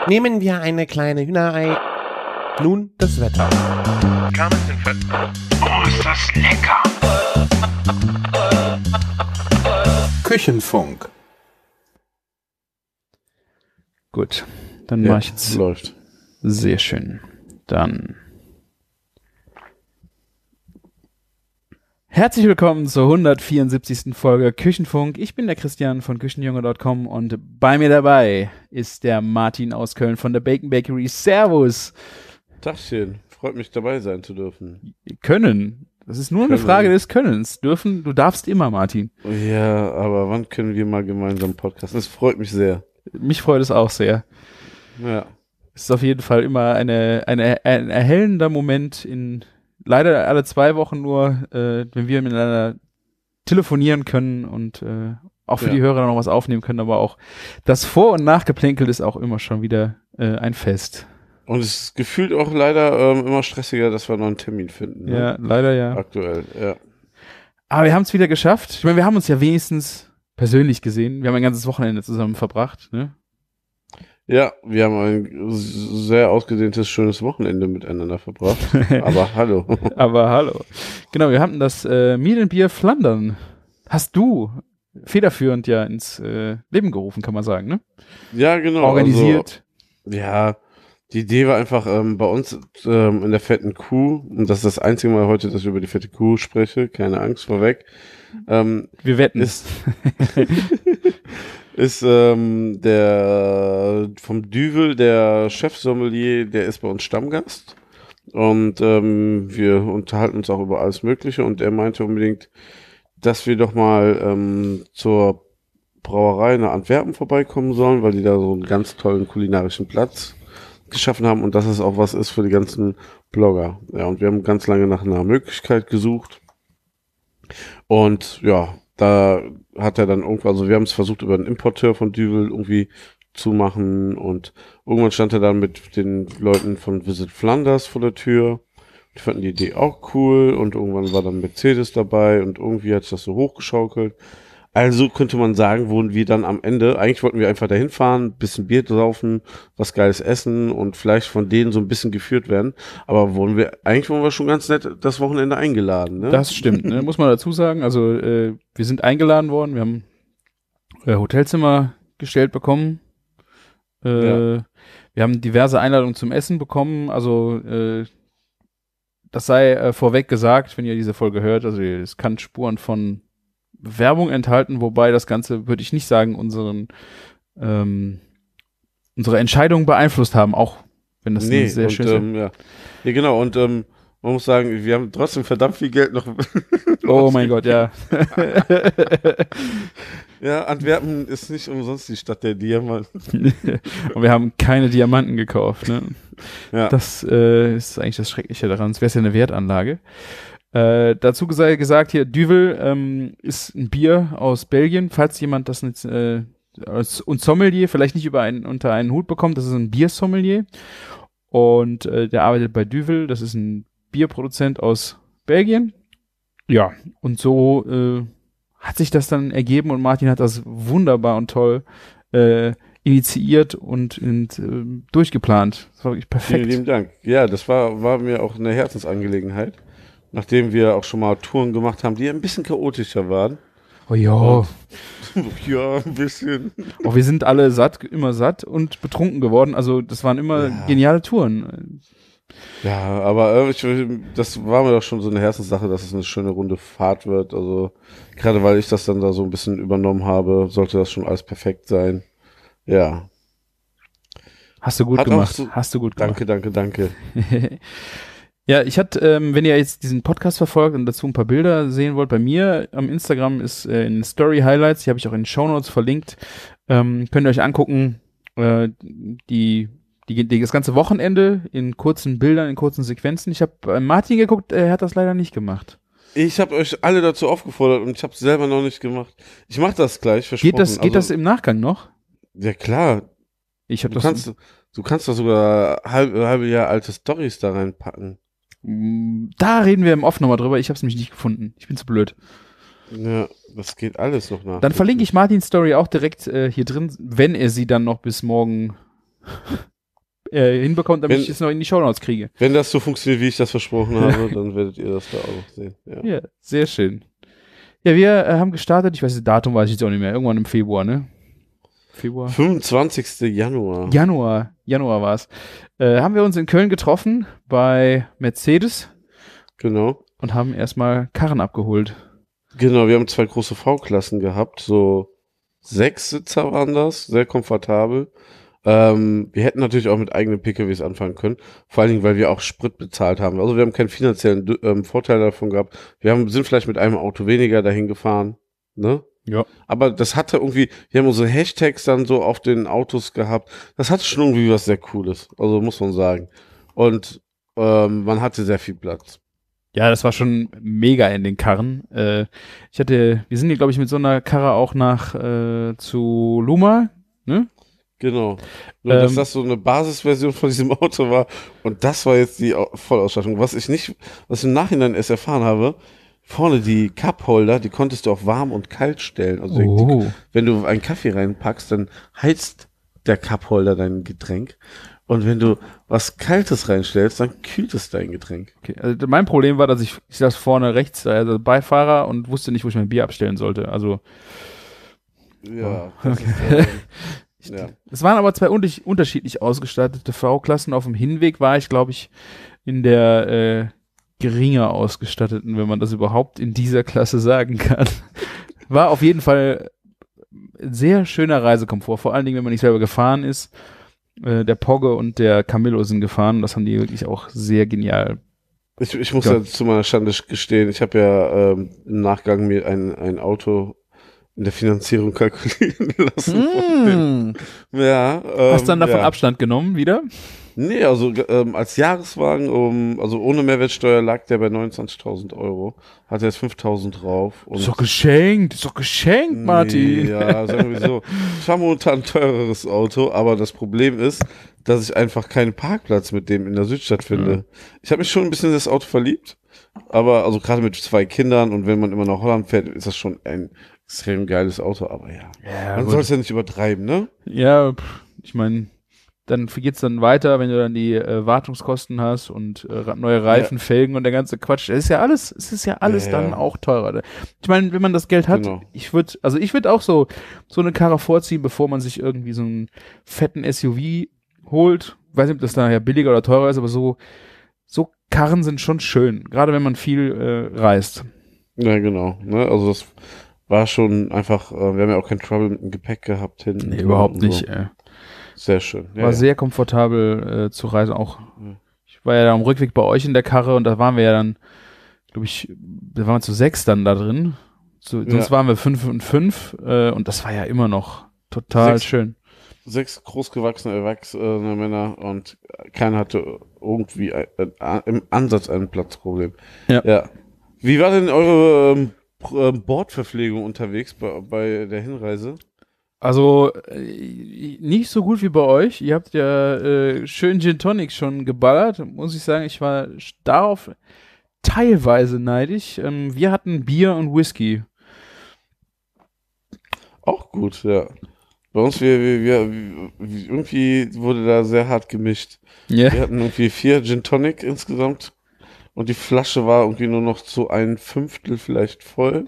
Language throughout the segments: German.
Nehmen wir eine kleine Hühnerei. Nun das Wetter. Oh, ist das lecker! Küchenfunk. Gut, dann mache ich jetzt. Läuft. Sehr schön. Dann. Herzlich willkommen zur 174. Folge Küchenfunk. Ich bin der Christian von Küchenjunge.com und bei mir dabei ist der Martin aus Köln von der Bacon Bakery. Servus. Tagchen, freut mich dabei sein zu dürfen. Können. Das ist nur eine Frage des Könnens. Dürfen, du darfst immer, Martin. Ja, aber wann können wir mal gemeinsam podcasten? Das freut mich sehr. Mich freut es auch sehr. Ja. Es ist auf jeden Fall immer ein erhellender Moment leider alle 2 Wochen nur, wenn wir miteinander telefonieren können und auch für die Hörer noch was aufnehmen können, aber auch das Vor- und Nachgeplänkel ist auch immer schon wieder ein Fest. Und es ist gefühlt auch leider immer stressiger, dass wir noch einen Termin finden. Ne? Ja, leider ja. Aktuell, ja. Aber wir haben es wieder geschafft. Ich meine, wir haben uns ja wenigstens persönlich gesehen. Wir haben ein ganzes Wochenende zusammen verbracht, ne? Ja, wir haben ein sehr ausgedehntes, schönes Wochenende miteinander verbracht. Aber hallo. Aber hallo. Genau, wir hatten das Meat and Beer Flandern. Hast du federführend ja ins Leben gerufen, kann man sagen, ne? Ja, genau. Organisiert. Also, ja, die Idee war einfach bei uns in der fetten Kuh, und das ist das einzige Mal heute, dass ich über die fette Kuh spreche, keine Angst vorweg. Wir wetten. Ist der vom Düvel, der Chefsommelier, der ist bei uns Stammgast. Und wir unterhalten uns auch über alles Mögliche. Und er meinte unbedingt, dass wir doch mal zur Brauerei nach Antwerpen vorbeikommen sollen, weil die da so einen ganz tollen kulinarischen Platz geschaffen haben und dass es auch was ist für die ganzen Blogger. Ja, und wir haben ganz lange nach einer Möglichkeit gesucht. Und ja, da hat er dann irgendwann, also wir haben es versucht, über einen Importeur von Düvel irgendwie zu machen, und irgendwann stand er dann mit den Leuten von Visit Flanders vor der Tür. Die fanden die Idee auch cool, und irgendwann war dann Mercedes dabei, und irgendwie hat sich das so hochgeschaukelt. Also könnte man sagen, wurden wir dann am Ende, eigentlich wollten wir einfach dahin fahren, bisschen Bier saufen, was Geiles essen und vielleicht von denen so ein bisschen geführt werden, aber eigentlich wurden wir schon ganz nett das Wochenende eingeladen, ne? Das stimmt, ne? Muss man dazu sagen. Also wir sind eingeladen worden, wir haben Hotelzimmer gestellt bekommen, wir haben diverse Einladungen zum Essen bekommen, also das sei vorweg gesagt, wenn ihr diese Folge hört, also es kann Spuren von Werbung enthalten, wobei das Ganze, würde ich nicht sagen, unsere Entscheidung beeinflusst haben, auch wenn das sehr schön ist. Ja, genau, und man muss sagen, wir haben trotzdem verdammt viel Geld noch. Oh mein Gott, ja. Ja, Antwerpen ist nicht umsonst die Stadt der Diamanten. Und wir haben keine Diamanten gekauft, ne? Ja. Das ist eigentlich das Schreckliche daran. Es wäre ja eine Wertanlage. Dazu gesagt hier, Düvel ist ein Bier aus Belgien, falls jemand das jetzt als Sommelier vielleicht nicht unter einen Hut bekommt, das ist ein Biersommelier, und der arbeitet bei Düvel, das ist ein Bierproduzent aus Belgien. Ja, und so hat sich das dann ergeben, und Martin hat das wunderbar und toll initiiert und durchgeplant. Das war wirklich perfekt. Vielen lieben Dank. Ja, das war mir auch eine Herzensangelegenheit. Nachdem wir auch schon mal Touren gemacht haben, die ein bisschen chaotischer waren. Oh ja. Ja, ein bisschen. Oh, wir sind alle immer satt und betrunken geworden. Also das waren immer geniale Touren. Ja, aber das war mir doch schon so eine Herzenssache, dass es eine schöne runde Fahrt wird. Also gerade weil ich das dann da so ein bisschen übernommen habe, sollte das schon alles perfekt sein. Ja. Hast du gut gemacht. Hast du gut gemacht. Danke. Ja, ich hatte, wenn ihr jetzt diesen Podcast verfolgt und dazu ein paar Bilder sehen wollt, bei mir am Instagram ist in Story Highlights, die habe ich auch in den Shownotes verlinkt, könnt ihr euch angucken, das ganze Wochenende in kurzen Bildern, in kurzen Sequenzen. Ich habe Martin geguckt, er hat das leider nicht gemacht. Ich habe euch alle dazu aufgefordert und ich habe es selber noch nicht gemacht. Ich mache das gleich, versprochen. Geht das im Nachgang noch? Ja, klar. Du kannst doch sogar halbe Jahr alte Storys da reinpacken. Da reden wir im Off nochmal drüber. Ich habe es nämlich nicht gefunden. Ich bin zu blöd. Ja, das geht alles noch nach. Dann verlinke ich Martins Story auch direkt hier drin, wenn er sie dann noch bis morgen hinbekommt, damit ich es noch in die Shownotes kriege. Wenn das so funktioniert, wie ich das versprochen habe, dann werdet ihr das da auch sehen. Ja, sehr schön. Ja, wir haben gestartet, ich weiß das Datum, weiß ich jetzt auch nicht mehr, irgendwann im Februar, ne? Februar? 25. Januar. Januar war es. Haben wir uns in Köln getroffen bei Mercedes Genau. und haben erstmal Karren abgeholt. Genau, wir haben 2 große V-Klassen gehabt, so 6 Sitzer waren das, sehr komfortabel. Wir hätten natürlich auch mit eigenen PKWs anfangen können, vor allen Dingen, weil wir auch Sprit bezahlt haben. Also wir haben keinen finanziellen Vorteil davon gehabt. Sind vielleicht mit einem Auto weniger dahin gefahren, ne? Ja. Aber das hatte irgendwie, wir haben unsere Hashtags dann so auf den Autos gehabt. Das hatte schon irgendwie was sehr Cooles, also muss man sagen. Und man hatte sehr viel Platz. Ja, das war schon mega in den Karren. Wir sind hier, glaube ich, mit so einer Karre auch zu Luma, ne? Genau. Nur, dass das so eine Basisversion von diesem Auto war und das war jetzt die Vollausstattung. Was ich im Nachhinein erst erfahren habe, vorne die Cupholder, die konntest du auch warm und kalt stellen. Also wenn du einen Kaffee reinpackst, dann heizt der Cupholder dein Getränk. Und wenn du was Kaltes reinstellst, dann kühlt es dein Getränk. Okay, also mein Problem war, dass ich saß vorne rechts, also Beifahrer und wusste nicht, wo ich mein Bier abstellen sollte. Also ja. okay. Ja. Es waren aber 2 unterschiedlich ausgestattete V-Klassen. Auf dem Hinweg war ich, glaube ich, in der geringer ausgestatteten, wenn man das überhaupt in dieser Klasse sagen kann. War auf jeden Fall sehr schöner Reisekomfort, vor allen Dingen, wenn man nicht selber gefahren ist. Der Pogge und der Camillo sind gefahren. Das haben die wirklich auch sehr genial. Ich muss ja zu meiner Schande gestehen, ich habe ja im Nachgang mir ein Auto in der Finanzierung kalkulieren lassen. Hast du dann davon Abstand genommen wieder? Nee, also als Jahreswagen, also ohne Mehrwertsteuer lag der bei 29.000 Euro. Hat jetzt 5.000 drauf. Und ist doch geschenkt, Martin. Ja, sagen wir so. Ich fahre momentan ein teureres Auto, aber das Problem ist, dass ich einfach keinen Parkplatz mit dem in der Südstadt finde. Mhm. Ich habe mich schon ein bisschen in das Auto verliebt, aber also gerade mit 2 Kindern und wenn man immer nach Holland fährt, ist das schon ein extrem geiles Auto, aber man soll es ja nicht übertreiben, ne? Ja, ich meine, dann geht's dann weiter, wenn du dann die Wartungskosten hast und neue Reifen, Felgen und der ganze Quatsch. Es ist ja alles dann auch teurer. Ich meine, wenn man das Geld hat, Genau. ich würde auch so eine Karre vorziehen, bevor man sich irgendwie so einen fetten SUV holt. Ich weiß nicht, ob das nachher billiger oder teurer ist, aber so Karren sind schon schön, gerade wenn man viel reist. Ja, genau. Ne? Also das war schon einfach, wir haben ja auch kein Trouble mit dem Gepäck gehabt hinten. Nee, überhaupt so. nicht. Sehr schön. War sehr komfortabel zu reisen auch. Ich war ja am Rückweg bei euch in der Karre und da waren wir ja dann, glaube ich, da waren wir zu 6 dann da drin. Sonst waren wir 5 und 5 und das war ja immer noch total schön. 6 großgewachsene, erwachsene Männer und keiner hatte irgendwie im Ansatz ein Platzproblem. Ja. Wie war denn eure Bordverpflegung unterwegs bei der Hinreise? Also nicht so gut wie bei euch. Ihr habt ja schön Gin Tonic schon geballert. Muss ich sagen, ich war darauf teilweise neidisch. Wir hatten Bier und Whisky. Auch gut, ja. Bei uns, wir irgendwie wurde da sehr hart gemischt. Yeah. Wir hatten irgendwie 4 Gin Tonic insgesamt und die Flasche war irgendwie nur noch zu 1/5 vielleicht voll.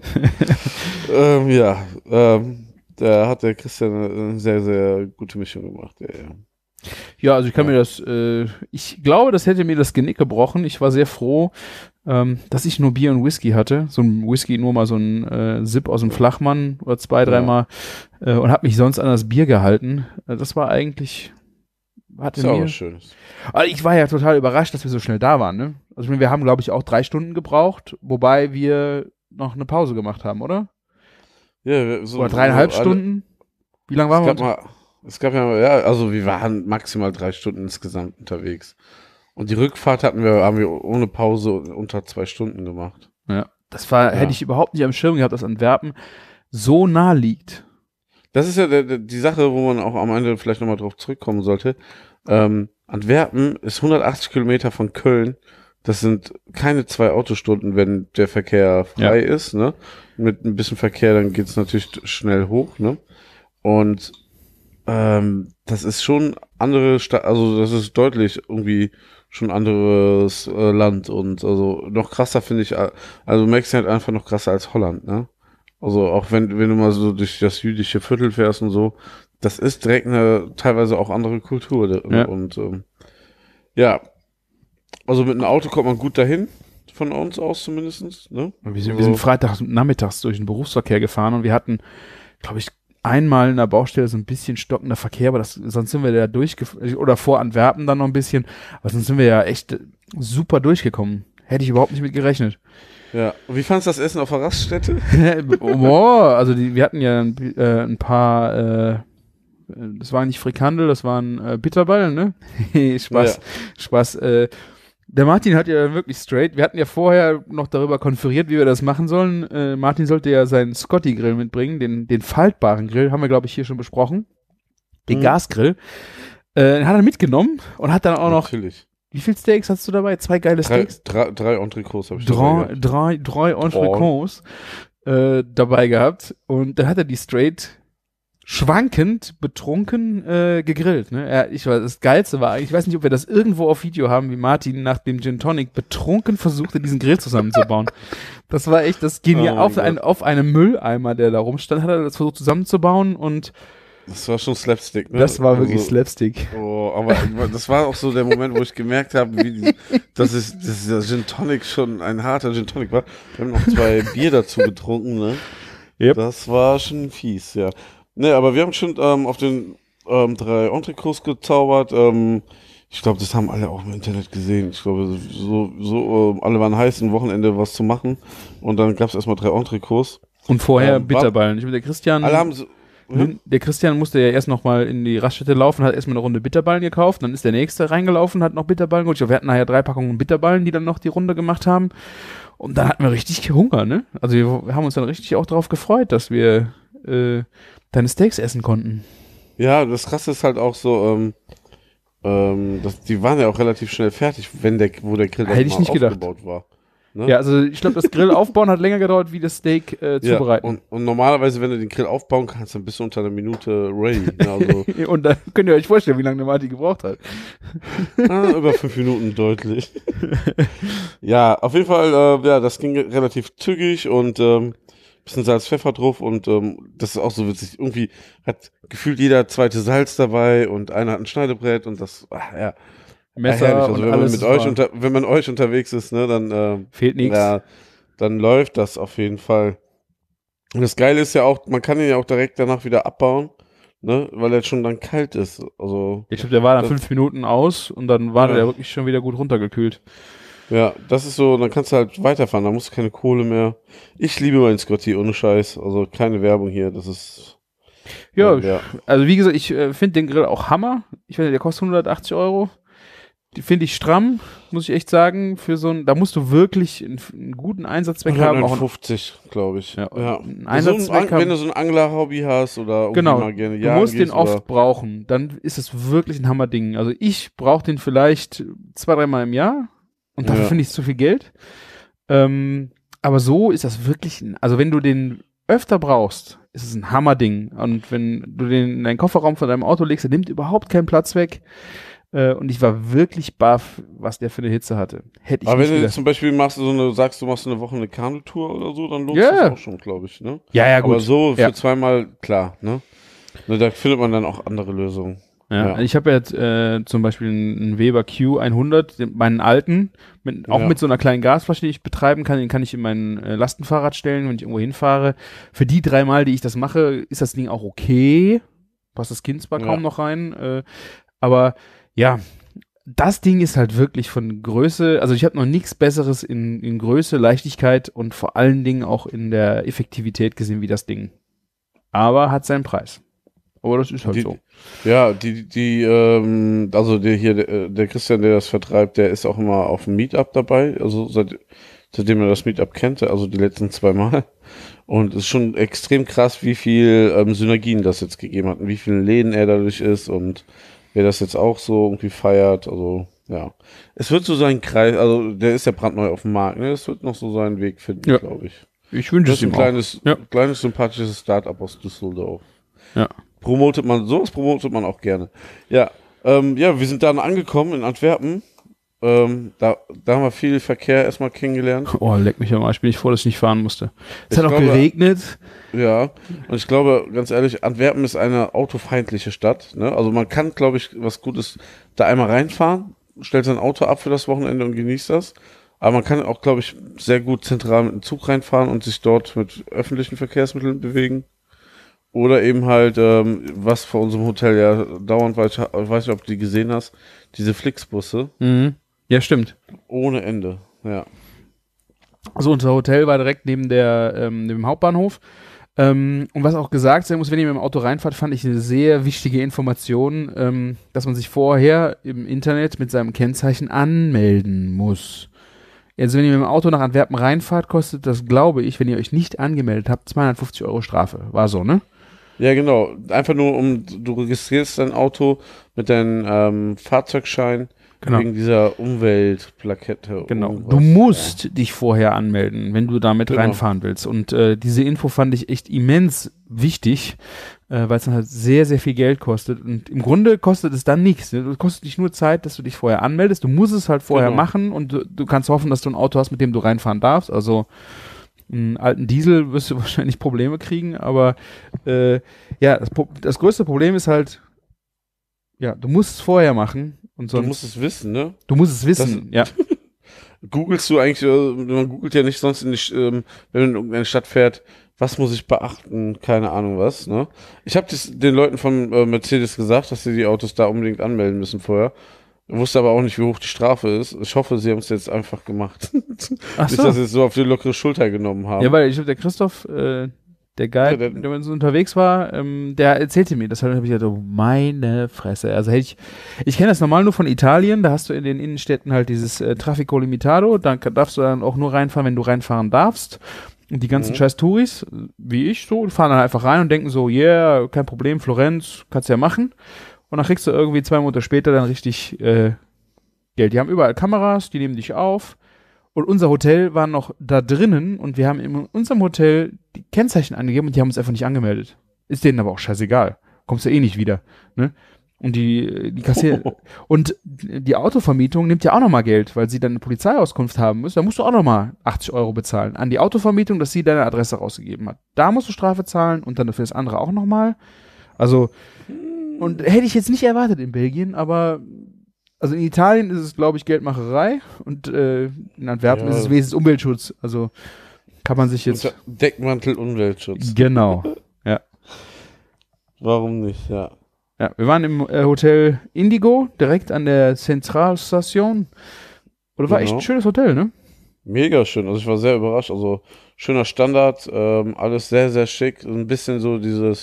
Da hat der Christian eine sehr, sehr gute Mischung gemacht. Ja, also ich kann mir das, ich glaube, das hätte mir das Genick gebrochen. Ich war sehr froh, dass ich nur Bier und Whisky hatte. So ein Whisky, nur mal so ein Sip aus dem Flachmann oder 2, 3 Mal und habe mich sonst an das Bier gehalten. Das war eigentlich, ist auch was Schönes. Also ich war ja total überrascht, dass wir so schnell da waren. Ne? Also wir haben, glaube ich, auch 3 Stunden gebraucht, wobei wir noch eine Pause gemacht haben, oder? Ja, oder 3,5 Stunden? Wie lange waren wir? Es gab also wir waren maximal 3 Stunden insgesamt unterwegs. Und die Rückfahrt haben wir ohne Pause unter 2 Stunden gemacht. Ja, das hätte ich überhaupt nicht am Schirm gehabt, dass Antwerpen so nah liegt. Das ist ja die Sache, wo man auch am Ende vielleicht nochmal drauf zurückkommen sollte. Antwerpen ist 180 Kilometer von Köln. Das sind keine 2 Autostunden, wenn der Verkehr frei ist, ne? Mit ein bisschen Verkehr, dann geht's natürlich schnell hoch, ne? Und Das ist schon andere Stadt, also das ist deutlich irgendwie schon anderes Land und also noch krasser finde ich, also Mexiko halt einfach noch krasser als Holland, ne? Also auch wenn du mal so durch das jüdische Viertel fährst und so, das ist direkt eine teilweise auch andere Kultur Ja. und ja, also mit einem Auto kommt man gut dahin, von uns aus zumindestens, ne? Wir sind Freitag nachmittags durch den Berufsverkehr gefahren und wir hatten, glaube ich, einmal in der Baustelle so ein bisschen stockender Verkehr, aber sonst sind wir da oder vor Antwerpen dann noch ein bisschen, aber sonst sind wir ja echt super durchgekommen. Hätte ich überhaupt nicht mit gerechnet. Ja, und wie fandst du das Essen auf der Raststätte? Boah, also wir hatten ja ein paar, das waren nicht Frikandel, das waren Bitterballen, ne? Spaß, Ja. Spaß. Der Martin hat ja wirklich straight, wir hatten ja vorher noch darüber konferiert, wie wir das machen sollen. Martin sollte ja seinen Scotty-Grill mitbringen, den faltbaren Grill, haben wir, glaube ich, hier schon besprochen. Den Gasgrill. Den hat er mitgenommen und hat dann auch noch, Natürlich. wie viel Steaks hast du dabei? 2 geile Steaks? Drei Entrecots habe ich dabei gehabt. Drei Entrecots dabei gehabt. Und dann hat er die straight schwankend, betrunken gegrillt. Ne? Das Geilste war, ich weiß nicht, ob wir das irgendwo auf Video haben, wie Martin nach dem Gin Tonic betrunken versuchte, diesen Grill zusammenzubauen. Das war echt das Genial. Auf einem Mülleimer, der da rumstand, hat er das versucht zusammenzubauen und das war schon Slapstick, ne? Das war wirklich Slapstick. Oh, aber das war auch so der Moment, wo ich gemerkt habe, dass der Gin Tonic schon ein harter Gin Tonic war. Wir haben noch 2 Bier dazu getrunken, ne? Yep. Das war schon fies, ja. Ne, aber wir haben schon auf den 3 Entrecots gezaubert. Ich glaube, das haben alle auch im Internet gesehen. Ich glaube, so alle waren heiß, ein Wochenende was zu machen. Und dann gab es erstmal 3 Entrecots. Und vorher Bitterballen. Ich mit der Christian. Alle haben so. Der Christian musste ja erst nochmal in die Raststätte laufen, hat erstmal eine Runde Bitterballen gekauft, dann ist der nächste reingelaufen, hat noch Bitterballen geholt. Wir hatten nachher 3 Packungen Bitterballen, die dann noch die Runde gemacht haben. Und dann hatten wir richtig Hunger, ne? Also wir haben uns dann richtig auch darauf gefreut, dass wir deine Steaks essen konnten. Ja, das Krasse ist halt auch so, die waren ja auch relativ schnell fertig, wo der Grill Hätte ich nicht aufgebaut war. Ne? Ja, also ich glaube, das Grill aufbauen hat länger gedauert, wie das Steak zubereiten. Und normalerweise, wenn du den Grill aufbauen kannst, dann bist du unter einer Minute ready. Ne? Also, und dann könnt ihr euch vorstellen, wie lange der Martin gebraucht hat. Über 5 Minuten deutlich. Ja, auf jeden Fall, das ging relativ zügig und bisschen Salz, Pfeffer drauf und das ist auch so witzig. Irgendwie hat gefühlt jeder zweite Salz dabei und einer hat ein Schneidebrett und das, Messer herrlich. Also und wenn man alles wenn man euch unterwegs ist, ne, dann fehlt nichts. Ja, dann läuft das auf jeden Fall. Und das Geile ist ja auch, man kann ihn ja auch direkt danach wieder abbauen, ne, weil er schon dann kalt ist. Also ich glaube, der war dann 5 Minuten aus und dann war der wirklich schon wieder gut runtergekühlt. Ja, das ist so, dann kannst du halt weiterfahren, da musst du keine Kohle mehr. Ich liebe meinen Scotty, ohne Scheiß. Also keine Werbung hier, das ist. Ja, also wie gesagt, ich finde den Grill auch Hammer. Ich finde, der kostet 180 €. Die finde ich stramm, muss ich echt sagen. Für so ein, da musst du wirklich einen guten Einsatzzweck haben. 50, glaube ich. Ja. Einen Einsatzzweck wenn du so ein Angler-Hobby hast oder genau, mal gerne du musst den oft brauchen, dann ist es wirklich ein Hammerding. Also ich brauche den vielleicht 2-3 Mal im Jahr und dafür finde ich es zu viel Geld. Aber so ist das wirklich, also wenn du den öfter brauchst, ist es ein Hammerding. Und wenn du den in deinen Kofferraum von deinem Auto legst, der nimmt überhaupt keinen Platz weg. Und ich war wirklich baff, was der für eine Hitze hatte. Hätte ich aber nicht wenn du gedacht. zum Beispiel machst du machst eine Woche eine Kanutour oder so, dann lohnt sich das auch schon, glaube ich, ne? Ja, gut. Aber so für 2-mal, klar, ne? Da findet man dann auch andere Lösungen. Ja. Ich habe jetzt zum Beispiel einen Weber Q100, meinen alten, mit so einer kleinen Gasflasche, die ich betreiben kann. Den kann ich in mein Lastenfahrrad stellen, wenn ich irgendwo hinfahre. Für die 3 Mal, die ich das mache, ist das Ding auch okay. Passt das Kind zwar kaum noch rein. Aber ja, das Ding ist halt wirklich von Größe, also ich habe noch nichts Besseres in Größe, Leichtigkeit und vor allen Dingen auch in der Effektivität gesehen wie das Ding. Aber hat seinen Preis. Aber das ist halt so. Ja, also der Christian, der das vertreibt, der ist auch immer auf dem Meetup dabei, also seitdem er das Meetup kennt, also die letzten 2 Mal. Und es ist schon extrem krass, wie viel Synergien das jetzt gegeben hat und wie vielen Läden er dadurch ist und wer das jetzt auch so irgendwie feiert, also ja. Es wird so sein Kreis, also der ist ja brandneu auf dem Markt, ne? Es wird noch so seinen Weg finden, glaube ich. Ich wünsche es ihm ein kleines sympathisches Start-up aus Düsseldorf. Ja. sowas promotet man auch gerne. Ja, wir sind dann angekommen in Antwerpen. Da haben wir viel Verkehr erstmal kennengelernt. Oh, leck mich am Arsch, bin ich froh, dass ich nicht fahren musste. Es Ich hat auch glaube, geregnet. Ja, und ich glaube, ganz ehrlich, Antwerpen ist eine autofeindliche Stadt. Ne? Also man kann, glaube ich, was Gutes da einmal reinfahren, stellt sein Auto ab für das Wochenende und genießt das. Aber man kann auch, glaube ich, sehr gut zentral mit dem Zug reinfahren und sich dort mit öffentlichen Verkehrsmitteln bewegen. Oder eben halt, was vor unserem Hotel ja dauernd war, ich weiß nicht, ob du die gesehen hast, diese Flixbusse. Mhm. Ja, stimmt. Ohne Ende, ja. Also unser Hotel war direkt neben dem Hauptbahnhof. Und was auch gesagt sein muss, wenn ihr mit dem Auto reinfahrt, fand ich eine sehr wichtige Information, dass man sich vorher im Internet mit seinem Kennzeichen anmelden muss. Also wenn ihr mit dem Auto nach Antwerpen reinfahrt, kostet das, glaube ich, wenn ihr euch nicht angemeldet habt, 250 € Strafe. War so, ne? Ja, genau. Einfach nur du registrierst dein Auto mit deinem Fahrzeugschein wegen dieser Umweltplakette. Genau. Du musst dich vorher anmelden, wenn du damit reinfahren willst. Und diese Info fand ich echt immens wichtig, weil es dann halt sehr, sehr viel Geld kostet. Und im Grunde kostet es dann nichts. Es kostet dich nur Zeit, dass du dich vorher anmeldest. Du musst es halt vorher machen und du kannst hoffen, dass du ein Auto hast, mit dem du reinfahren darfst. Also einen alten Diesel wirst du wahrscheinlich Probleme kriegen, aber das größte Problem ist halt, ja, du musst es vorher machen. Und sonst, du musst es wissen, ne? Du musst es wissen, ja. Googlest du eigentlich, man googelt ja nicht sonst wenn du in irgendeine Stadt fährt, was muss ich beachten, keine Ahnung was, ne? Ich habe den Leuten von Mercedes gesagt, dass sie die Autos da unbedingt anmelden müssen vorher. Ich wusste aber auch nicht, wie hoch die Strafe ist. Ich hoffe, sie haben es jetzt einfach gemacht. Ach so. Nicht, dass sie es so auf die lockere Schulter genommen haben. Ja, weil ich glaube, der Christoph, der Guide, der mit uns unterwegs war, der erzählte mir, das habe ich gedacht, oh, meine Fresse. Also ich kenne das normal nur von Italien, da hast du in den Innenstädten halt dieses Traffico Limitato, da darfst du dann auch nur reinfahren, wenn du reinfahren darfst. Und die ganzen scheiß Touris, wie ich so, fahren dann einfach rein und denken so, yeah, kein Problem, Florenz, kannst ja machen. Und dann kriegst du irgendwie 2 Monate später dann richtig Geld. Die haben überall Kameras, die nehmen dich auf. Und unser Hotel war noch da drinnen und wir haben in unserem Hotel die Kennzeichen angegeben und die haben uns einfach nicht angemeldet. Ist denen aber auch scheißegal. Kommst du eh nicht wieder. Ne? Und die Kassier und die Autovermietung nimmt ja auch nochmal Geld, weil sie dann eine Polizeiauskunft haben muss. Da musst du auch nochmal 80 € bezahlen an die Autovermietung, dass sie deine Adresse rausgegeben hat. Da musst du Strafe zahlen und dann für das andere auch nochmal. Also, und hätte ich jetzt nicht erwartet in Belgien, aber also in Italien ist es, glaube ich, Geldmacherei und in Antwerpen ist es wenigstens Umweltschutz. Also kann man sich jetzt... Deckmantel Umweltschutz. Genau, ja. Warum nicht, ja. Ja, wir waren im Hotel Indigo, direkt an der Zentralstation. Oder war echt ein schönes Hotel, ne? Mega schön, also ich war sehr überrascht. Also schöner Standard, alles sehr, sehr schick. Ein bisschen so dieser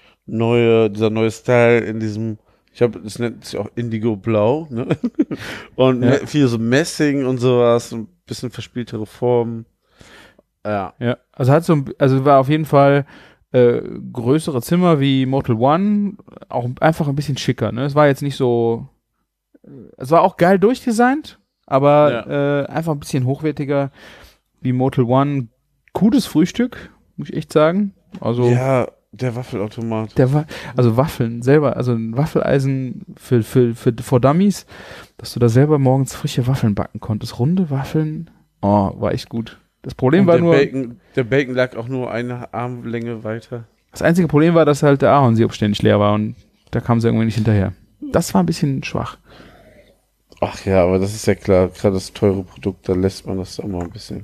neue Style in diesem... das nennt sich auch Indigo Blau, ne? Und viel so Messing und sowas, ein bisschen verspieltere Formen. Ja. Ja, also war auf jeden Fall größere Zimmer wie Motel One, auch einfach ein bisschen schicker, ne? Es war jetzt nicht so, es war auch geil durchdesignt, aber einfach ein bisschen hochwertiger wie Motel One. Cooles Frühstück, muss ich echt sagen. Also ja, der Waffelautomat. Also Waffeln selber, also ein Waffeleisen für Dummies, dass du da selber morgens frische Waffeln backen konntest. Runde Waffeln, war echt gut. Das Problem war nur... Der Bacon lag auch nur eine Armlänge weiter. Das einzige Problem war, dass halt der Ahornsirup ständig leer war und da kam sie irgendwie nicht hinterher. Das war ein bisschen schwach. Ach ja, aber das ist ja klar. Gerade das teure Produkt, da lässt man das auch mal ein bisschen.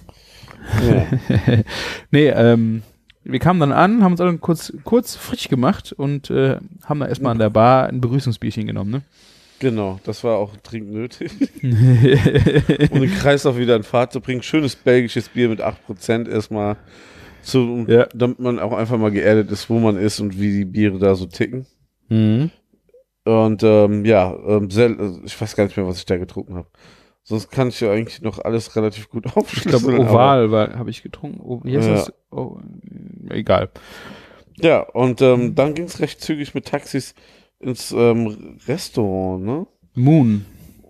Ja. Nee, wir kamen dann an, haben uns alle kurz frisch gemacht und haben dann erstmal an der Bar ein Begrüßungsbierchen genommen, ne? Genau, das war auch dringend nötig. Um den Kreislauf wieder in Fahrt zu bringen. Schönes belgisches Bier mit 8% erstmal, damit man auch einfach mal geerdet ist, wo man ist und wie die Biere da so ticken. Mhm. Und ich weiß gar nicht mehr, was ich da getrunken habe. Sonst kann ich ja eigentlich noch alles relativ gut aufschlüsseln. Ich glaube, Oval habe ich getrunken. Wie heißt das? Oh, egal. Ja, und dann ging es recht zügig mit Taxis ins Restaurant, ne? Mon.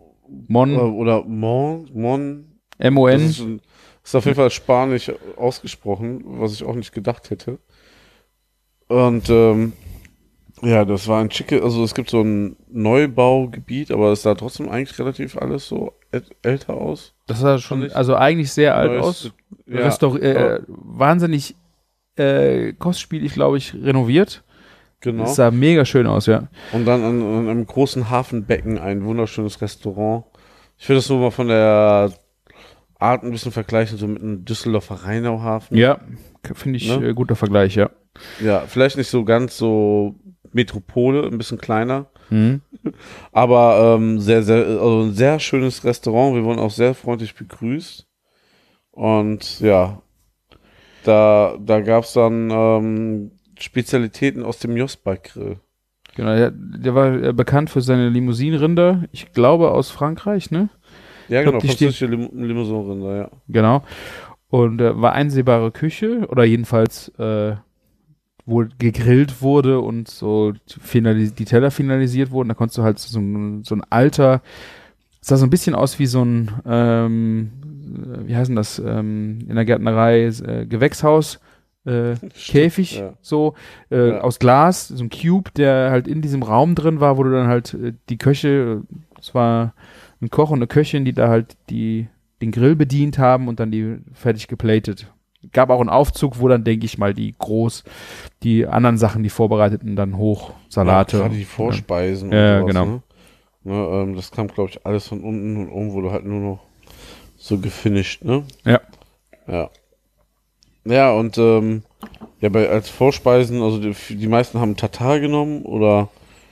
Oder Mon. M-O-N. Ist auf jeden Fall spanisch ausgesprochen, was ich auch nicht gedacht hätte. Und Ja, das war ein also es gibt so ein Neubaugebiet, aber es sah trotzdem eigentlich relativ alles so älter aus. Das sah schon, Fand ich. also eigentlich sehr alt Neues, aus. ja, Wahnsinnig kostspielig, glaube ich, renoviert. genau. Es sah mega schön aus, ja. Und dann an einem großen Hafenbecken ein wunderschönes Restaurant. Ich würde das so mal von der Art ein bisschen vergleichen, so mit einem Düsseldorfer Rheinauhafen. Ja, finde ich Ne? guter Vergleich, ja. Ja, vielleicht nicht so ganz so Metropole, ein bisschen kleiner. Mhm. Aber also ein sehr schönes Restaurant. Wir wurden auch sehr freundlich begrüßt. Und ja, da gab es dann Spezialitäten aus dem Josbak-Grill. Genau, der war bekannt für seine Limousinenrinder. Ich glaube aus Frankreich, ne? Ja, Ich glaub, genau, die französische Limousin-Rinder, ja. Genau. Und war einsehbare Küche oder jedenfalls wo gegrillt wurde und so die Teller finalisiert wurden. Da konntest du halt so ein alter, sah so ein bisschen aus wie so ein, wie heißt denn das, in der Gärtnerei, Gewächshaus, Käfig, ja. so, Ja. aus Glas, so ein Cube, der halt in diesem Raum drin war, wo du dann halt die Köche, es war ein Koch und eine Köchin, die da halt den Grill bedient haben und dann die fertig geplatet. Gab auch einen Aufzug, wo dann, denke ich mal, die anderen Sachen, die vorbereiteten, dann hoch, Salate. Ja, gerade die Vorspeisen Ja, und sowas, genau. Ne, das kam, glaube ich, alles von unten und oben wurde halt nur noch so gefinisht, ne? Ja. Ja. Ja, und ja, als Vorspeisen, also die meisten haben Tatar genommen oder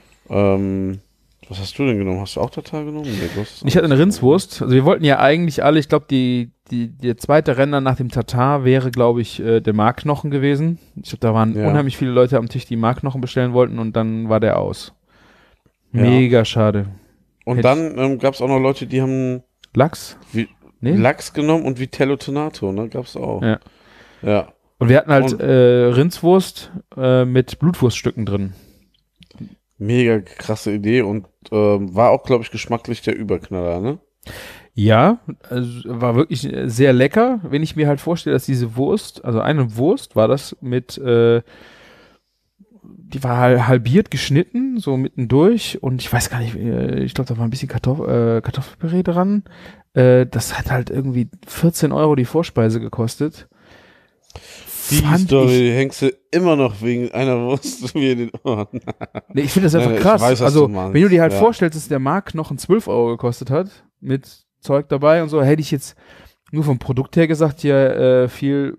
was hast du denn genommen? Hast du auch Tatar genommen? Nee, du hast es Ich hatte eine auch. Rindswurst. Also wir wollten ja eigentlich alle, ich glaube, der zweite Renner nach dem Tatar wäre, glaube ich, der Markknochen gewesen. Ich glaube, da waren Ja. unheimlich viele Leute am Tisch, die Markknochen bestellen wollten und dann war der aus. Ja. Mega schade. Und Hätte dann gab es auch noch Leute, die haben Lachs? Nee? Lachs genommen und Vitello Tonato, ne? Gab's auch. Ja. Ja. Und wir hatten halt Und- Rindswurst mit Blutwurststücken drin. Mega krasse Idee und war auch, glaube ich, geschmacklich der Überknaller, ne? Ja, also war wirklich sehr lecker. Wenn ich mir halt vorstelle, dass diese Wurst, also eine Wurst war das mit, die war halbiert geschnitten, so mittendurch und ich weiß gar nicht, ich glaube, da war ein bisschen Kartoffelpüree dran. Das hat halt irgendwie 14 Euro die Vorspeise gekostet. Die Fand Story hängst du immer noch wegen einer Wurst mir in den Ohren. Nee, ich finde das einfach Nein, ich krass. weiß, was Also, du meinst. wenn du dir halt Ja. vorstellst, dass der Mark noch 12 Euro gekostet hat, mit Zeug dabei und so, hätte ich jetzt nur vom Produkt her gesagt, ja, viel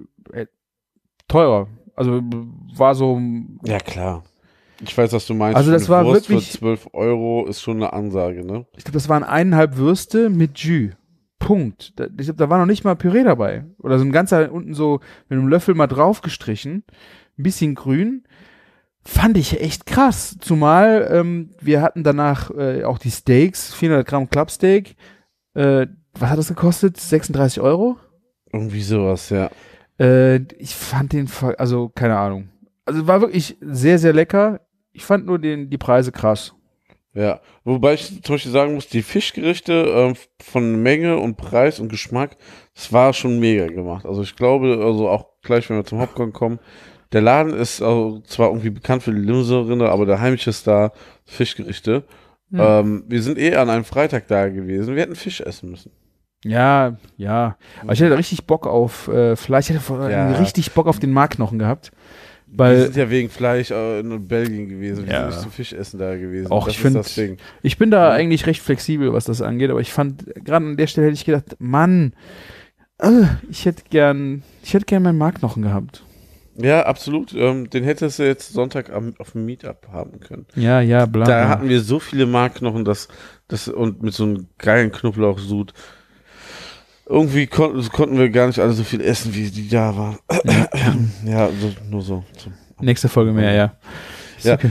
teurer. Also, war so, Ja, klar. Ich weiß, was du meinst. Also, das Eine war Wurst wirklich- für 12 Euro ist schon eine Ansage, ne? ich glaube, das waren 1,5 Würste mit Jus. Punkt. Ich glaube, da war noch nicht mal Püree dabei. Oder so ein ganzer unten so mit einem Löffel mal drauf gestrichen. Ein bisschen grün. Fand ich echt krass. Zumal wir hatten danach auch die Steaks, 400 Gramm Clubsteak. Was hat das gekostet? 36 Euro? Irgendwie sowas, ja. Ich fand also keine Ahnung. Also war wirklich sehr, sehr lecker. Ich fand nur die Preise krass. Ja, wobei ich zum Beispiel sagen muss, die Fischgerichte von Menge und Preis und Geschmack, das war schon mega gemacht. Also ich glaube, also auch gleich, wenn wir zum Hauptgang kommen, der Laden ist also zwar irgendwie bekannt für die Limousin-Rinder, aber der heimliche Star Fischgerichte. Wir sind an einem Freitag da gewesen. Wir hätten Fisch essen müssen. Ja, ja. Aber ich hatte richtig Bock auf Fleisch. Ich hatte vor allem richtig Bock auf den Markknochen gehabt. Wir Weil sind ja wegen Fleisch in Belgien gewesen. Wir Ja. sind nicht zum Fischessen da gewesen. Auch Das ich ist find- das Ding. ich bin da Ja. eigentlich recht flexibel, was das angeht, aber ich fand, gerade an der Stelle hätte ich gedacht, Mann, ich hätte gern meinen Markknochen gehabt. Ja, absolut. Den hättest du jetzt Sonntag auf dem Meetup haben können. Ja, bla. Da bla. hatten wir so viele Markknochen, und mit so einem geilen Knoblauchsud. Irgendwie konnten wir gar nicht alle so viel essen, wie die da waren. Ja, nur so. Nächste Folge mehr, ja. Ist Ja,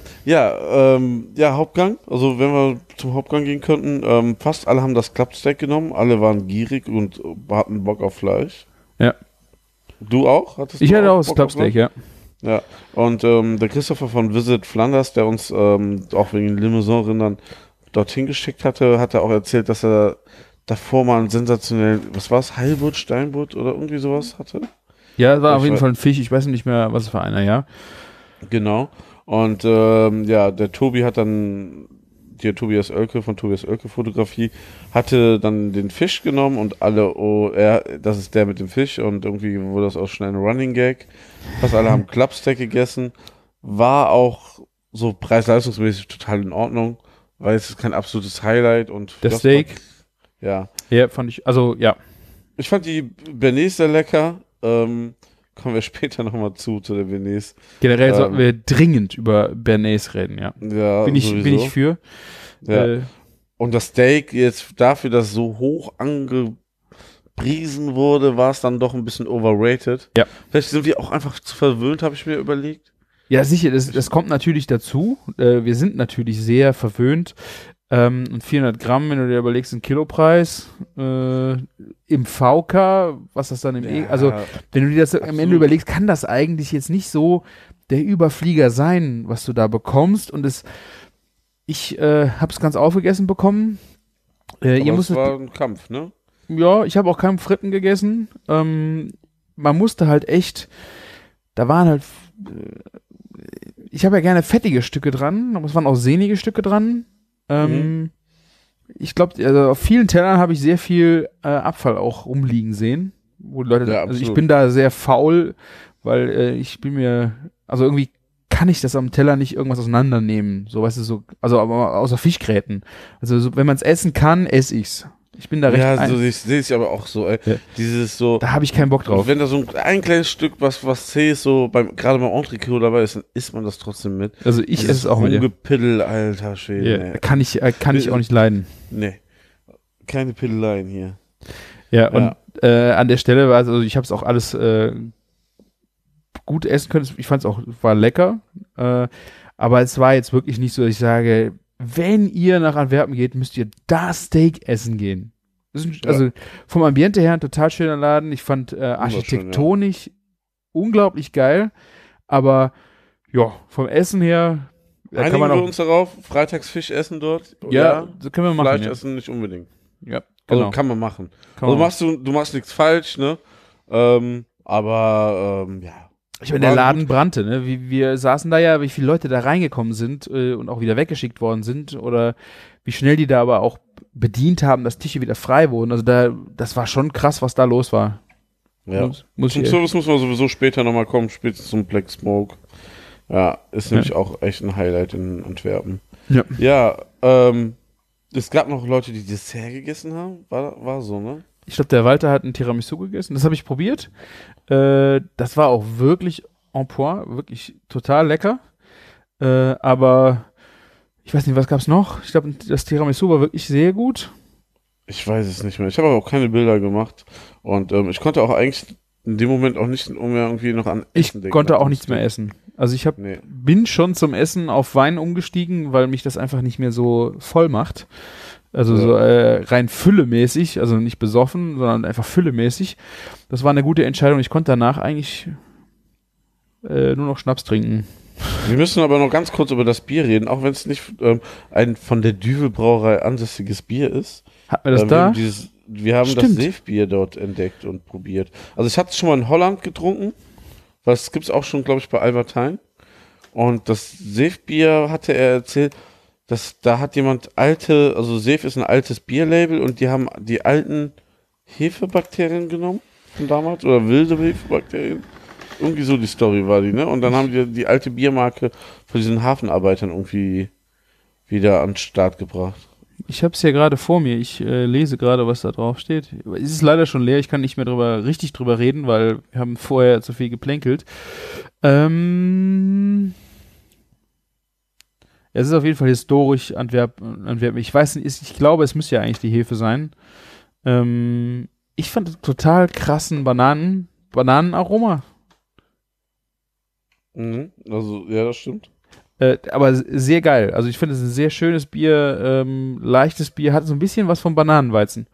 okay. Hauptgang. Also wenn wir zum Hauptgang gehen könnten, fast alle haben das Clubsteak genommen. Alle waren gierig und hatten Bock auf Fleisch. Ja. Du auch? Ich hatte auch das Bock auf Clubsteak, Fleisch? ja. Ja, und der Christopher von Visit Flanders, der uns auch wegen den Limousin-Rindern dorthin geschickt hatte, hat er auch erzählt, dass er davor mal einen sensationellen, was war es, Heilbutt, Steinbutt oder irgendwie sowas hatte. Ja, es war Ich auf jeden weiß- Fall ein Fisch. Ich weiß nicht mehr, was es für einer, ja. Genau. Und ja, der Tobias Oelke von Tobias Oelke Fotografie hatte dann den Fisch genommen und alle, das ist der mit dem Fisch und irgendwie wurde das auch schnell ein Running Gag. Fast alle haben Clubsteak gegessen. War auch so preis-leistungsmäßig total in Ordnung, weil es ist kein absolutes Highlight und Der Steak. Ja. Ja, fand ich, also ja. Ich fand die Bernays sehr lecker. Kommen wir später nochmal zu der Bernays. Generell sollten wir dringend über Bernays reden, ja. Ja, bin ich für. Ja. Und das Steak jetzt dafür, dass es so hoch angepriesen wurde, war es dann doch ein bisschen overrated. Ja. Vielleicht sind wir auch einfach zu verwöhnt, habe ich mir überlegt. Ja, sicher, das kommt natürlich dazu. Wir sind natürlich sehr verwöhnt. Und 400 Gramm, wenn du dir überlegst, ein Kilopreis im VK, was das dann also wenn du dir das am Ende überlegst, kann das eigentlich jetzt nicht so der Überflieger sein, was du da bekommst. Und ich habe es ganz aufgegessen bekommen. Das war ein Kampf, ne? Ja, ich habe auch keinen Fritten gegessen. Man musste halt echt, da waren halt, ich habe ja gerne fettige Stücke dran, aber es waren auch sehnige Stücke dran. Ich glaube, also auf vielen Tellern habe ich sehr viel Abfall auch rumliegen sehen. Wo die Leute, also ich bin da sehr faul, weil also irgendwie kann ich das am Teller nicht irgendwas auseinandernehmen. So, weißt du, so, also aber außer Fischgräten. Also so, wenn man es essen kann, esse ich's. Ich bin da recht. Ja, so sehe ich aber auch so, ey. Ja. Dieses so. Da habe ich keinen Bock drauf. Wenn da so ein kleines Stück, was zäh ist, so gerade beim Entrecot dabei ist, dann isst man das trotzdem mit. Also ich esse es auch mit. Ungepiddel, alter Schwede. Ja, kann ich auch nicht leiden. Nee. Keine Piddeleien hier. Ja, und an der Stelle war also ich habe es auch alles gut essen können. Ich fand es auch, war lecker. Aber es war jetzt wirklich nicht so, dass ich sage, wenn ihr nach Antwerpen geht, müsst ihr das Steak essen gehen. Also vom Ambiente her ein total schöner Laden. Ich fand architektonisch unglaublich geil. Aber ja, vom Essen her kann man wir uns darauf, freitags Fisch essen dort? Ja, so können wir machen. Fleisch essen nicht unbedingt. Ja, genau. Also kann man machen. Du machst nichts falsch, ne? Aber ja. Ich meine, der Laden brannte, ne? Wir saßen da ja, wie viele Leute da reingekommen sind und auch wieder weggeschickt worden sind oder wie schnell die da aber auch bedient haben, dass Tische wieder frei wurden. Also das war schon krass, was da los war. Ja. Zum Service muss man sowieso später nochmal kommen, spätestens zum Black Smoke. Ja, ist nämlich auch echt ein Highlight in Antwerpen. Ja. Ja, es gab noch Leute, die Dessert gegessen haben. War so, ne? Ich glaube, der Walter hat ein Tiramisu gegessen. Das habe ich probiert. Das war auch wirklich en point, wirklich total lecker. Aber ich weiß nicht, was gab's noch? Ich glaube, das Tiramisu war wirklich sehr gut. Ich weiß es nicht mehr. Ich habe aber auch keine Bilder gemacht. Und ich konnte auch eigentlich in dem Moment auch nicht mehr irgendwie noch an Essen denken. Ich konnte auch nichts mehr essen. Also ich bin schon zum Essen auf Wein umgestiegen, weil mich das einfach nicht mehr so voll macht. Also so rein füllemäßig, also nicht besoffen, sondern einfach füllemäßig. Das war eine gute Entscheidung. Ich konnte danach eigentlich nur noch Schnaps trinken. Wir müssen aber noch ganz kurz über das Bier reden, auch wenn es nicht ein von der Düvel Brauerei ansässiges Bier ist. Hatten wir das da? Wir haben das Seefbier dort entdeckt und probiert. Also ich hatte es schon mal in Holland getrunken, weil es gibt es auch schon, glaube ich, bei Albert Heijn. Und das Seefbier hatte er erzählt, da hat jemand also Seef ist ein altes Bierlabel und die haben die alten Hefebakterien genommen von damals oder wilde Hefebakterien. Irgendwie so die Story war die, ne? Und dann haben die alte Biermarke von diesen Hafenarbeitern irgendwie wieder an den Start gebracht. Ich habe es hier gerade vor mir. Ich lese gerade, was da drauf steht. Es ist leider schon leer. Ich kann nicht mehr richtig drüber reden, weil wir haben vorher zu viel geplänkelt. Es ist auf jeden Fall historisch Antwerpen. Ich weiß nicht, ich glaube, es müsste ja eigentlich die Hefe sein. Ich fand total krassen Bananenaroma. Also, ja, das stimmt. Aber sehr geil. Also ich finde, es ist ein sehr schönes Bier, leichtes Bier, hat so ein bisschen was vom Bananenweizen.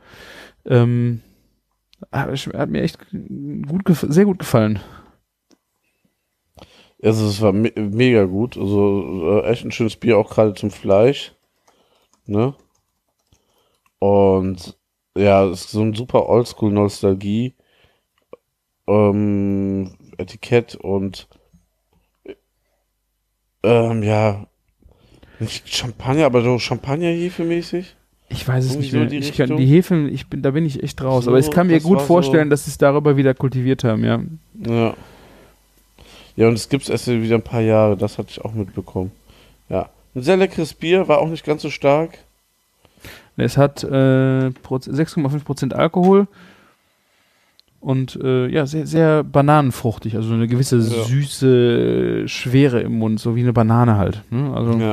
Hat mir echt sehr gut gefallen. Also es war mega gut. Also echt ein schönes Bier, auch gerade zum Fleisch. Ne? Und ja, es ist so ein super Oldschool-Nostalgie. Etikett und Ja, nicht Champagner, aber so Champagner-Hefe-mäßig. Ich weiß es Irgendwie nicht so mehr. die Ich kann, Richtung? die Hefen, da bin ich echt raus. So, Aber ich kann mir das gut war vorstellen, so. dass sie es darüber wieder kultiviert haben, ja. Ja. Ja, und es gibt's erst wieder ein paar Jahre, das hatte ich auch mitbekommen. Ja. Ein sehr leckeres Bier, war auch nicht ganz so stark. Es hat 6,5% Alkohol und ja, sehr, sehr bananenfruchtig. Also eine gewisse Ja. süße Schwere im Mund, so wie eine Banane halt. Ne? Also, Ja.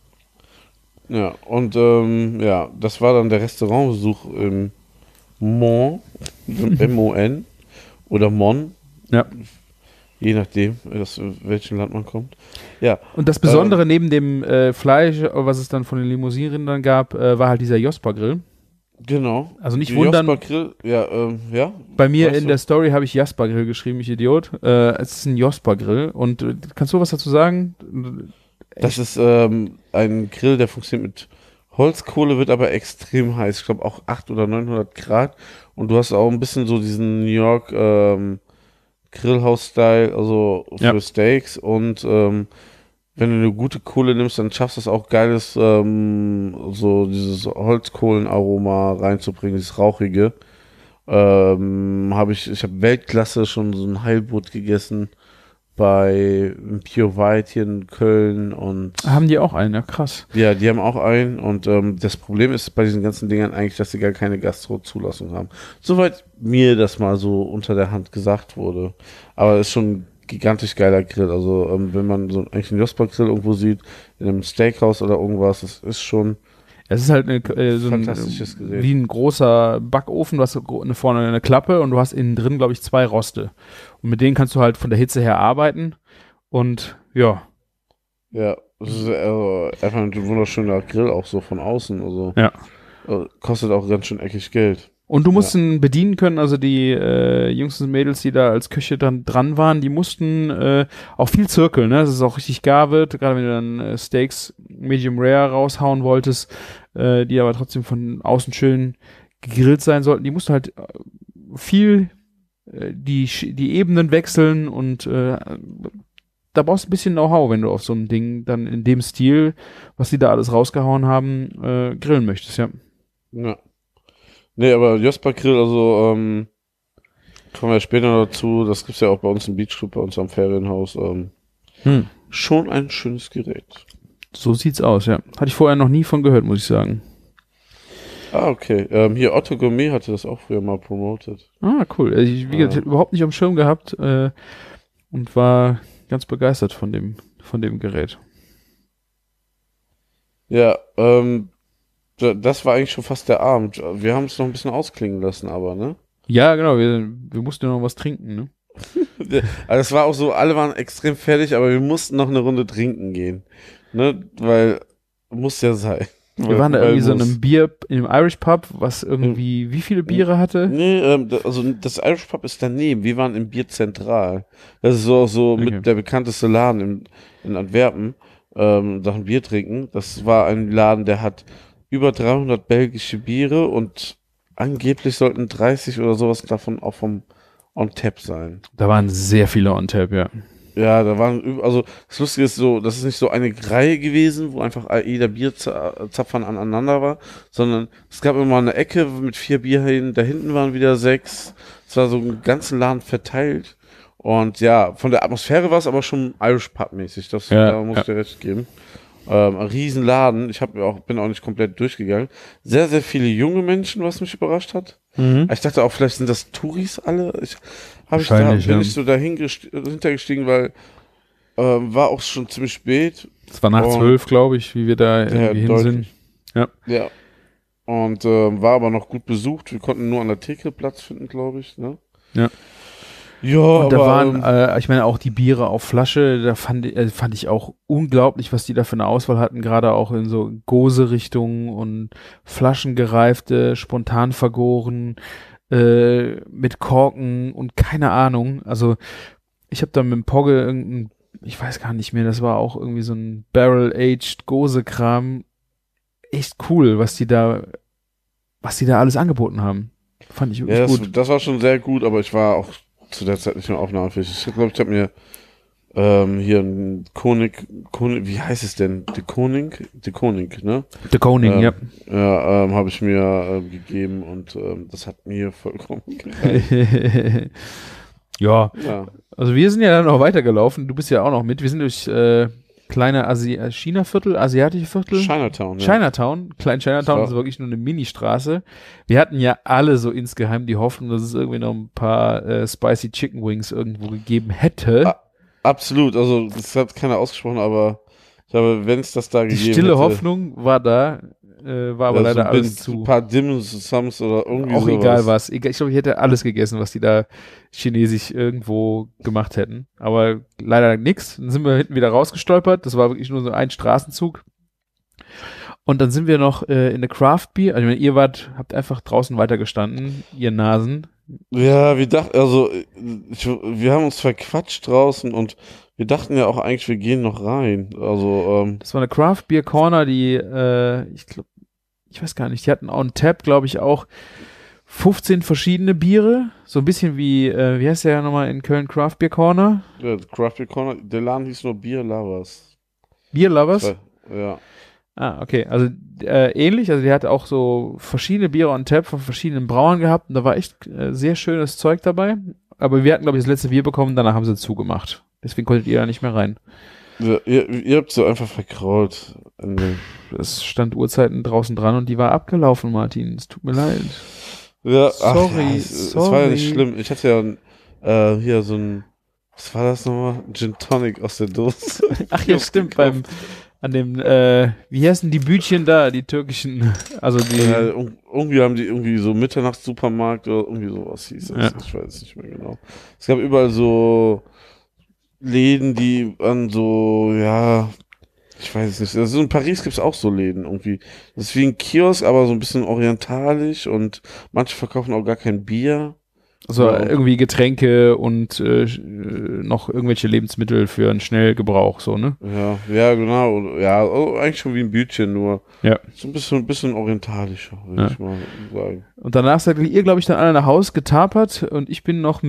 Ja, und ja, das war dann der Restaurantbesuch im Mon, M-O-N oder Mon, ja. je nachdem, aus welchem Land man kommt. Ja, Und das Besondere neben dem Fleisch, was es dann von den Limousinenrindern gab, war halt dieser Jospa-Grill. genau. Also nicht Die wundern, Jospa Grill, ja, ja. bei mir weißt in du? der Story habe ich Jasper-Grill geschrieben, ich Idiot. Es ist ein Jospa-Grill. Und kannst du was dazu sagen? Das ist ein Grill, der funktioniert mit Holzkohle, wird aber extrem heiß. Ich glaube auch 800 oder 900 Grad. Und du hast auch ein bisschen so diesen New York Grillhouse-Style, also für Ja. Steaks. Und wenn du eine gute Kohle nimmst, dann schaffst du es auch geiles, so dieses Holzkohlenaroma reinzubringen, dieses Rauchige. Ich habe Weltklasse schon so ein Heilbutt gegessen bei Pure White hier in Köln und Haben die auch einen, ja krass. ja, die haben auch einen und das Problem ist bei diesen ganzen Dingern eigentlich, dass sie gar keine Gastro-Zulassung haben. Soweit mir das mal so unter der Hand gesagt wurde. Aber es ist schon ein gigantisch geiler Grill. Also wenn man so eigentlich einen Jospa-Grill irgendwo sieht, in einem Steakhouse oder irgendwas, das ist schon Es ist halt so fantastisches Gerät. wie ein großer Backofen. Du hast vorne eine Klappe und du hast innen drin, glaube ich, 2 Roste. Und mit denen kannst du halt von der Hitze her arbeiten. Und ja, Ja, es ist einfach ein wunderschöner Grill auch so von außen. Also Ja. Kostet auch ganz schön eckig Geld. und du musst ihn bedienen können. Also die Jungs und Mädels, die da als Köche dann dran waren, die mussten auch viel zirkeln. Ne? Dass es auch richtig gar wird. Gerade wenn du dann Steaks Medium Rare raushauen wolltest, die aber trotzdem von außen schön gegrillt sein sollten. Die mussten halt viel die Ebenen wechseln und da brauchst du ein bisschen Know-how, wenn du auf so einem Ding dann in dem Stil, was die da alles rausgehauen haben, grillen möchtest, ja. Ja. Nee, aber Jospa Grill, also kommen wir später noch dazu. Das gibt's ja auch bei uns im Beachclub, bei uns am Ferienhaus. Schon ein schönes Gerät. So sieht's aus, ja. Hatte ich vorher noch nie von gehört, muss ich sagen. Ah, okay. Hier Otto Gourmet hatte das auch früher mal promotet. Ah, cool. Also wie gesagt, ich hab überhaupt nicht auf dem Schirm gehabt und war ganz begeistert von dem Gerät. Ja, das war eigentlich schon fast der Abend. Wir haben es noch ein bisschen ausklingen lassen, aber, ne? Ja, genau, wir mussten ja noch was trinken, ne? Also es war auch so, alle waren extrem fertig, aber wir mussten noch eine Runde trinken gehen. Ne? Weil, muss ja sein. Wir waren da Weil irgendwie so in muss. einem Bier, in einem Irish Pub, was irgendwie wie viele Biere hatte? Nee, also das Irish Pub ist daneben. Wir waren im Bier Zentral. Das ist so Okay. mit der bekannteste Laden in Antwerpen, Sachen Bier trinken. Das war ein Laden, der hat über 300 belgische Biere und angeblich sollten 30 oder sowas davon auch vom On Tap sein. Da waren sehr viele on Tap, ja. Ja, da waren, also das Lustige ist so, das ist nicht so eine Reihe gewesen, wo einfach jeder Bierzapfern aneinander war, sondern es gab immer eine Ecke mit 4 Bierhähnen, da hinten waren wieder 6, es war so im ganzen Laden verteilt und ja, von der Atmosphäre war es aber schon Irish Pub-mäßig, da muss ich dir recht geben. Ein Riesenladen, bin auch nicht komplett durchgegangen. Sehr, sehr viele junge Menschen, was mich überrascht hat. Ich dachte auch, vielleicht sind das Touris alle. Bin ich so hintergestiegen, weil war auch schon ziemlich spät. Es war nach 12, glaube ich, wie wir da irgendwie hin sind. Ja. Und war aber noch gut besucht. Wir konnten nur an der Theke Platz finden, glaube ich. Ne? Ja. Ja, und da aber waren, ich meine, auch die Biere auf Flasche, da fand ich auch unglaublich, was die da für eine Auswahl hatten, gerade auch in so Gose-Richtungen und flaschengereifte, spontan vergoren, mit Korken und keine Ahnung. Also ich habe da mit dem Pogge ich weiß gar nicht mehr, das war auch irgendwie so ein Barrel-Aged Gose-Kram. Echt cool, was die da alles angeboten haben. Fand ich wirklich gut. Das war schon sehr gut, aber ich war auch zu der Zeit nicht mehr aufnahmefähig. Ich glaube, ich habe mir Hier ein Konig, wie heißt es denn? De Koning, ne? The Koning, ja. Ja, habe ich mir gegeben und das hat mir vollkommen gereicht. Ja, Ja. also wir sind ja dann noch weitergelaufen. Du bist ja auch noch mit. Wir sind durch kleine China-Viertel, asiatische Viertel. Chinatown, ja. Chinatown, Klein Chinatown, Ja. das ist wirklich nur eine Ministraße. Wir hatten ja alle so insgeheim die Hoffnung, dass es irgendwie noch ein paar Spicy Chicken Wings irgendwo gegeben hätte. Ah, absolut, also das hat keiner ausgesprochen, aber ich glaube, wenn es das da Die gegeben stille hätte, Hoffnung war da, war aber ja, leider so alles ein zu. paar Dim Sums oder irgendwie Auch sowas. egal was. Ich glaube, ich hätte alles gegessen, was die da chinesisch irgendwo gemacht hätten. Aber leider nix. Dann sind wir hinten wieder rausgestolpert. Das war wirklich nur so ein Straßenzug. Und dann sind wir noch in eine Craft Beer. Also ihr habt einfach draußen weitergestanden, ihr Nasen. Ja, wir dachten, also wir haben uns verquatscht draußen und wir dachten ja auch eigentlich, wir gehen noch rein. Also, Das war eine Craft Beer Corner, die, ich glaube, ich weiß gar nicht, die hatten on tap, glaube ich, auch 15 verschiedene Biere. So ein bisschen wie heißt der nochmal in Köln, Craft Beer Corner? ja, Craft Beer Corner, der Laden hieß nur Beer Lovers. Beer Lovers? Ja. Ah, okay. Also ähnlich, also die hatte auch so verschiedene Biere on tap von verschiedenen Brauern gehabt und da war echt sehr schönes Zeug dabei. Aber wir hatten, glaube ich, das letzte Bier bekommen, danach haben sie zugemacht. Deswegen konntet ihr da nicht mehr rein. Ja, ihr habt so einfach verkrault. Es stand Uhrzeiten draußen dran und die war abgelaufen, Martin. Es tut mir leid. Ja, Sorry, ja, es war ja nicht schlimm. Ich hatte ja hier so ein, was war das nochmal? Gin Tonic aus der Dose. Ach ja, stimmt, an dem, wie heißen die Bütchen da, die türkischen, also die, Irgendwie haben die irgendwie so Mitternachtssupermarkt oder irgendwie sowas hieß es. Ja. Ich weiß es nicht mehr genau. Es gab überall so Läden, die an so, ja, ich weiß es nicht. Also in Paris gibt es auch so Läden irgendwie. Das ist wie ein Kiosk, aber so ein bisschen orientalisch und manche verkaufen auch gar kein Bier. also Ja. irgendwie Getränke und noch irgendwelche Lebensmittel für einen Schnellgebrauch, so, ne? Ja, genau. Ja, eigentlich schon wie ein Bütchen, nur Ja. so ein bisschen orientalischer, würde Ja. ich mal sagen. Und danach seid ihr, glaube ich, dann alle nach Hause getapert und ich bin noch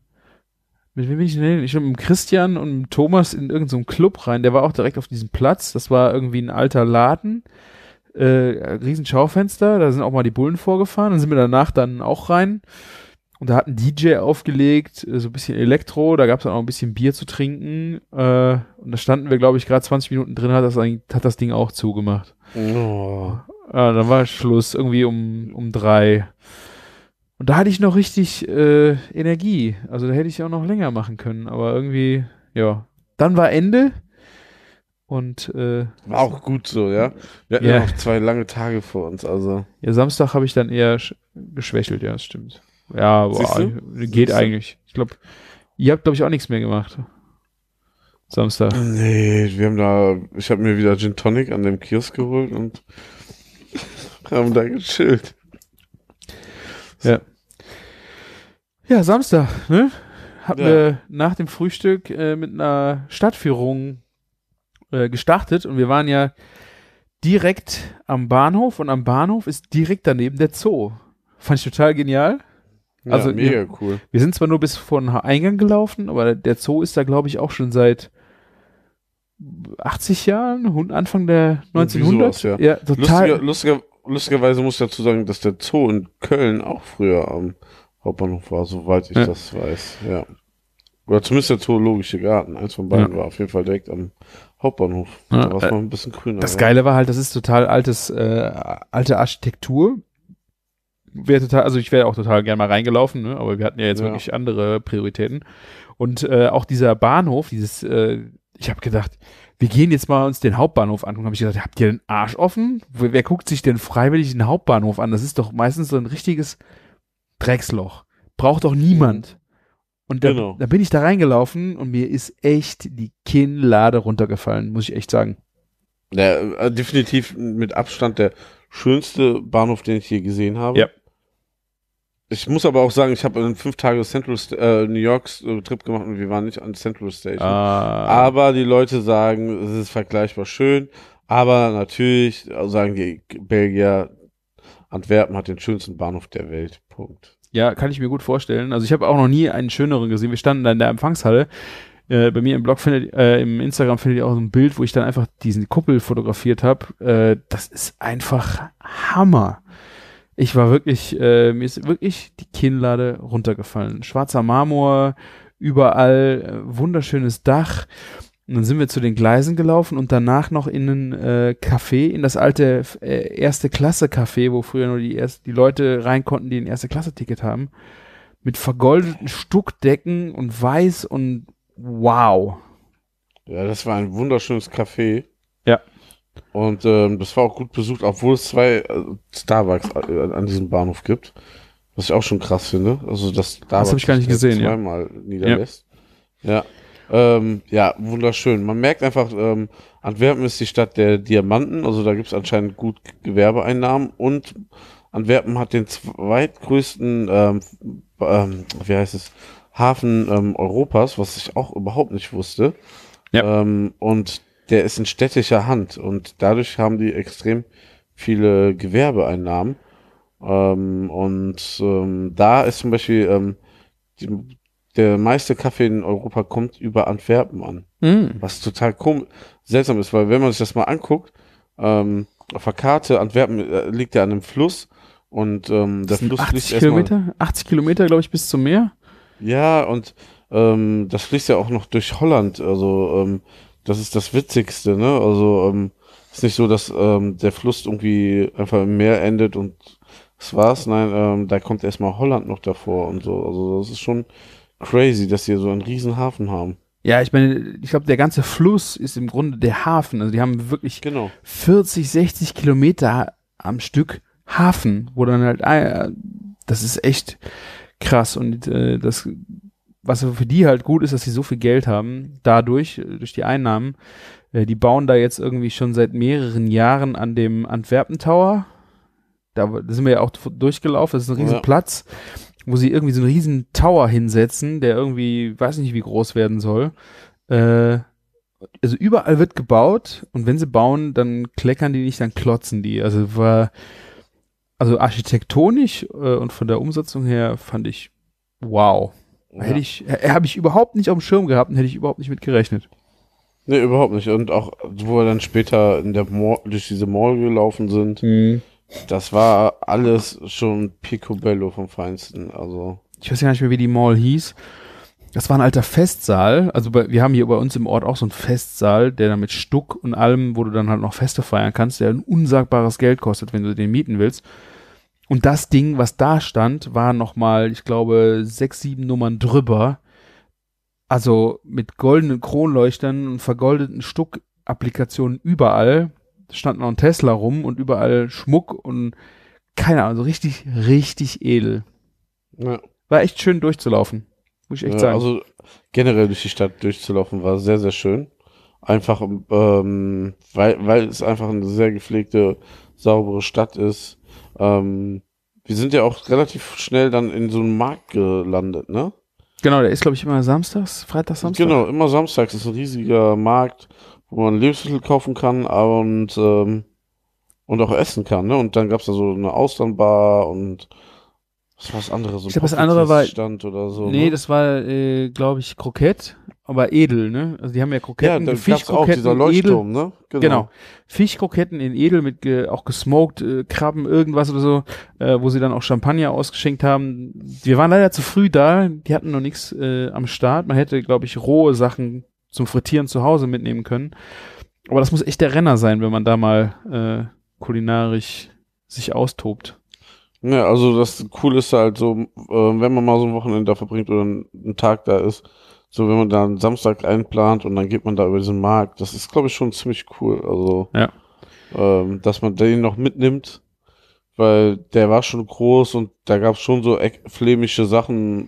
mit wem bin ich denn hin? Ich bin mit dem Christian und mit dem Thomas in irgendeinem so Club rein. Der war auch direkt auf diesem Platz. Das war irgendwie ein alter Laden. Riesen Schaufenster. Da sind auch mal die Bullen vorgefahren. Dann sind wir danach dann auch rein. Und da hat ein DJ aufgelegt, so ein bisschen Elektro. Da gab es dann auch ein bisschen Bier zu trinken. Und da standen wir, glaube ich, gerade 20 Minuten drin, hat das Ding auch zugemacht. Oh. Dann war Schluss, irgendwie um 3. Und da hatte ich noch richtig Energie. Also da hätte ich auch noch länger machen können. Aber irgendwie, ja. Dann war Ende. Und War auch gut so, ja. Wir hatten Ja. ja noch 2 lange Tage vor uns, also. ja, Samstag habe ich dann eher geschwächelt, ja, das stimmt. Ja, Siehst boah, du? geht Siehst du? eigentlich. Ich glaube, ihr habt, glaube ich, auch nichts mehr gemacht. Samstag. Nee, ich habe mir wieder Gin Tonic an dem Kiosk geholt und haben da gechillt. Ja. Ja, Samstag, ne? Haben Ja. wir nach dem Frühstück mit einer Stadtführung gestartet und wir waren ja direkt am Bahnhof und am Bahnhof ist direkt daneben der Zoo. Fand ich total genial. Also, Ja, mega cool. Wir sind zwar nur bis vor den Eingang gelaufen, aber der Zoo ist da, glaube ich, auch schon seit 80 Jahren, Anfang der 1900. sowas, Ja, total. Lustigerweise muss ich dazu sagen, dass der Zoo in Köln auch früher am Hauptbahnhof war, soweit ich Ja. das weiß. Ja. Oder zumindest der Zoologische Garten. Eins von beiden Ja. war auf jeden Fall direkt am Hauptbahnhof. Ja, Da war es noch ein bisschen grüner. Das ja. Geile war halt, das ist total alte Architektur. Also ich wäre auch total gern mal reingelaufen, ne? Aber wir hatten ja jetzt Ja. wirklich andere Prioritäten. Und auch dieser Bahnhof, ich habe gedacht, wir gehen jetzt mal uns den Hauptbahnhof angucken. Habe ich gedacht, habt ihr den Arsch offen? Wer guckt sich denn freiwillig den Hauptbahnhof an? Das ist doch meistens so ein richtiges Drecksloch. Braucht doch niemand. Und Genau. da bin ich da reingelaufen und mir ist echt die Kinnlade runtergefallen, muss ich echt sagen. Ja, definitiv mit Abstand der schönste Bahnhof, den ich je gesehen habe. Ja. Ich muss aber auch sagen, ich habe einen 5 Tage New York Trip gemacht und wir waren nicht an Central Station. Aber die Leute sagen, es ist vergleichbar schön. Aber natürlich sagen die Belgier, Antwerpen hat den schönsten Bahnhof der Welt. Punkt. Ja, kann ich mir gut vorstellen. Also ich habe auch noch nie einen schöneren gesehen. Wir standen da in der Empfangshalle. Bei mir im Blog im Instagram findet ihr auch so ein Bild, wo ich dann einfach diesen Kuppel fotografiert habe. Das ist einfach Hammer. Ich war wirklich, mir ist wirklich die Kinnlade runtergefallen. Schwarzer Marmor, überall, wunderschönes Dach. Und dann sind wir zu den Gleisen gelaufen und danach noch in ein Café, in das alte Erste-Klasse-Café, wo früher nur die Leute rein konnten, die ein Erste-Klasse-Ticket haben. Mit vergoldeten Stuckdecken und weiß und wow. Ja, das war ein wunderschönes Café. Ja. Und das war auch gut besucht, obwohl es 2 Starbucks an diesem Bahnhof gibt. Was ich auch schon krass finde. Also das Starbucks habe ich gar nicht gesehen, ja. zweimal niederlässt. Ja. Ja, wunderschön. Man merkt einfach, Antwerpen ist die Stadt der Diamanten, also da gibt es anscheinend gut Gewerbeeinnahmen und Antwerpen hat den zweitgrößten, wie heißt es, Hafen Europas, was ich auch überhaupt nicht wusste. Ja. Und der ist in städtischer Hand und dadurch haben die extrem viele Gewerbeeinnahmen. Da ist zum Beispiel der meiste Kaffee in Europa kommt über Antwerpen an. Was total seltsam ist, weil wenn man sich das mal anguckt, auf der Karte, Antwerpen liegt ja an einem Fluss und der Fluss 80 fließt Kilometer? 80 Kilometer, glaube ich, bis zum Meer? Ja, und das fließt ja auch noch durch Holland, also das ist das Witzigste, ne? Also ist nicht so, dass der Fluss irgendwie einfach im Meer endet und das war's. Nein, da kommt erstmal Holland noch davor und so. Also das ist schon crazy, dass die so einen riesen Hafen haben. Ja, ich meine, ich glaube, der ganze Fluss ist im Grunde der Hafen. Also die haben wirklich 40, 60 Kilometer am Stück Hafen, wo dann halt, das ist echt krass. Und das, was für die halt gut ist, dass sie so viel Geld haben, durch die Einnahmen. Die bauen da jetzt irgendwie schon seit mehreren Jahren an dem Antwerpen Tower. Da sind wir ja auch durchgelaufen. Das ist ein riesen Platz, wo sie irgendwie so einen riesen Tower hinsetzen, der irgendwie, weiß nicht, wie groß werden soll. Also überall wird gebaut und wenn sie bauen, dann kleckern die nicht, dann klotzen die. Also architektonisch und von der Umsetzung her fand ich wow. Ja. Habe ich überhaupt nicht auf dem Schirm gehabt und hätte ich überhaupt nicht mit gerechnet. Nee, überhaupt nicht. Und auch, wo wir dann später in der durch diese Mall gelaufen sind, das war alles schon Picobello vom Feinsten. Also ich weiß gar nicht mehr, wie die Mall hieß. Das war ein alter Festsaal. Also wir haben hier bei uns im Ort auch so einen Festsaal, der dann mit Stuck und allem, wo du dann halt noch Feste feiern kannst, der ein unsagbares Geld kostet, wenn du den mieten willst. Und das Ding, was da stand, war nochmal, ich glaube, 6, 7 Nummern drüber. Also mit goldenen Kronleuchtern und vergoldeten Stuck-Applikationen überall. Da stand noch ein Tesla rum und überall Schmuck und keine Ahnung, so richtig, richtig edel. Ja. War echt schön durchzulaufen, muss ich echt sagen. Also generell durch die Stadt durchzulaufen war sehr, sehr schön. Einfach, weil es einfach eine sehr gepflegte, saubere Stadt ist. Wir sind ja auch relativ schnell dann in so einem Markt gelandet, ne? Genau, der ist, glaube ich, immer samstags, Freitag, Samstag. Genau, immer samstags. Das ist ein riesiger Markt, wo man Lebensmittel kaufen kann und auch essen kann, ne? Und dann gab es da so eine Austernbar und was war das andere? So ein ich glaube, das andere war Stand oder so. Nee, ne? das war, glaube ich, Krokett, aber edel, ne? Also die haben ja Kroketten, Ja, da gab's auch Fischkroketten dieser Leuchtturm, ne? Genau. Fischkroketten in edel mit auch gesmoked, Krabben, irgendwas oder so, wo sie dann auch Champagner ausgeschenkt haben. Wir waren leider zu früh da, die hatten noch nichts am Start. Man hätte, glaube ich, rohe Sachen zum Frittieren zu Hause mitnehmen können. Aber das muss echt der Renner sein, wenn man da mal kulinarisch sich austobt. Ja, also das Coole ist halt so, wenn man mal so ein Wochenende da verbringt oder einen Tag da ist, so wenn man da einen Samstag einplant und dann geht man da über diesen Markt, das ist, glaube ich, schon ziemlich cool. Also, dass man den noch mitnimmt, weil der war schon groß und da gab es schon so flämische Sachen,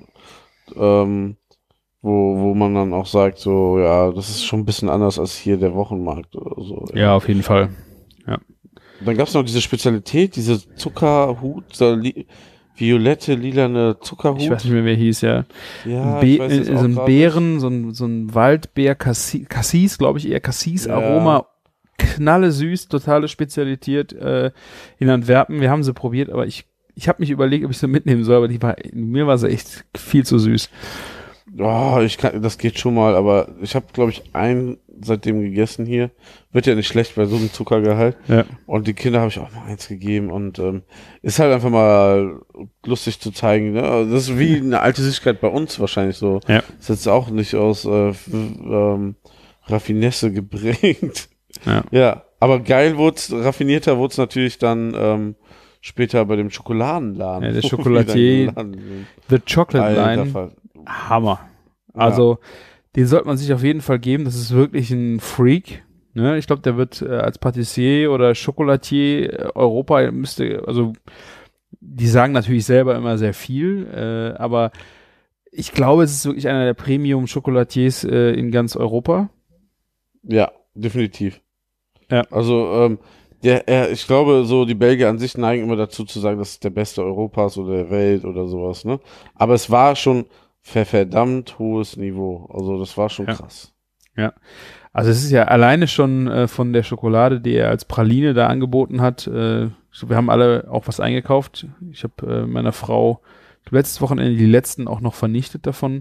wo man dann auch sagt, so, ja, das ist schon ein bisschen anders als hier der Wochenmarkt oder so. Ja, auf jeden Fall. Ja. Und dann gab es noch diese Spezialität, diese Zuckerhut, violette, lilane Zuckerhut. Ich weiß nicht mehr, wer hieß, ja. Ja, so ein Beeren, so ein Waldbeer, Cassis, glaube ich, eher Cassis-Aroma. Ja. Knalle süß, totale Spezialität in Antwerpen. Wir haben sie probiert, aber ich habe mich überlegt, ob ich sie mitnehmen soll, aber mir war sie echt viel zu süß. Das geht schon mal, aber ich habe, glaube ich, einen seitdem gegessen hier. Wird ja nicht schlecht bei so einem Zuckergehalt. Ja. Und die Kinder habe ich auch mal eins gegeben und ist halt einfach mal lustig zu zeigen. Ne? Also das ist wie eine alte Süßigkeit bei uns wahrscheinlich so. Ja. Ist jetzt auch nicht aus Raffinesse geprägt. Ja. Ja, aber raffinierter wurde es natürlich dann später bei dem Schokoladenladen. Ja, der wo wir Chocolatier, dann gelandet sind. The Chocolate Alter Line, Fall. Hammer. Also, den sollte man sich auf jeden Fall geben. Das ist wirklich ein Freak. Ne? Ich glaube, der wird als Patissier oder Chocolatier Europa also die sagen natürlich selber immer sehr viel, aber ich glaube, es ist wirklich einer der Premium-Chocolatiers in ganz Europa. Ja, definitiv. Ja. Also, ich glaube, so die Belgier an sich neigen immer dazu zu sagen, das ist der beste Europas oder der Welt oder sowas, ne? Aber es war schon verdammt hohes Niveau. Also, das war schon krass. Ja. Also es ist ja alleine schon von der Schokolade, die er als Praline da angeboten hat. Wir haben alle auch was eingekauft. Ich habe meiner Frau letztes Wochenende die letzten auch noch vernichtet davon.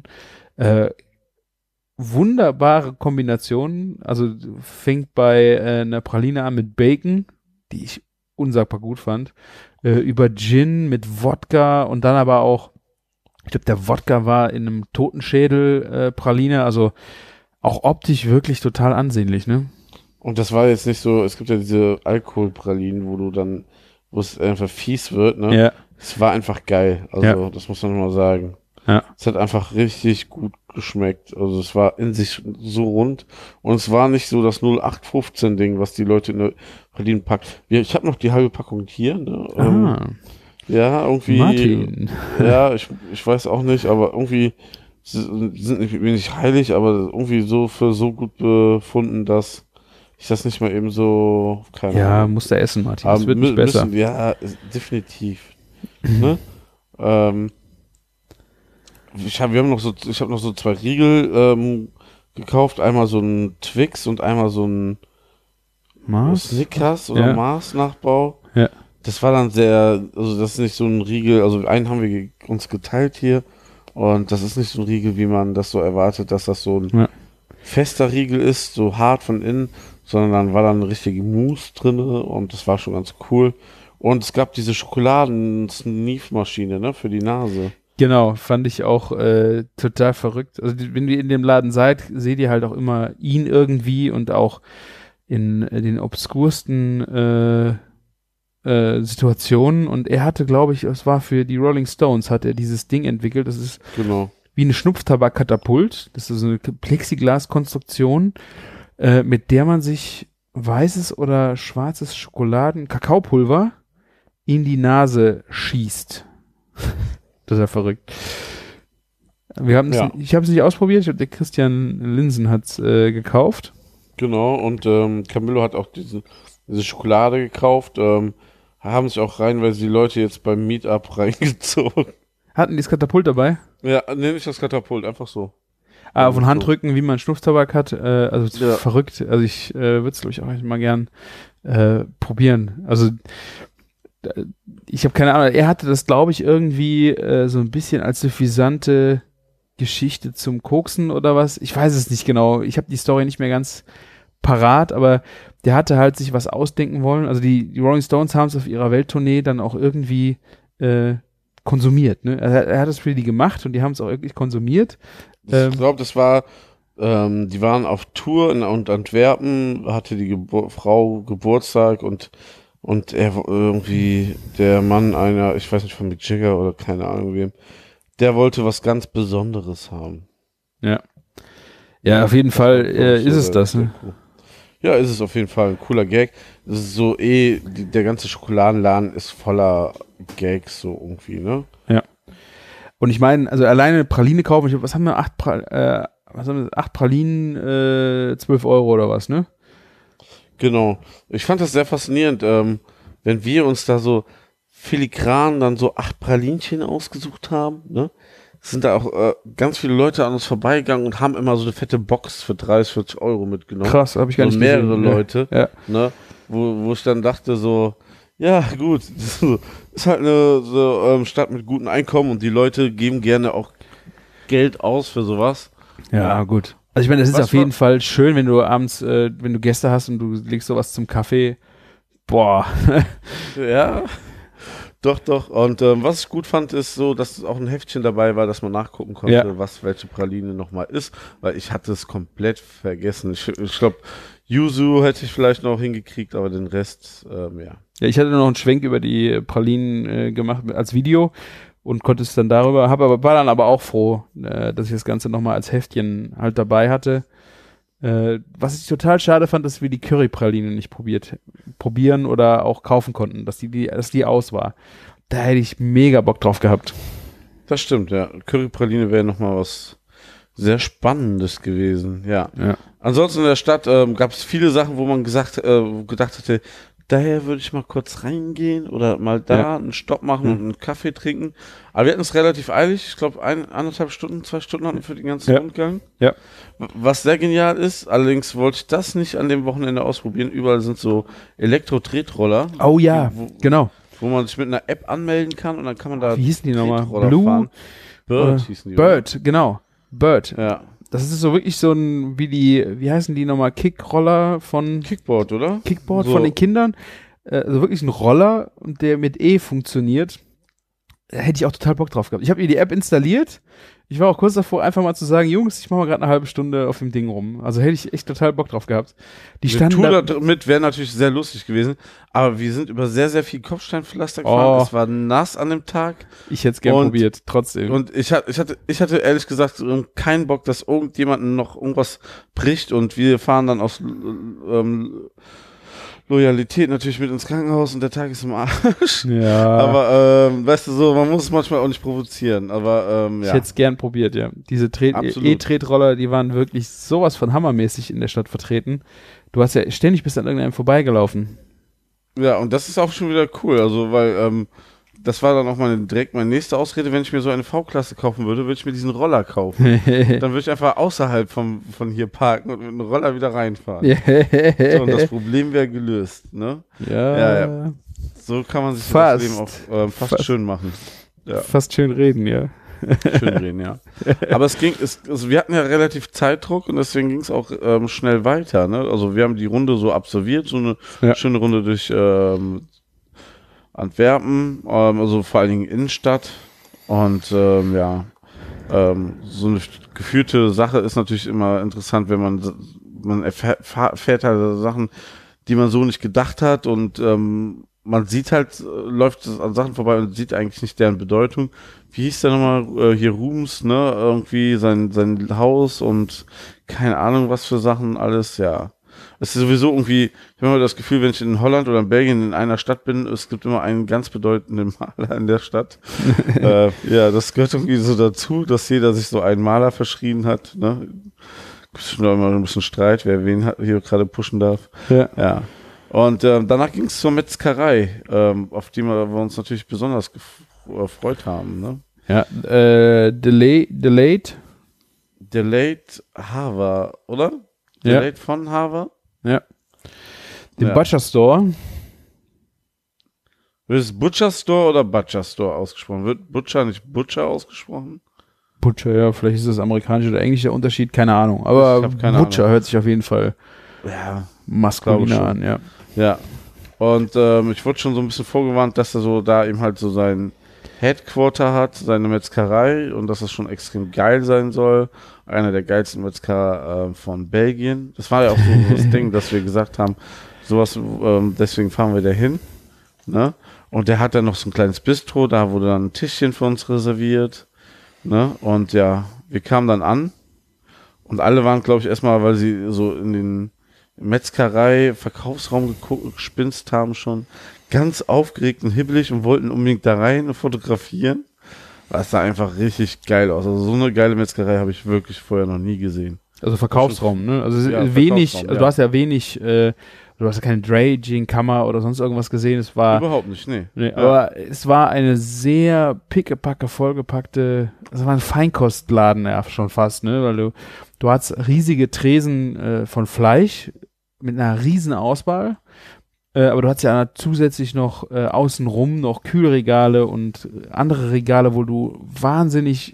Wunderbare Kombinationen. Also fängt bei einer Praline an mit Bacon, die ich unsagbar gut fand. Über Gin mit Wodka und dann aber auch, ich glaube, der Wodka war in einem Totenschädel Praline, also auch optisch wirklich total ansehnlich, ne? Und das war jetzt nicht so, es gibt ja diese Alkoholpralinen, wo es einfach fies wird, ne? Ja. Es war einfach geil. Also, das muss man mal sagen. Ja. Es hat einfach richtig gut geschmeckt. Also, es war in sich so rund. Und es war nicht so das 0815 Ding, was die Leute in der Pralinen packt. Ich habe noch die halbe Packung hier, ne? Ja, irgendwie. Martin. Ja, ich weiß auch nicht, aber irgendwie sind nicht heilig, aber irgendwie so für so gut befunden, dass ich das nicht mal eben so, keine Ahnung. Musst du essen, Martin. Das wird nicht besser. Definitiv. Ne? Ich habe noch so 2 Riegel gekauft, einmal so ein Twix und einmal so ein Mars? Snickers oder Mars Nachbau. Ja. Das war dann also das ist nicht so ein Riegel, also einen haben wir uns geteilt hier und das ist nicht so ein Riegel, wie man das so erwartet, dass das so ein fester Riegel ist, so hart von innen, sondern dann war da eine richtige Mousse drinne und das war schon ganz cool. Und es gab diese Schokoladen-Sneef-Maschine, ne, für die Nase. Genau, fand ich auch total verrückt. Also wenn ihr in dem Laden seid, seht ihr halt auch immer ihn irgendwie und auch in den obskursten Situationen. Und er hatte, glaube ich, es war für die Rolling Stones, hat er dieses Ding entwickelt. Das ist wie eine Schnupftabak-Katapult. Das ist so eine Plexiglas-Konstruktion, mit der man sich weißes oder schwarzes Kakaopulver in die Nase schießt. Das ist ja verrückt. Ich habe es nicht ausprobiert, der Christian Linsen hat es gekauft. Genau, und Camillo hat auch diese Schokolade gekauft. Haben sich auch reihenweise die Leute jetzt beim Meetup reingezogen. Hatten die das Katapult dabei? Ja, nee, nicht das Katapult, einfach so. Von Handrücken, wie man Schnupftabak hat, verrückt. Also ich würde es, glaube ich, auch mal gern probieren. Also ich habe keine Ahnung, er hatte das, glaube ich, irgendwie so ein bisschen als suffisante Geschichte zum Koksen oder was. Ich weiß es nicht genau. Ich habe die Story nicht mehr ganz parat, aber der hatte halt sich was ausdenken wollen. Also die Rolling Stones haben es auf ihrer Welttournee dann auch irgendwie konsumiert. Ne? Er hat es für die gemacht und die haben es auch wirklich konsumiert. Ich glaube, das war, die waren auf Tour in Antwerpen, hatte die Frau Geburtstag und er irgendwie, der Mann ich weiß nicht, von Mick Jagger oder keine Ahnung wem, der wollte was ganz Besonderes haben. Ja. Ja, auf jeden Fall ist es das. Ne? Cool. Ja, ist es auf jeden Fall ein cooler Gag. Das ist so der ganze Schokoladenladen ist voller Gags so irgendwie, ne? Ja. Und ich meine, also alleine eine Praline kaufen, was haben wir, 8 Pralinen, 12 Euro oder was, ne? Genau. Ich fand das sehr faszinierend, wenn wir uns da so filigran dann so 8 Pralinchen ausgesucht haben, ne? Sind da auch ganz viele Leute an uns vorbeigegangen und haben immer so eine fette Box für 30, 40 Euro mitgenommen. Krass, habe ich gar nicht gesehen. Mehrere Leute, ne? Wo ich dann dachte so, ja gut, das ist halt eine Stadt mit gutem Einkommen und die Leute geben gerne auch Geld aus für sowas. Ja, gut. Also ich meine, das ist Was auf jeden Fall schön, wenn du abends, wenn du Gäste hast und du legst sowas zum Kaffee. Boah. Ja, doch. Und was ich gut fand, ist so, dass auch ein Heftchen dabei war, dass man nachgucken konnte, Ja. welche Praline nochmal ist, weil ich hatte es komplett vergessen. Ich glaube, Yuzu hätte ich vielleicht noch hingekriegt, aber den Rest, ja. Ja, ich hatte noch einen Schwenk über die Pralinen gemacht als Video und konnte es dann darüber, war dann aber auch froh, dass ich das Ganze nochmal als Heftchen halt dabei hatte. Was ich total schade fand, dass wir die Currypraline nicht probieren oder auch kaufen konnten, dass die aus war. Da hätte ich mega Bock drauf gehabt. Das stimmt, ja. Currypraline wäre nochmal was sehr Spannendes gewesen, ja. Ansonsten in der Stadt gab es viele Sachen, wo man gedacht hätte, daher würde ich mal kurz reingehen oder mal da einen Stopp machen und einen Kaffee trinken. Aber wir hatten es relativ eilig. Ich glaube, 1,5 Stunden, 2 Stunden hatten wir für den ganzen Rundgang. Ja. Was sehr genial ist, allerdings wollte ich das nicht an dem Wochenende ausprobieren. Überall sind so Elektro-Tretroller. Oh ja, genau. Wo man sich mit einer App anmelden kann und dann kann man da Wie hießen die nochmal? Tretroller Blue? fahren. Bird hießen die. Bird, genau. Bird. Ja. Das ist so wirklich so ein, wie heißen die nochmal? Kickroller von Kickboard, oder? Kickboard So. von den Kindern. Also wirklich ein Roller, der mit E funktioniert. Da hätte ich auch total Bock drauf gehabt. Ich habe mir die App installiert. Ich war auch kurz davor, einfach mal zu sagen, Jungs, ich mache mal gerade eine halbe Stunde auf dem Ding rum. Also hätte ich echt total Bock drauf gehabt. Die standen Tour da, damit wäre natürlich sehr lustig gewesen, aber wir sind über sehr, sehr viel Kopfsteinpflaster gefahren. Oh. Es war nass an dem Tag ich hätte es gerne Und- probiert, trotzdem. und ich hatte ehrlich gesagt keinen Bock, dass irgendjemanden noch irgendwas bricht und wir fahren dann aus Loyalität natürlich mit ins Krankenhaus und der Tag ist im Arsch. ja, Aber weißt du so, man muss es manchmal auch nicht provozieren, aber ich ja. hätte es gern probiert, ja. Diese Absolut. E-Tretroller, die waren wirklich sowas von hammermäßig in der Stadt vertreten. Du hast ja ständig bist an irgendeinem vorbeigelaufen. Ja, und das ist auch schon wieder cool, also weil das war dann auch direkt meine nächste Ausrede, wenn ich mir so eine V-Klasse kaufen würde ich mir diesen Roller kaufen. Dann würde ich einfach außerhalb von hier parken und mit einem Roller wieder reinfahren. So, und das Problem wäre gelöst, ne? Ja. So kann man sich Fast. das Leben auch fast schön machen. Ja, Fast schön reden, ja. schön reden, ja. Aber also wir hatten ja relativ Zeitdruck und deswegen ging es auch schnell weiter, ne? Also wir haben die Runde so absolviert, so eine schöne Runde durch Antwerpen, also vor allen Dingen Innenstadt und so eine geführte Sache ist natürlich immer interessant, wenn man erfährt halt Sachen, die man so nicht gedacht hat und man sieht halt, läuft an Sachen vorbei und sieht eigentlich nicht deren Bedeutung. Wie hieß der nochmal, hier Rubens, ne, irgendwie sein Haus und keine Ahnung was für Sachen alles, ja. Es ist sowieso irgendwie, ich habe immer das Gefühl, wenn ich in Holland oder in Belgien in einer Stadt bin, es gibt immer einen ganz bedeutenden Maler in der Stadt. Ja, das gehört irgendwie so dazu, dass jeder sich so einen Maler verschrien hat. Ne? Gibt schon immer ein bisschen Streit, wer wen hier gerade pushen darf. Ja. Und danach ging es zur Metzgerei, auf die wir uns natürlich besonders gefreut haben. Ne? Ja, Delayed. Delayed Hava, oder? Ja. Delayed von Hava? Ja. Den Ja. Butcher Store. Wird es Butcher Store oder Butcher Store ausgesprochen? Wird Butcher nicht Butcher ausgesprochen? Butcher, ja, vielleicht ist das amerikanische oder englische Unterschied, keine Ahnung. Ich Aber hab keine Butcher Ahnung. hört sich auf jeden Fall Ja. maskuliner Glaube an, ja. Ja. Und ich wurde schon so ein bisschen vorgewarnt, dass er so da eben halt so sein Headquarter hat, seine Metzgerei und dass das schon extrem geil sein soll. Einer der geilsten Metzger von Belgien. Das war ja auch so das Ding, dass wir gesagt haben, sowas, deswegen fahren wir da hin. Ne? Und der hat dann noch so ein kleines Bistro, da wurde dann ein Tischchen für uns reserviert. Ne? Und ja, wir kamen dann an und alle waren, glaube ich, erstmal, weil sie so in den Metzgerei-Verkaufsraum gespinst haben schon, ganz aufgeregt und hibbelig und wollten unbedingt da rein und fotografieren. Das sah einfach richtig geil aus. Also so eine geile Metzgerei habe ich wirklich vorher noch nie gesehen. Also Verkaufsraum, ne? Also Ja, wenig, Verkaufsraum, also ja. du hast ja wenig, du hast ja keine Draging-Kammer oder sonst irgendwas gesehen. Es war, Überhaupt nicht, nee. nee, Ja. aber es war eine sehr pickepacke, vollgepackte, es war ein Feinkostladen ja schon fast, ne? Weil du hattest riesige Tresen von Fleisch mit einer riesen Auswahl. Aber du hast ja zusätzlich noch außenrum noch Kühlregale und andere Regale, wo du wahnsinnig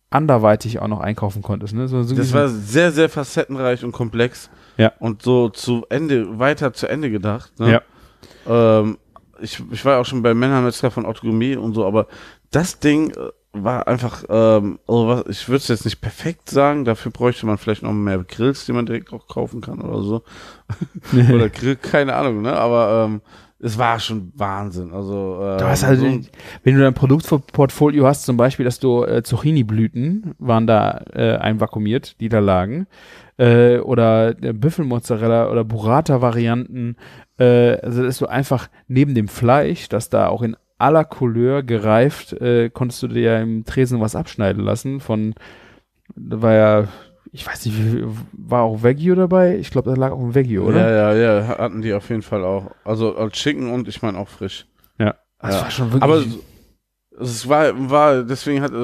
anderweitig auch noch einkaufen konntest. Ne? Das war sehr, sehr facettenreich und komplex. Ja. Und so weiter zu Ende gedacht. Ne? Ja. Ich war auch schon bei Männermetzger von Otto Gourmet und so, aber das Ding war einfach, ich würde es jetzt nicht perfekt sagen, dafür bräuchte man vielleicht noch mehr Grills, die man direkt auch kaufen kann oder so. Oder Grill, keine Ahnung, ne? Aber es war schon Wahnsinn. Also, Du hast halt, wenn du dein Produktportfolio hast, zum Beispiel, dass du Zucchini-Blüten waren da einvakuumiert, die da lagen, oder Büffelmozzarella oder Burrata-Varianten, also dass du einfach neben dem Fleisch, das da auch in aller Couleur gereift, konntest du dir ja im Tresen was abschneiden lassen da war ja, ich weiß nicht, war auch Wagyu dabei? Ich glaube, da lag auch ein Wagyu, oder? Ja, hatten die auf jeden Fall auch. Also als Schinken und ich meine auch frisch. Ja. Das Ja. war schon wirklich. Aber es war deswegen hat,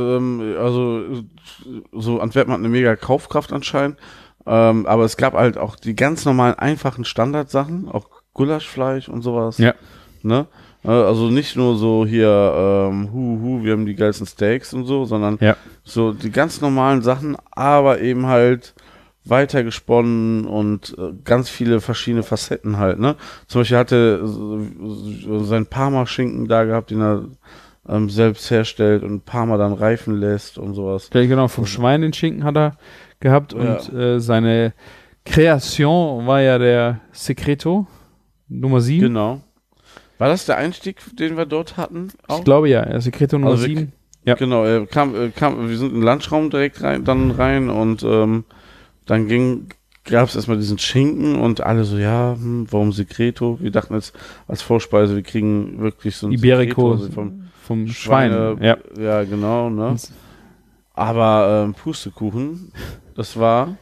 so Antwerpen hat eine mega Kaufkraft anscheinend. Aber es gab halt auch die ganz normalen, einfachen Standardsachen, auch Gulaschfleisch und sowas. Ja. Ne? Also nicht nur so hier, wir haben die geilsten Steaks und so, sondern so die ganz normalen Sachen, aber eben halt weitergesponnen und ganz viele verschiedene Facetten halt, ne? Zum Beispiel hatte sein Parma-Schinken da gehabt, den er selbst herstellt und Parma dann reifen lässt und sowas. Ja, genau, vom Schwein den Schinken hat er gehabt und seine Kreation war ja der Secreto Nummer 7. Genau. War das der Einstieg, den wir dort hatten? Auch? Ich glaube ja, der Secreto Nummer 7. Ja. Genau, wir sind in den Lunchraum direkt rein und dann gab es erstmal diesen Schinken und alle so, warum Secreto? Wir dachten jetzt als Vorspeise, wir kriegen wirklich so ein Iberico also vom Schwein. Ja, genau, ne? Aber Pustekuchen, das war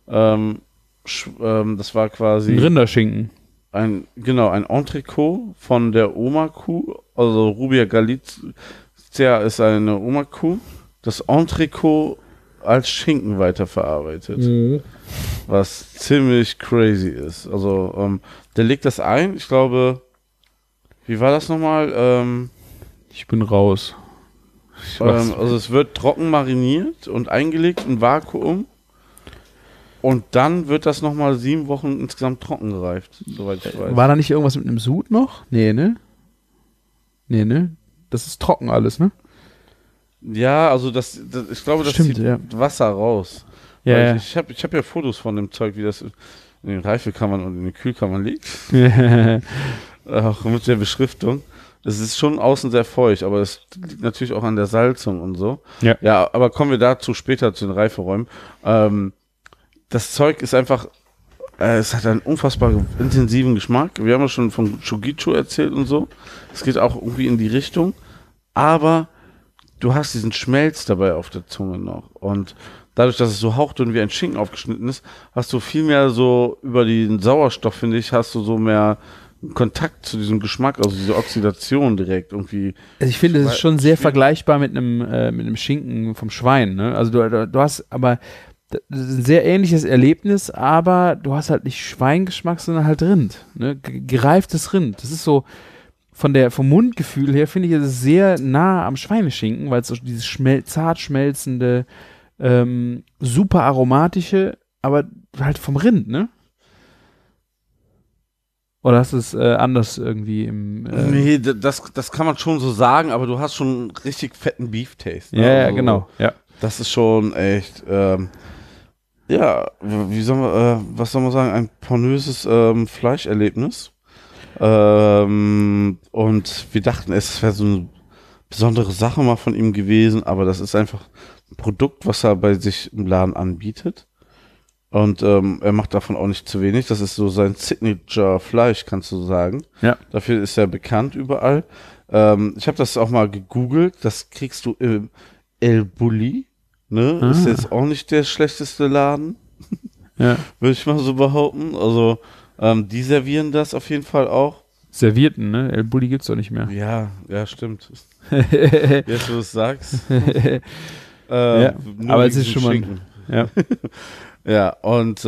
quasi ein Rinderschinken. ein Entrecot von der Oma-Kuh, also Rubia Galizia ist eine Oma-Kuh, das Entrecot als Schinken weiterverarbeitet, was ziemlich crazy ist. Also der legt das ein, ich glaube, wie war das nochmal? Ich bin raus. Also es wird trocken mariniert und eingelegt in Vakuum. Und dann wird das nochmal 7 Wochen insgesamt trocken gereift, soweit ich weiß. War da nicht irgendwas mit einem Sud noch? Nee, ne? Das ist trocken alles, ne? Ja, also ich glaube, das Stimmt, zieht Wasser raus. Ja. Ich hab ja Fotos von dem Zeug, wie das in den Reifekammern und in den Kühlkammern liegt. Auch mit der Beschriftung. Es ist schon außen sehr feucht, aber es liegt natürlich auch an der Salzung und so. Ja, aber kommen wir dazu später zu den Reiferäumen. Das Zeug ist einfach, es hat einen unfassbar intensiven Geschmack. Wir haben ja schon von Shogicho erzählt und so. Es geht auch irgendwie in die Richtung. Aber du hast diesen Schmelz dabei auf der Zunge noch. Und dadurch, dass es so hauchdünn wie ein Schinken aufgeschnitten ist, hast du viel mehr so über den Sauerstoff, finde ich, hast du so mehr Kontakt zu diesem Geschmack, also diese Oxidation direkt irgendwie. Also ich finde, es ist schon sehr vergleichbar mit einem Schinken vom Schwein, ne? Also du hast aber das ist ein sehr ähnliches Erlebnis, aber du hast halt nicht Schweingeschmack, sondern halt Rind, ne? Gereiftes Rind. Das ist so vom Mundgefühl her, finde ich, ist es sehr nah am Schweineschinken, weil es so dieses zart schmelzende, super aromatische, aber halt vom Rind, ne? Oder hast du es anders irgendwie im... Nee, das kann man schon so sagen, aber du hast schon einen richtig fetten Beef-Taste. Ne? Ja, genau. Ja. Das ist schon echt, was soll man sagen, ein pornöses Fleischerlebnis. Und wir dachten, es wäre so eine besondere Sache mal von ihm gewesen, aber das ist einfach ein Produkt, was er bei sich im Laden anbietet. Und er macht davon auch nicht zu wenig. Das ist so sein Signature-Fleisch, kannst du sagen. Ja. Dafür ist er bekannt überall. Ich habe das auch mal gegoogelt. Das kriegst du im El Bulli. Ne? Ist jetzt auch nicht der schlechteste Laden. Ja. Würde ich mal so behaupten. Also die servieren das auf jeden Fall auch. Servierten, ne? El Bulli gibt's doch nicht mehr. Ja, stimmt. Jetzt, wo du es sagst. Ja, aber es ist schon mal... Ja. Ja, und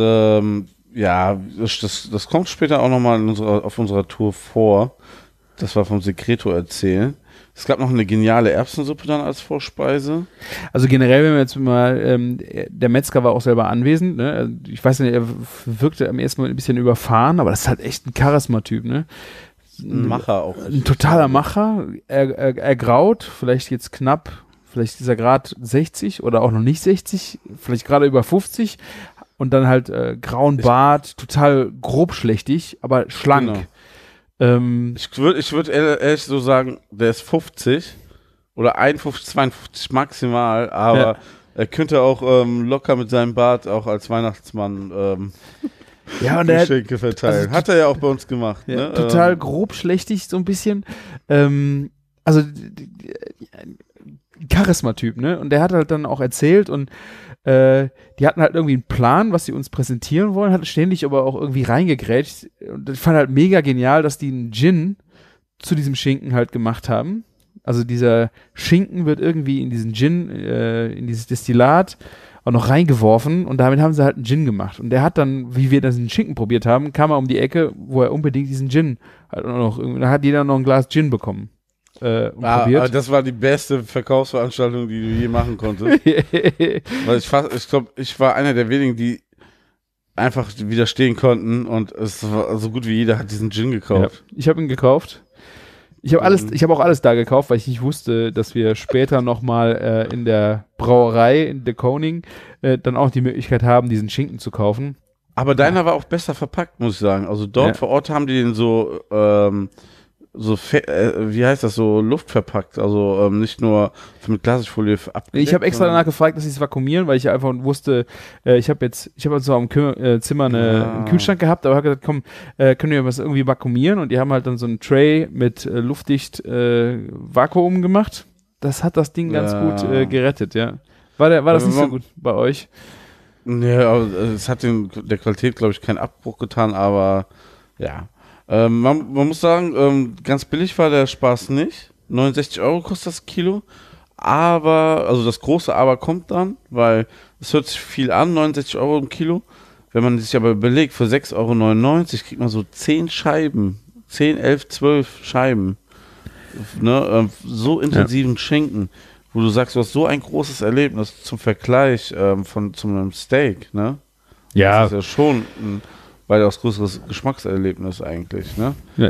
das kommt später auch nochmal auf unserer Tour vor, dass wir vom Secreto erzählen. Es gab noch eine geniale Erbsensuppe dann als Vorspeise. Also generell, wenn wir jetzt mal, der Metzger war auch selber anwesend, ne? Also ich weiß nicht, er wirkte am ersten Mal ein bisschen überfahren, aber das ist halt echt ein Charisma-Typ, ne? Ein Macher auch. Ein totaler Macher. Er graut, vielleicht jetzt knapp, vielleicht ist er gerade 60 oder auch noch nicht 60, vielleicht gerade über 50 und dann halt grauen Bart, total grobschlächtig, aber schlank. Genau. Ich würd ehrlich so sagen, der ist 50 oder 51, 52 maximal, aber er könnte auch locker mit seinem Bart auch als Weihnachtsmann Ja, und Geschenke verteilen. also Hat er ja auch bei uns gemacht. ja, Ne? total grobschlächtig so ein bisschen. Also Charisma-Typ, ne? Und der hat halt dann auch erzählt und die hatten halt irgendwie einen Plan, was sie uns präsentieren wollen, hat ständig aber auch irgendwie reingegrätscht. Und ich fand halt mega genial, dass die einen Gin zu diesem Schinken halt gemacht haben. Also dieser Schinken wird irgendwie in diesen Gin, in dieses Destillat auch noch reingeworfen und damit haben sie halt einen Gin gemacht. Und der hat dann, wie wir diesen Schinken probiert haben, kam er um die Ecke, wo er unbedingt diesen Gin halt noch, da hat jeder noch ein Glas Gin bekommen. Und probiert. Das war die beste Verkaufsveranstaltung, die du je machen konntest. Weil ich glaube, ich war einer der wenigen, die einfach widerstehen konnten und es war so gut wie jeder hat diesen Gin gekauft. Ja, ich habe ihn gekauft. Ich habe auch alles da gekauft, weil ich nicht wusste, dass wir später nochmal in der Brauerei in De Koning dann auch die Möglichkeit haben, diesen Schinken zu kaufen. Aber deiner war auch besser verpackt, muss ich sagen. Also dort vor Ort haben die den so wie heißt das, so luftverpackt, also nicht nur mit Glasfolie abgedeckt. Ich habe extra danach gefragt, dass sie es vakuumieren, weil ich einfach wusste, ich habe so am Zimmer einen Kühlschrank gehabt, aber habe gesagt, komm, können wir was irgendwie vakuumieren und die haben halt dann so einen Tray mit luftdicht Vakuum gemacht. Das hat das Ding ganz gut gerettet, ja. War das nicht so gut bei euch? Ja, aber es hat der Qualität, glaube ich, keinen Abbruch getan, aber ja. Man muss sagen, ganz billig war der Spaß nicht. 69 € kostet das Kilo. Aber, also das große Aber kommt dann, weil es hört sich viel an, 69 € im Kilo. Wenn man sich aber überlegt, für 6,99 € kriegt man so 10 Scheiben. 10, 11, 12 Scheiben. Ne, so intensiven Schinken, wo du sagst, du hast so ein großes Erlebnis zum Vergleich zu einem Steak, ne? Ja. Das ist ja schon ein weitaus größeres Geschmackserlebnis eigentlich, ne? Ja,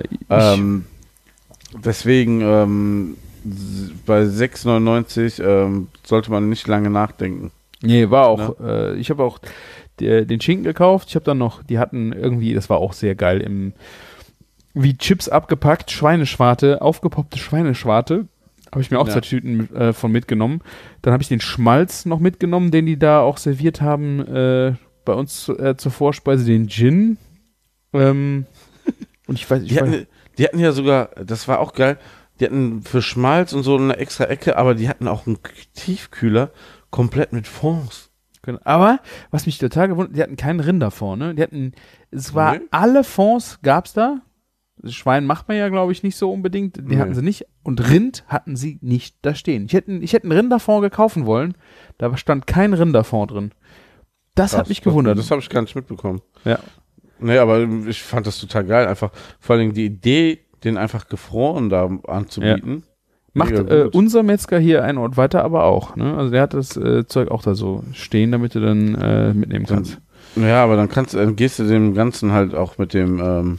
deswegen bei 6,99 sollte man nicht lange nachdenken. Nee, war auch, ich habe auch den Schinken gekauft, ich habe dann noch, die hatten irgendwie, das war auch sehr geil, wie Chips abgepackt, Schweineschwarte, aufgepoppte Schweineschwarte, habe ich mir auch 2 Tüten von mitgenommen. Dann habe ich den Schmalz noch mitgenommen, den die da auch serviert haben, bei uns zur Vorspeise, den Gin. Und ich weiß nicht. Die hatten ja sogar, das war auch geil, die hatten für Schmalz und so eine extra Ecke, aber die hatten auch einen Tiefkühler komplett mit Fonds. Aber, was mich total gewundert, die hatten keinen Rinderfond, ne? Alle Fonds gab's da. Schwein macht man ja, glaube ich, nicht so unbedingt. Die hatten sie nicht. Und Rind hatten sie nicht da stehen. Ich hätte einen Rinderfond gekaufen wollen. Da stand kein Rinderfond drin. Das hat mich gewundert. Das habe ich gar nicht mitbekommen. Ja. Nee, aber ich fand das total geil. Einfach, vor allem die Idee, den einfach gefroren da anzubieten. Ja. Macht unser Metzger hier einen Ort weiter aber auch. Ne? Also der hat das Zeug auch da so stehen, damit du dann mitnehmen kannst. Ja, aber dann gehst du dem Ganzen halt auch mit dem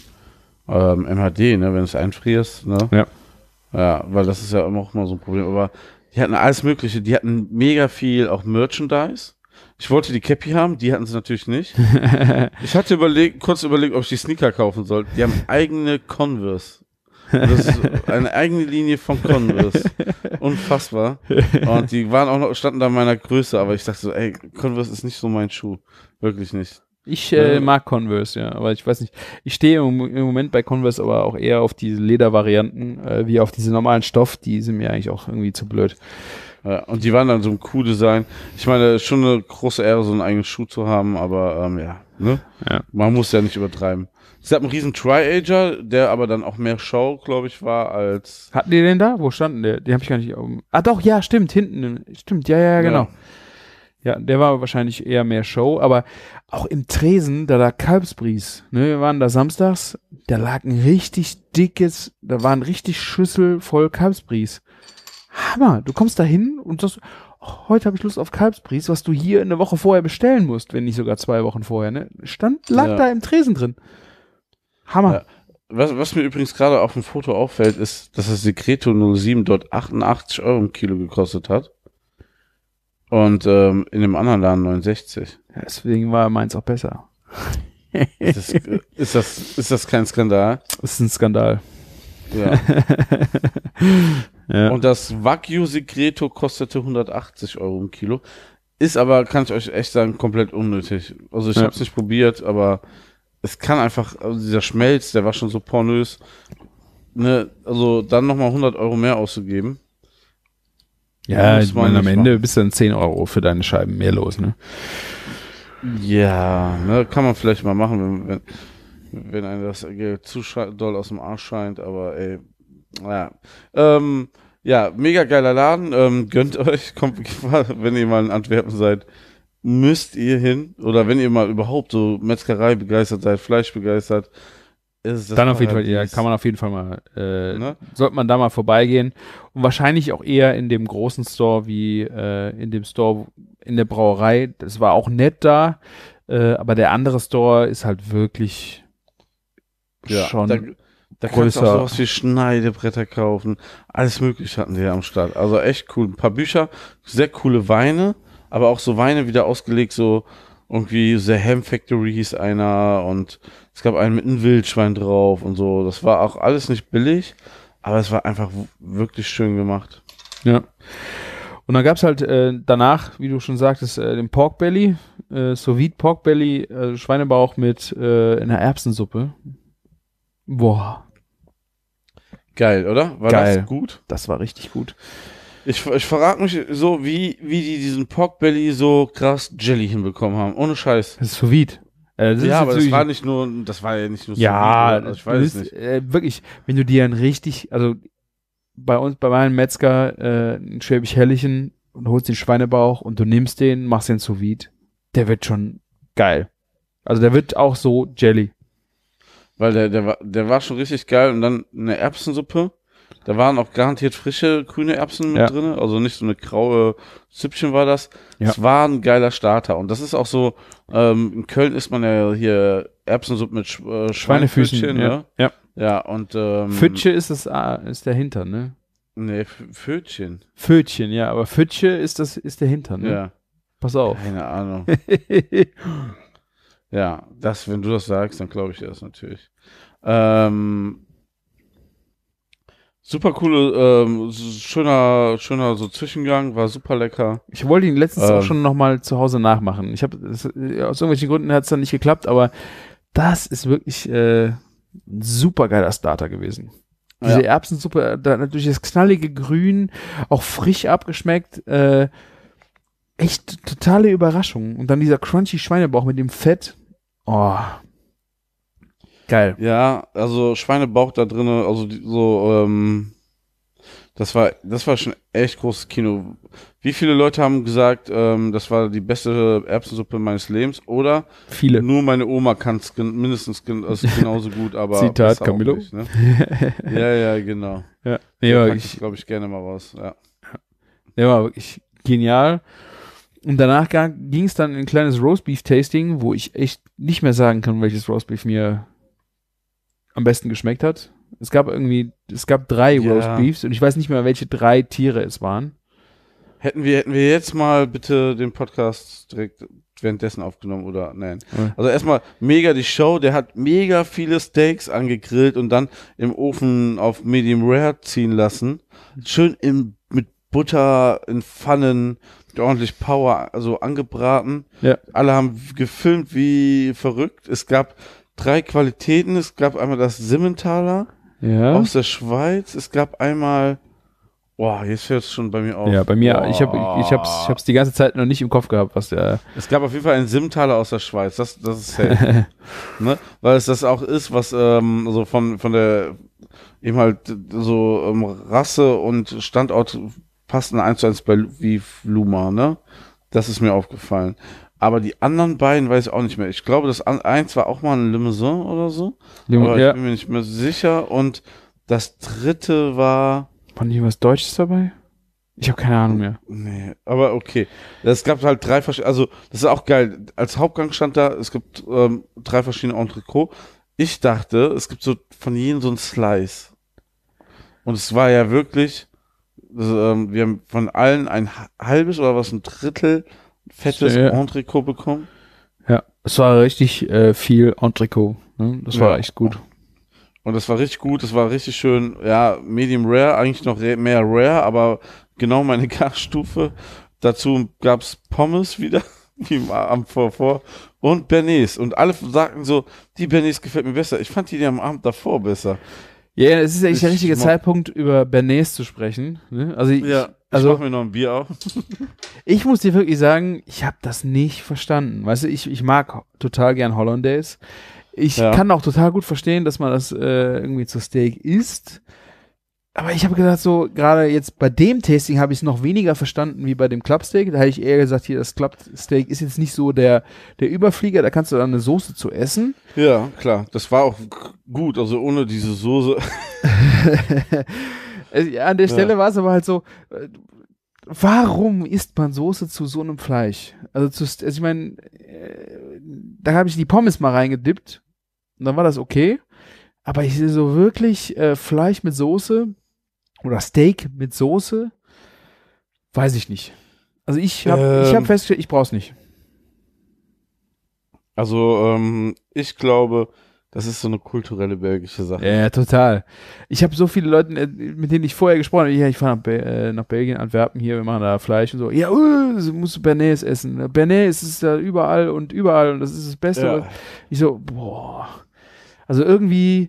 MHD, ne, wenn du es einfrierst. Ne? Ja. Ja, weil das ist ja immer auch mal so ein Problem. Aber die hatten alles Mögliche. Die hatten mega viel auch Merchandise. Ich wollte die Cappy haben, die hatten sie natürlich nicht. Ich hatte kurz überlegt, ob ich die Sneaker kaufen sollte. Die haben eigene Converse. Das ist eine eigene Linie von Converse. Unfassbar. Und die standen da in meiner Größe, aber ich dachte so, ey, Converse ist nicht so mein Schuh. Wirklich nicht. Ich mag Converse, ja, aber ich weiß nicht. Ich stehe im Moment bei Converse aber auch eher auf diese Ledervarianten, wie auf diese normalen Stoff. Die sind mir eigentlich auch irgendwie zu blöd. Ja, und die waren dann so ein Q-Design. Ich meine, schon eine große Ehre, so einen eigenen Schuh zu haben, aber ne? Ja. Man muss ja nicht übertreiben. Es gab einen riesen Tri-Ager, der aber dann auch mehr Show, glaube ich, war als... Hatten die den da? Wo standen der? Den habe ich gar nicht... Ah doch, ja, stimmt, hinten. Stimmt, ja, genau. Ja, der war wahrscheinlich eher mehr Show, aber auch im Tresen, da lag Kalbsbries. Ne, wir waren da samstags, da lag ein richtig dickes, da war ein richtig Schüssel voll Kalbsbries. Hammer, du kommst da hin und sagst, oh, heute habe ich Lust auf Kalbsbries, was du hier eine Woche vorher bestellen musst, wenn nicht sogar 2 Wochen vorher. Ne? Lag da im Tresen drin. Hammer. Ja. Was mir übrigens gerade auf dem Foto auffällt, ist, dass das Secreto 07 dort 88 Euro im Kilo gekostet hat. Und in dem anderen Laden 69. Ja, deswegen war meins auch besser. Ist das kein Skandal? Das ist ein Skandal. Ja. Ja. Und das Wagyu Secreto kostete 180 Euro im Kilo. Ist aber, kann ich euch echt sagen, komplett unnötig. Also ich habe es nicht probiert, aber es kann einfach, also dieser Schmelz, der war schon so pornös. Ne? Also dann nochmal 100 Euro mehr auszugeben. Ja, muss ich man meine, am nicht Ende machen. bist du dann 10 Euro für deine Scheiben mehr los, ne? Ja, ne, kann man vielleicht mal machen, wenn einem das Geld zu doll aus dem Arsch scheint, aber ey, naja. Ja, mega geiler Laden, gönnt euch, kommt, wenn ihr mal in Antwerpen seid, müsst ihr hin, oder wenn ihr mal überhaupt so Metzgerei begeistert seid, Fleisch begeistert, ist es das Dann auf jeden Fall, ja, Paradies. kann man auf jeden Fall mal, Ne? sollte man da mal vorbeigehen und wahrscheinlich auch eher in dem großen Store wie in dem Store in der Brauerei. Das war auch nett da, aber der andere Store ist halt wirklich Ja, schon da kannst du auch größer. sowas wie Schneidebretter kaufen. Alles mögliche hatten die ja am Start. Also echt cool. Ein paar Bücher, sehr coole Weine, aber auch so Weine wieder ausgelegt, so irgendwie The Ham Factory hieß einer und es gab einen mit einem Wildschwein drauf und so. Das war auch alles nicht billig, aber es war einfach wirklich schön gemacht. Ja. Und dann gab's halt danach, wie du schon sagtest, den Pork Belly, Sous Vide Pork Belly, Schweinebauch mit einer Erbsensuppe. Boah, Geil, oder? War Geil. das gut? das war richtig gut. Ich frage mich so, wie die diesen Pork Belly so krass Jelly hinbekommen haben. Ohne Scheiß. Das ist Sous Vide. Das Ja, ist aber das natürlich- war ja nicht nur ja, so, also ich weiß es nicht. Wirklich, wenn du dir ein richtig, also bei meinem Metzger ein Schwäbisch Hellischen und holst den Schweinebauch und du nimmst den, machst den Sous Vide, der wird schon geil. Also der wird auch so Jelly. Weil der war schon richtig geil und dann eine Erbsensuppe. Da waren auch garantiert frische grüne Erbsen mit Ja. drin, also nicht so eine graue Süppchen war das. Ja. Es war ein geiler Starter und das ist auch so, in Köln isst man ja hier Erbsensuppe mit Schweinefüßchen, ne? Ja. Ja, und Pfütsche ist ist der Hintern, ne? nee, Pfötchen. Pfötchen, ja, aber Pfütsche ist der Hintern, ne? Ja, Pass auf. keine Ahnung. Ja, wenn du das sagst, dann glaube ich dir das natürlich. Super coole, schöner so Zwischengang, war super lecker. Ich wollte ihn letztens auch Ähm. schon nochmal zu Hause nachmachen. Aus irgendwelchen Gründen hat es dann nicht geklappt, aber das ist wirklich ein super geiler Starter gewesen. Diese Ja. Erbsensuppe, da natürlich das knallige Grün, auch frisch abgeschmeckt, echt totale Überraschung. Und dann dieser crunchy Schweinebauch mit dem Fett. Oh. Geil. Ja, also Schweinebauch da drinne, also das war schon echt großes Kino. Wie viele Leute haben gesagt, das war die beste Erbsensuppe meines Lebens oder Viele. nur meine Oma kann es mindestens genauso gut, aber Zitat besser auch Camillo. nicht, ne? Ja, genau. Ja, Ja, nee, ich glaube ich gerne mal raus. Ja. der war wirklich genial. Und danach ging es dann in ein kleines Roastbeef-Tasting, wo ich echt nicht mehr sagen kann, welches Roastbeef mir am besten geschmeckt hat. Es gab 3 Ja. Roastbeefs und ich weiß nicht mehr, welche 3 Tiere es waren. Hätten wir jetzt mal bitte den Podcast direkt währenddessen aufgenommen oder nein. Ja. Also erstmal mega die Show, der hat mega viele Steaks angegrillt und dann im Ofen auf Medium Rare ziehen lassen. Schön mit Butter in Pfannen, ordentlich Power, also angebraten. Ja. Alle haben gefilmt wie verrückt. Es gab 3 Qualitäten. Es gab einmal das Simmentaler Ja. aus der Schweiz. Es gab einmal, boah, jetzt hört es schon bei mir auf. Ja, bei mir, Boah. ich hab's die ganze Zeit noch nicht im Kopf gehabt, was der. Es gab auf jeden Fall einen Simmentaler aus der Schweiz. Das ist safe. Ne? Weil es das auch ist, was so von der eben halt so Rasse und Standort passen 1:1 wie Luma, ne? Das ist mir aufgefallen. Aber die anderen beiden weiß ich auch nicht mehr. Ich glaube, das eins war auch mal ein Limousin oder so. Aber ich bin mir nicht mehr sicher. Und das dritte war... War nicht was Deutsches dabei? Ich habe keine Ahnung mehr. Nee, aber okay. Es gab halt 3 verschiedene... Also, das ist auch geil. Als Hauptgang stand da, es gibt 3 verschiedene Entrecôte. Ich dachte, es gibt so von jedem so ein Slice. Und es war ja wirklich... wir haben von allen ein halbes oder was, ein Drittel fettes Entrecôte bekommen. Ja, es war richtig viel Entrecôte. Ne? Das war echt gut. Und das war richtig gut, das war richtig schön, ja, Medium Rare, eigentlich noch mehr Rare, aber genau meine Garstufe. Dazu gab's Pommes wieder, wie am Vorvor, und Bernays. Und alle sagten so, die Bernays gefällt mir besser. Ich fand die am Abend davor besser. Ja, es ist eigentlich der richtige Zeitpunkt, über Bernays zu sprechen. Ne? Also ich mach mir noch ein Bier auf. Ich muss dir wirklich sagen, ich habe das nicht verstanden. Weißt du, ich mag total gern Hollandaise. Ich kann auch total gut verstehen, dass man das irgendwie zu Steak isst. Aber ich habe gedacht, so gerade jetzt bei dem Tasting habe ich es noch weniger verstanden wie bei dem Clubsteak. Da hätte ich eher gesagt, hier das Clubsteak ist jetzt nicht so der Überflieger, da kannst du dann eine Soße zu essen. Ja, klar, das war auch gut, also ohne diese Soße. Ja, an der Stelle war es aber halt so, warum isst man Soße zu so einem Fleisch? Also ich meine, da habe ich die Pommes mal reingedippt und dann war das okay. Aber ich sehe so wirklich Fleisch mit Soße oder Steak mit Soße, weiß ich nicht. Also ich hab festgestellt, ich brauch's nicht. Also ich glaube, das ist so eine kulturelle belgische Sache. Ja, total. Ich habe so viele Leute, mit denen ich vorher gesprochen habe, ja, ich fahre nach Belgien, Antwerpen hier, wir machen da Fleisch und so. Ja, musst du Bernays essen. Bernays ist da überall und das ist das Beste. Ja. Ich so, boah. Also irgendwie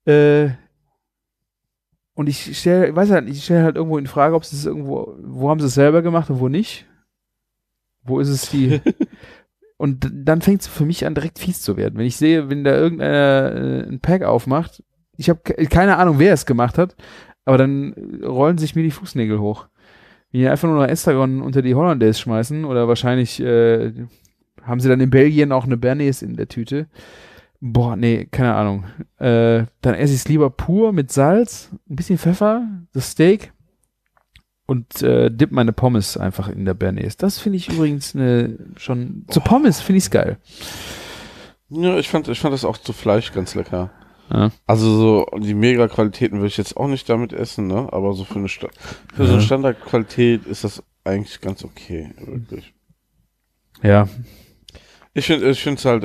und ich stelle halt irgendwo in Frage, ob es irgendwo, wo haben sie es selber gemacht und wo nicht? Wo ist es die? Und dann fängt es für mich an, direkt fies zu werden. Wenn ich sehe, wenn da irgendeiner ein Pack aufmacht, ich habe keine Ahnung, wer es gemacht hat, aber dann rollen sich mir die Fußnägel hoch. Wenn die einfach nur noch Estragon unter die Hollandaise schmeißen oder wahrscheinlich haben sie dann in Belgien auch eine Bernays in der Tüte. Boah, nee, keine Ahnung. Dann esse ich es lieber pur mit Salz, ein bisschen Pfeffer, das Steak und dipp meine Pommes einfach in der Bernays. Das finde ich übrigens zu Pommes finde ich es geil. Ja, ich fand das auch zu Fleisch ganz lecker. Ja. Also so die Mega-Qualitäten würde ich jetzt auch nicht damit essen, ne? Aber so für so eine Standardqualität ist das eigentlich ganz okay, wirklich. Ja. Ich finde es halt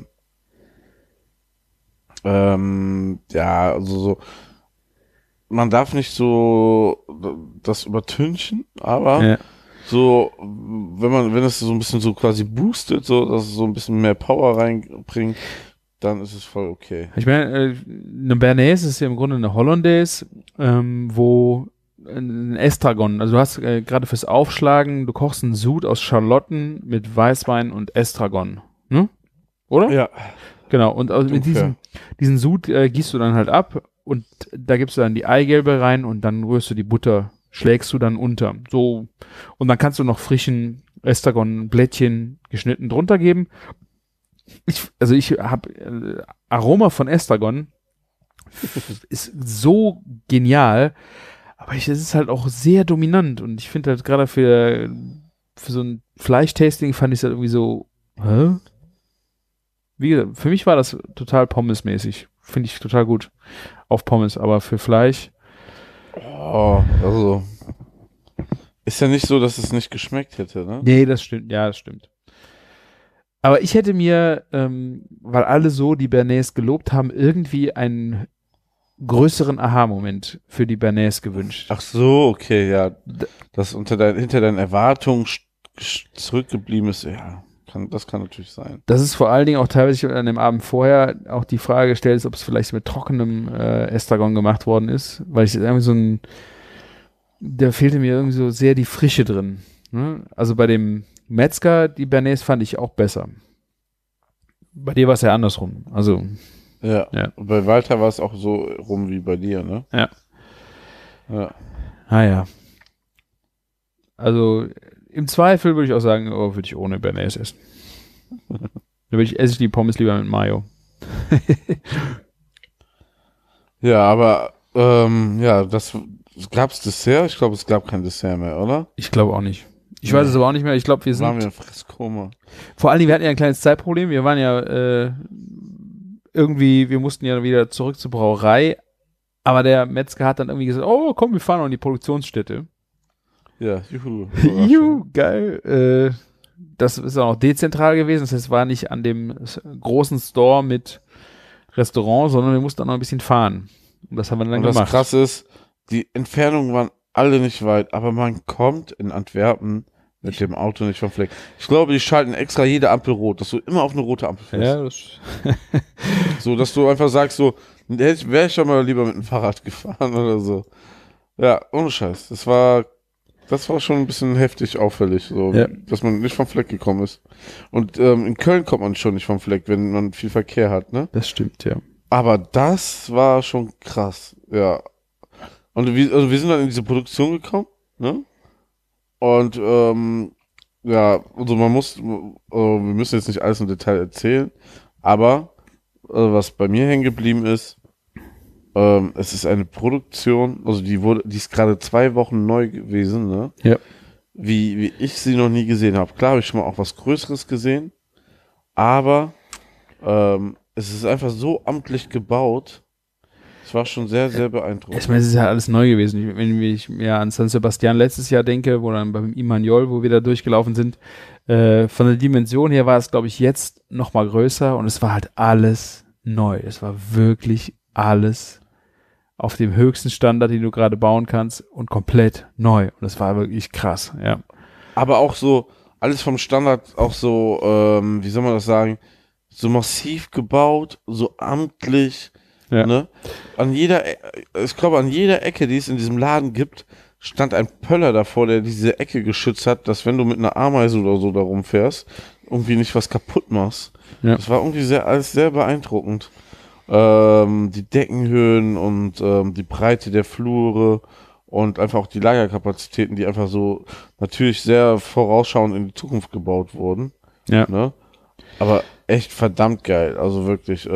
ja, also so, man darf nicht so das übertünchen, aber so, wenn es so ein bisschen so quasi boostet, so, dass es so ein bisschen mehr Power reinbringt, dann ist es voll okay. Ich meine, eine Bernays ist ja im Grunde eine Hollandaise, wo ein Estragon, also du hast gerade fürs Aufschlagen, du kochst einen Sud aus Schalotten mit Weißwein und Estragon, ne? Oder? Ja. Genau, und also mit diesen Sud gießt du dann halt ab und da gibst du dann die Eigelbe rein und dann rührst du die Butter, schlägst du dann unter. So, und dann kannst du noch frischen Estragon-Blättchen geschnitten drunter geben. Ich habe Aroma von Estragon ist so genial, aber es ist halt auch sehr dominant und ich finde halt gerade für so ein Fleischtasting fand ich es halt irgendwie so, wie gesagt, für mich war das total Pommes-mäßig. Finde ich total gut auf Pommes, aber für Fleisch. Oh, also ist ja nicht so, dass es nicht geschmeckt hätte, ne? Nee, das stimmt. Ja, das stimmt. Aber ich hätte mir, weil alle so die Bernays gelobt haben, irgendwie einen größeren Aha-Moment für die Bernays gewünscht. Ach so, okay, ja. Das hinter deinen Erwartungen zurückgeblieben ist, ja. Das kann natürlich sein. Das ist vor allen Dingen auch teilweise an dem Abend vorher auch die Frage gestellt ist, ob es vielleicht mit trockenem Estragon gemacht worden ist, weil ich irgendwie da fehlte mir irgendwie so sehr die Frische drin. Ne? Also bei dem Metzger, die Bernays fand ich auch besser. Bei dir war es ja andersrum. Also ja. Und bei Walter war es auch so rum wie bei dir, ne? Ja. Ja. Ah ja. Also Im Zweifel würde ich auch sagen, würde ich ohne Bernays essen. Da esse ich die Pommes lieber mit Mayo. Ja, aber gab's Dessert? Ich glaube, es gab kein Dessert mehr, oder? Ich glaube auch nicht. Ich weiß es aber auch nicht mehr. Ich glaube, wir Waren wir sind. in Fresskoma. Vor allem, wir hatten ja ein kleines Zeitproblem. Wir waren ja wir mussten ja wieder zurück zur Brauerei. Aber der Metzger hat dann irgendwie gesagt, oh komm, wir fahren noch in die Produktionsstätte. Ja, juhu. Juhu, geil. Das ist auch noch dezentral gewesen. Das heißt, es war nicht an dem großen Store mit Restaurant, sondern wir mussten auch noch ein bisschen fahren. Und das haben wir dann gemacht. Und das Krasse ist, die Entfernungen waren alle nicht weit, aber man kommt in Antwerpen mit dem Auto nicht vom Fleck. Ich glaube, die schalten extra jede Ampel rot, dass du immer auf eine rote Ampel fährst. Ja, das So, dass du einfach sagst, so, wäre ich schon mal lieber mit dem Fahrrad gefahren oder so. Ja, ohne Scheiß. Das war schon ein bisschen heftig auffällig, so, Ja. dass man nicht vom Fleck gekommen ist. Und in Köln kommt man schon nicht vom Fleck, wenn man viel Verkehr hat, ne? Das stimmt, ja. Aber das war schon krass, ja. Und wir sind dann in diese Produktion gekommen, ne? Und ja, also wir müssen jetzt nicht alles im Detail erzählen, aber was bei mir hängen geblieben ist, es ist eine Produktion, also die ist gerade 2 Wochen neu gewesen, ne? Ja. Wie ich sie noch nie gesehen habe. Klar habe ich schon mal auch was Größeres gesehen, aber es ist einfach so amtlich gebaut. Es war schon sehr, sehr beeindruckend. Ich meine, es ist ja alles neu gewesen. Wenn ich mir an San Sebastian letztes Jahr denke, wo dann beim Imaniol, wo wir da durchgelaufen sind, von der Dimension her war es, glaube ich, jetzt noch mal größer und es war halt alles neu. Es war wirklich alles auf dem höchsten Standard, den du gerade bauen kannst und komplett neu. Und das war wirklich krass, ja. Aber auch so, alles vom Standard, auch so, wie soll man das sagen, so massiv gebaut, so amtlich, Ja. ne? Ich glaube, an jeder Ecke, die es in diesem Laden gibt, stand ein Pöller davor, der diese Ecke geschützt hat, dass wenn du mit einer Ameise oder so da rumfährst, irgendwie nicht was kaputt machst. Ja. Das war irgendwie alles sehr beeindruckend. Die Deckenhöhen und die Breite der Flure und einfach auch die Lagerkapazitäten, die einfach so natürlich sehr vorausschauend in die Zukunft gebaut wurden. Ja. Ne? Aber echt verdammt geil. Also wirklich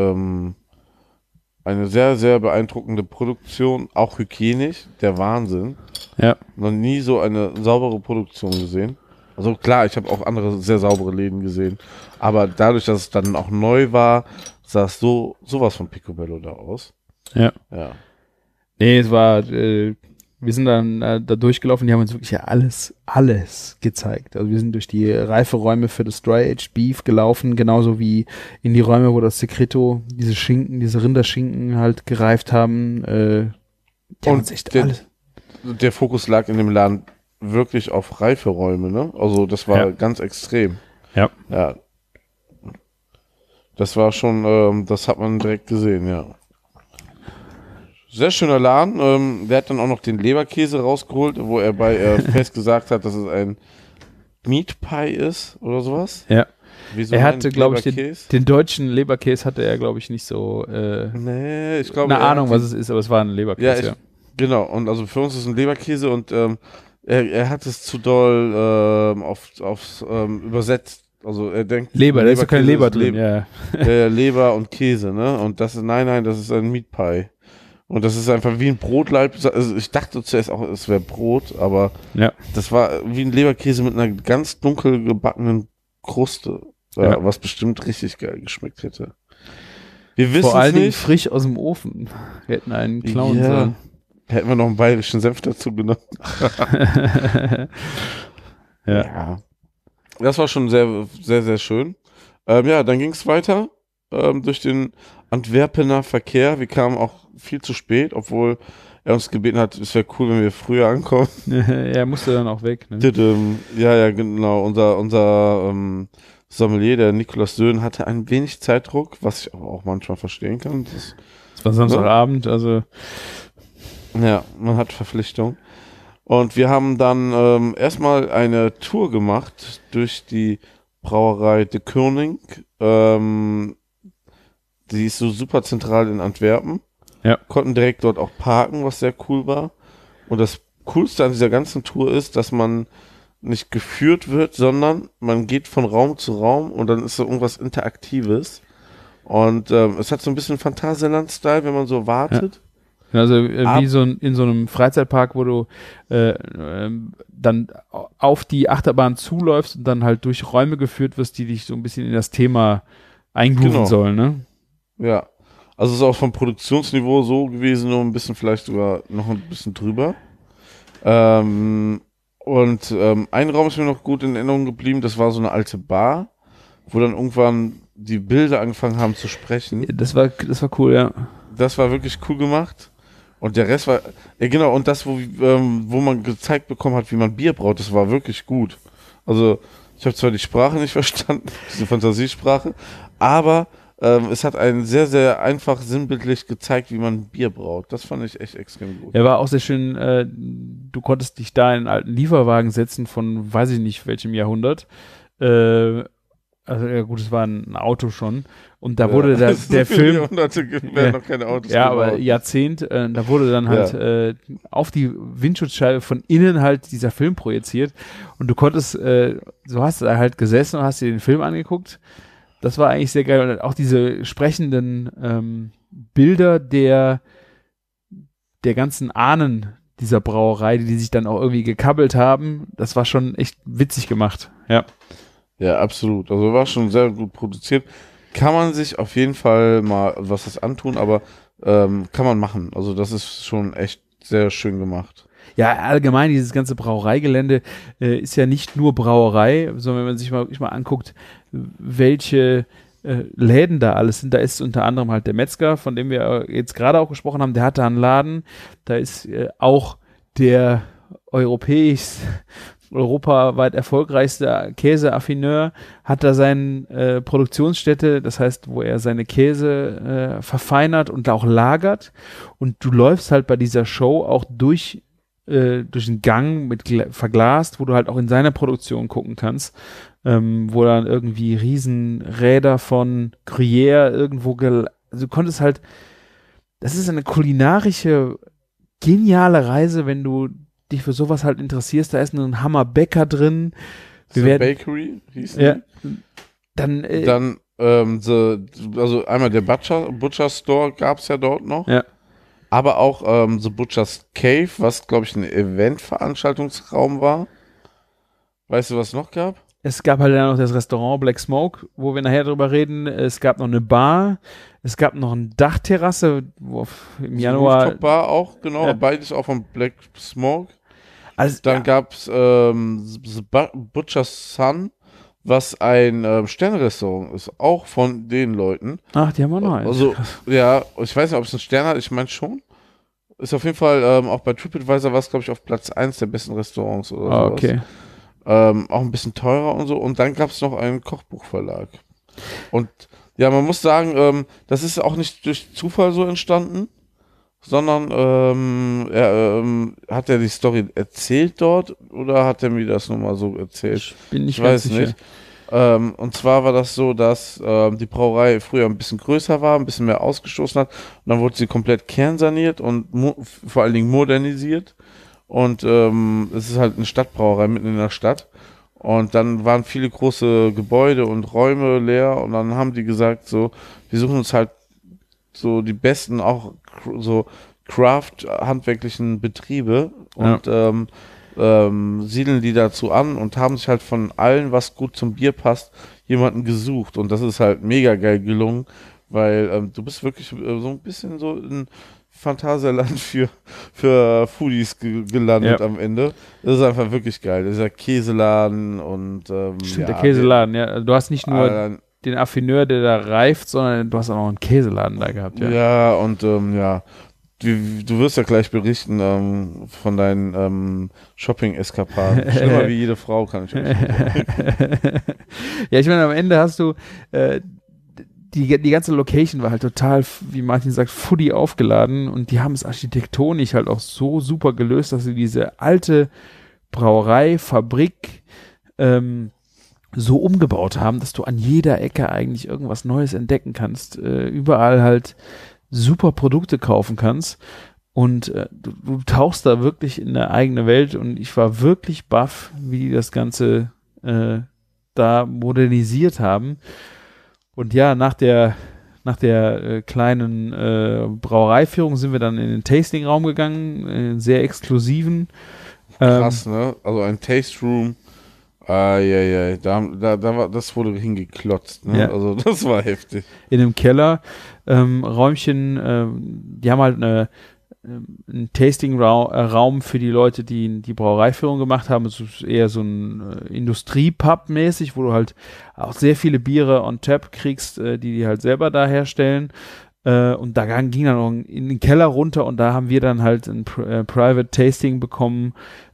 eine sehr, sehr beeindruckende Produktion, auch hygienisch, der Wahnsinn. Ja. Noch nie so eine saubere Produktion gesehen. Also klar, ich habe auch andere sehr saubere Läden gesehen, aber dadurch, dass es dann auch neu war, sah es sowas von Picobello da aus. Ja. Ja. Nee, es war, wir sind dann da durchgelaufen, die haben uns wirklich ja alles gezeigt. Also wir sind durch die Reiferäume für das Dry-Aged Beef gelaufen, genauso wie in die Räume, wo das Secreto, diese Rinderschinken halt gereift haben. Die haben uns echt alles. Der Fokus lag in dem Laden wirklich auf Reiferäume, ne? Also das war ganz extrem. Ja. Ja. Das war schon, das hat man direkt gesehen, ja. Sehr schöner Laden. Der hat dann auch noch den Leberkäse rausgeholt, wo er fest gesagt hat, dass es ein Meat Pie ist oder sowas. Ja. Wieso Er hatte, glaube ich, Leberkäse? den deutschen Leberkäse hatte er, glaube ich, nicht so Nee, ich glaube. eine Ahnung, was es ist, aber es war ein Leberkäse, ja. Genau, und also für uns ist es ein Leberkäse und er hat es zu doll aufs übersetzt. Also er denkt, Leber, da ist ja keine Leberkäse Leber ist drin, ja. Leber und Käse, ne? Und das ist, nein, das ist ein Meat Pie. Und das ist einfach wie ein Brotleib. Also ich dachte zuerst auch, es wäre Brot, aber Ja. das war wie ein Leberkäse mit einer ganz dunkel gebackenen Kruste, Ja. was bestimmt richtig geil geschmeckt hätte. Wir wissen Vor allen es Dingen nicht. frisch aus dem Ofen. Wir hätten einen klauen Ja. sollen. Hätten wir noch einen bayerischen Senf dazu genommen. Ja. Das war schon sehr, sehr, sehr schön. Ja, dann ging es weiter durch den Antwerpener Verkehr. Wir kamen auch viel zu spät, obwohl er uns gebeten hat, es wäre cool, wenn wir früher ankommen. Er musste dann auch weg, ne? Ja, genau. Unser Sommelier, der Nikolaus Söhn, hatte ein wenig Zeitdruck, was ich aber auch manchmal verstehen kann. Es war Samstagabend, also Ja, man hat Verpflichtung. Und wir haben dann erstmal eine Tour gemacht durch die Brauerei De Koning. Die ist so super zentral in Antwerpen. Ja. Konnten direkt dort auch parken, was sehr cool war. Und das Coolste an dieser ganzen Tour ist, dass man nicht geführt wird, sondern man geht von Raum zu Raum und dann ist so irgendwas Interaktives. Und es hat so ein bisschen Phantasialand-Style, wenn man so wartet. Also wie in so einem Freizeitpark, wo du dann auf die Achterbahn zuläufst und dann halt durch Räume geführt wirst, die dich so ein bisschen in das Thema eingrooven sollen, ne? Ja. Also es ist auch vom Produktionsniveau so gewesen, nur ein bisschen vielleicht sogar noch ein bisschen drüber. Ein Raum ist mir noch gut in Erinnerung geblieben, das war so eine alte Bar, wo dann irgendwann die Bilder angefangen haben zu sprechen. Das war cool, ja. Das war wirklich cool gemacht. Und der Rest war, ja genau, und das, wo man gezeigt bekommen hat, wie man Bier braut, das war wirklich gut. Also, ich habe zwar die Sprache nicht verstanden, diese Fantasiesprache, aber es hat einen sehr, sehr einfach sinnbildlich gezeigt, wie man Bier braut. Das fand ich echt extrem gut. Ja, war auch sehr schön, du konntest dich da in einen alten Lieferwagen setzen von weiß ich nicht welchem Jahrhundert. Also ja gut, es war ein Auto schon. Und da wurde der Film... Jahrhunderte werden noch keine Autos ja, gebaut. aber Jahrzehnt, da wurde dann halt auf die Windschutzscheibe von innen halt dieser Film projiziert. Und du konntest, so hast du da halt gesessen und hast dir den Film angeguckt. Das war eigentlich sehr geil. Und auch diese sprechenden Bilder der ganzen Ahnen dieser Brauerei, die sich dann auch irgendwie gekabbelt haben, das war schon echt witzig gemacht. Ja. Ja, absolut. Also war schon sehr gut produziert. Kann man sich auf jeden Fall mal was antun, aber kann man machen. Also das ist schon echt sehr schön gemacht. Ja, allgemein dieses ganze Brauereigelände ist ja nicht nur Brauerei, sondern wenn man sich mal anguckt, welche Läden da alles sind. Da ist unter anderem halt der Metzger, von dem wir jetzt gerade auch gesprochen haben, der hat da einen Laden. Da ist auch der europaweit erfolgreichste Käseaffineur, hat da seine Produktionsstätte, das heißt, wo er seine Käse verfeinert und auch lagert. Und du läufst halt bei dieser Show auch durch einen Gang mit verglast, wo du halt auch in seiner Produktion gucken kannst, wo dann irgendwie Riesenräder von Gruyère irgendwo, also du konntest halt, das ist eine kulinarische, geniale Reise, wenn du dich für sowas halt interessierst. Da ist ein Hammer-Bäcker drin. Bakery hieß die. Ja. Dann also einmal der Butcher Store gab es ja dort noch. Ja. Aber auch The Butcher's Cave, was, glaube ich, ein Eventveranstaltungsraum war. Weißt du, was es noch gab? Es gab halt dann noch das Restaurant Black Smoke, wo wir nachher drüber reden. Es gab noch eine Bar. Es gab noch eine Dachterrasse, wo im Januar... Rooftop-Bar auch, genau. Ja. Beides auch von Black Smoke. Also, dann gab es The Butcher's Son, was ein Sternrestaurant ist, auch von den Leuten. Ach, die haben wir noch eins. Also, ja, ich weiß nicht, ob es ein Stern hat, ich meine schon. Ist auf jeden Fall, auch bei TripAdvisor war es, glaube ich, auf Platz 1 der besten Restaurants oder sowas. Okay. Auch ein bisschen teurer und so. Und dann gab es noch einen Kochbuchverlag. Und ja, man muss sagen, das ist auch nicht durch Zufall so entstanden, sondern hat er die Story erzählt dort oder hat er mir das nochmal so erzählt? Ich bin nicht ganz sicher. Nicht. Und zwar war das so, dass die Brauerei früher ein bisschen größer war, ein bisschen mehr ausgestoßen hat und dann wurde sie komplett kernsaniert und vor allen Dingen modernisiert und es ist halt eine Stadtbrauerei mitten in der Stadt und dann waren viele große Gebäude und Räume leer und dann haben die gesagt so, wir suchen uns halt so die besten auch so Craft-handwerklichen Betriebe und siedeln die dazu an und haben sich halt von allen, was gut zum Bier passt, jemanden gesucht. Und das ist halt mega geil gelungen, weil du bist wirklich so ein bisschen so in Phantasialand für Foodies gelandet am Ende. Das ist einfach wirklich geil. Dieser Käseladen und Stimmt, der Käseladen, ja. Du hast nicht nur den Affineur, der da reift, sondern du hast auch noch einen Käseladen da gehabt, ja. Ja, und du wirst ja gleich berichten von deinen Shopping-Eskapaden. Schlimmer wie jede Frau, kann ich euch sagen. Ja, ich meine, am Ende hast du die ganze Location war halt total, wie Martin sagt, Foodie aufgeladen und die haben es architektonisch halt auch so super gelöst, dass sie diese alte Brauerei, Fabrik so umgebaut haben, dass du an jeder Ecke eigentlich irgendwas Neues entdecken kannst. Überall halt super Produkte kaufen kannst Und du tauchst da wirklich in eine eigene Welt und ich war wirklich baff, wie die das Ganze da modernisiert haben. Und ja, nach der kleinen Brauereiführung sind wir dann in den Tasting-Raum gegangen, sehr exklusiven. Krass, ne? Also ein Taste Room. Das wurde hingeklotzt, ne? Ja. Also das war heftig. In einem Keller, Räumchen, die haben halt einen Tasting-Raum für die Leute, die die Brauereiführung gemacht haben. Es ist eher so ein Industrie-Pub-mäßig, wo du halt auch sehr viele Biere on tap kriegst, die halt selber da herstellen. Und da ging dann noch in den Keller runter und da haben wir dann halt ein Private Tasting bekommen.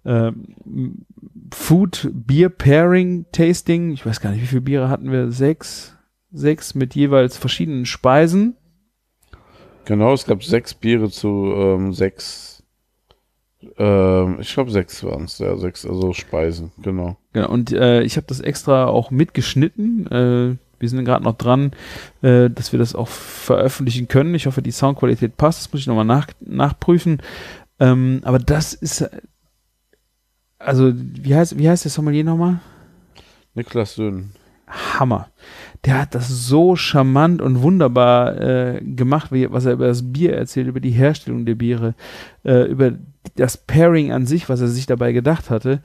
Food Beer Pairing Tasting. Ich weiß gar nicht, wie viele Biere hatten wir? 6 mit jeweils verschiedenen Speisen. Genau, es gab 6 Biere zu 6. Ich glaube 6 waren es, ja, 6, also Speisen, genau. Genau, und ich habe das extra auch mitgeschnitten. Wir sind gerade noch dran, dass wir das auch veröffentlichen können. Ich hoffe, die Soundqualität passt. Das muss ich nochmal nachprüfen. Aber das ist, also wie heißt der Sommelier nochmal? Niklas Söhn. Hammer. Der hat das so charmant und wunderbar gemacht, was er über das Bier erzählt, über die Herstellung der Biere, über das Pairing an sich, was er sich dabei gedacht hatte.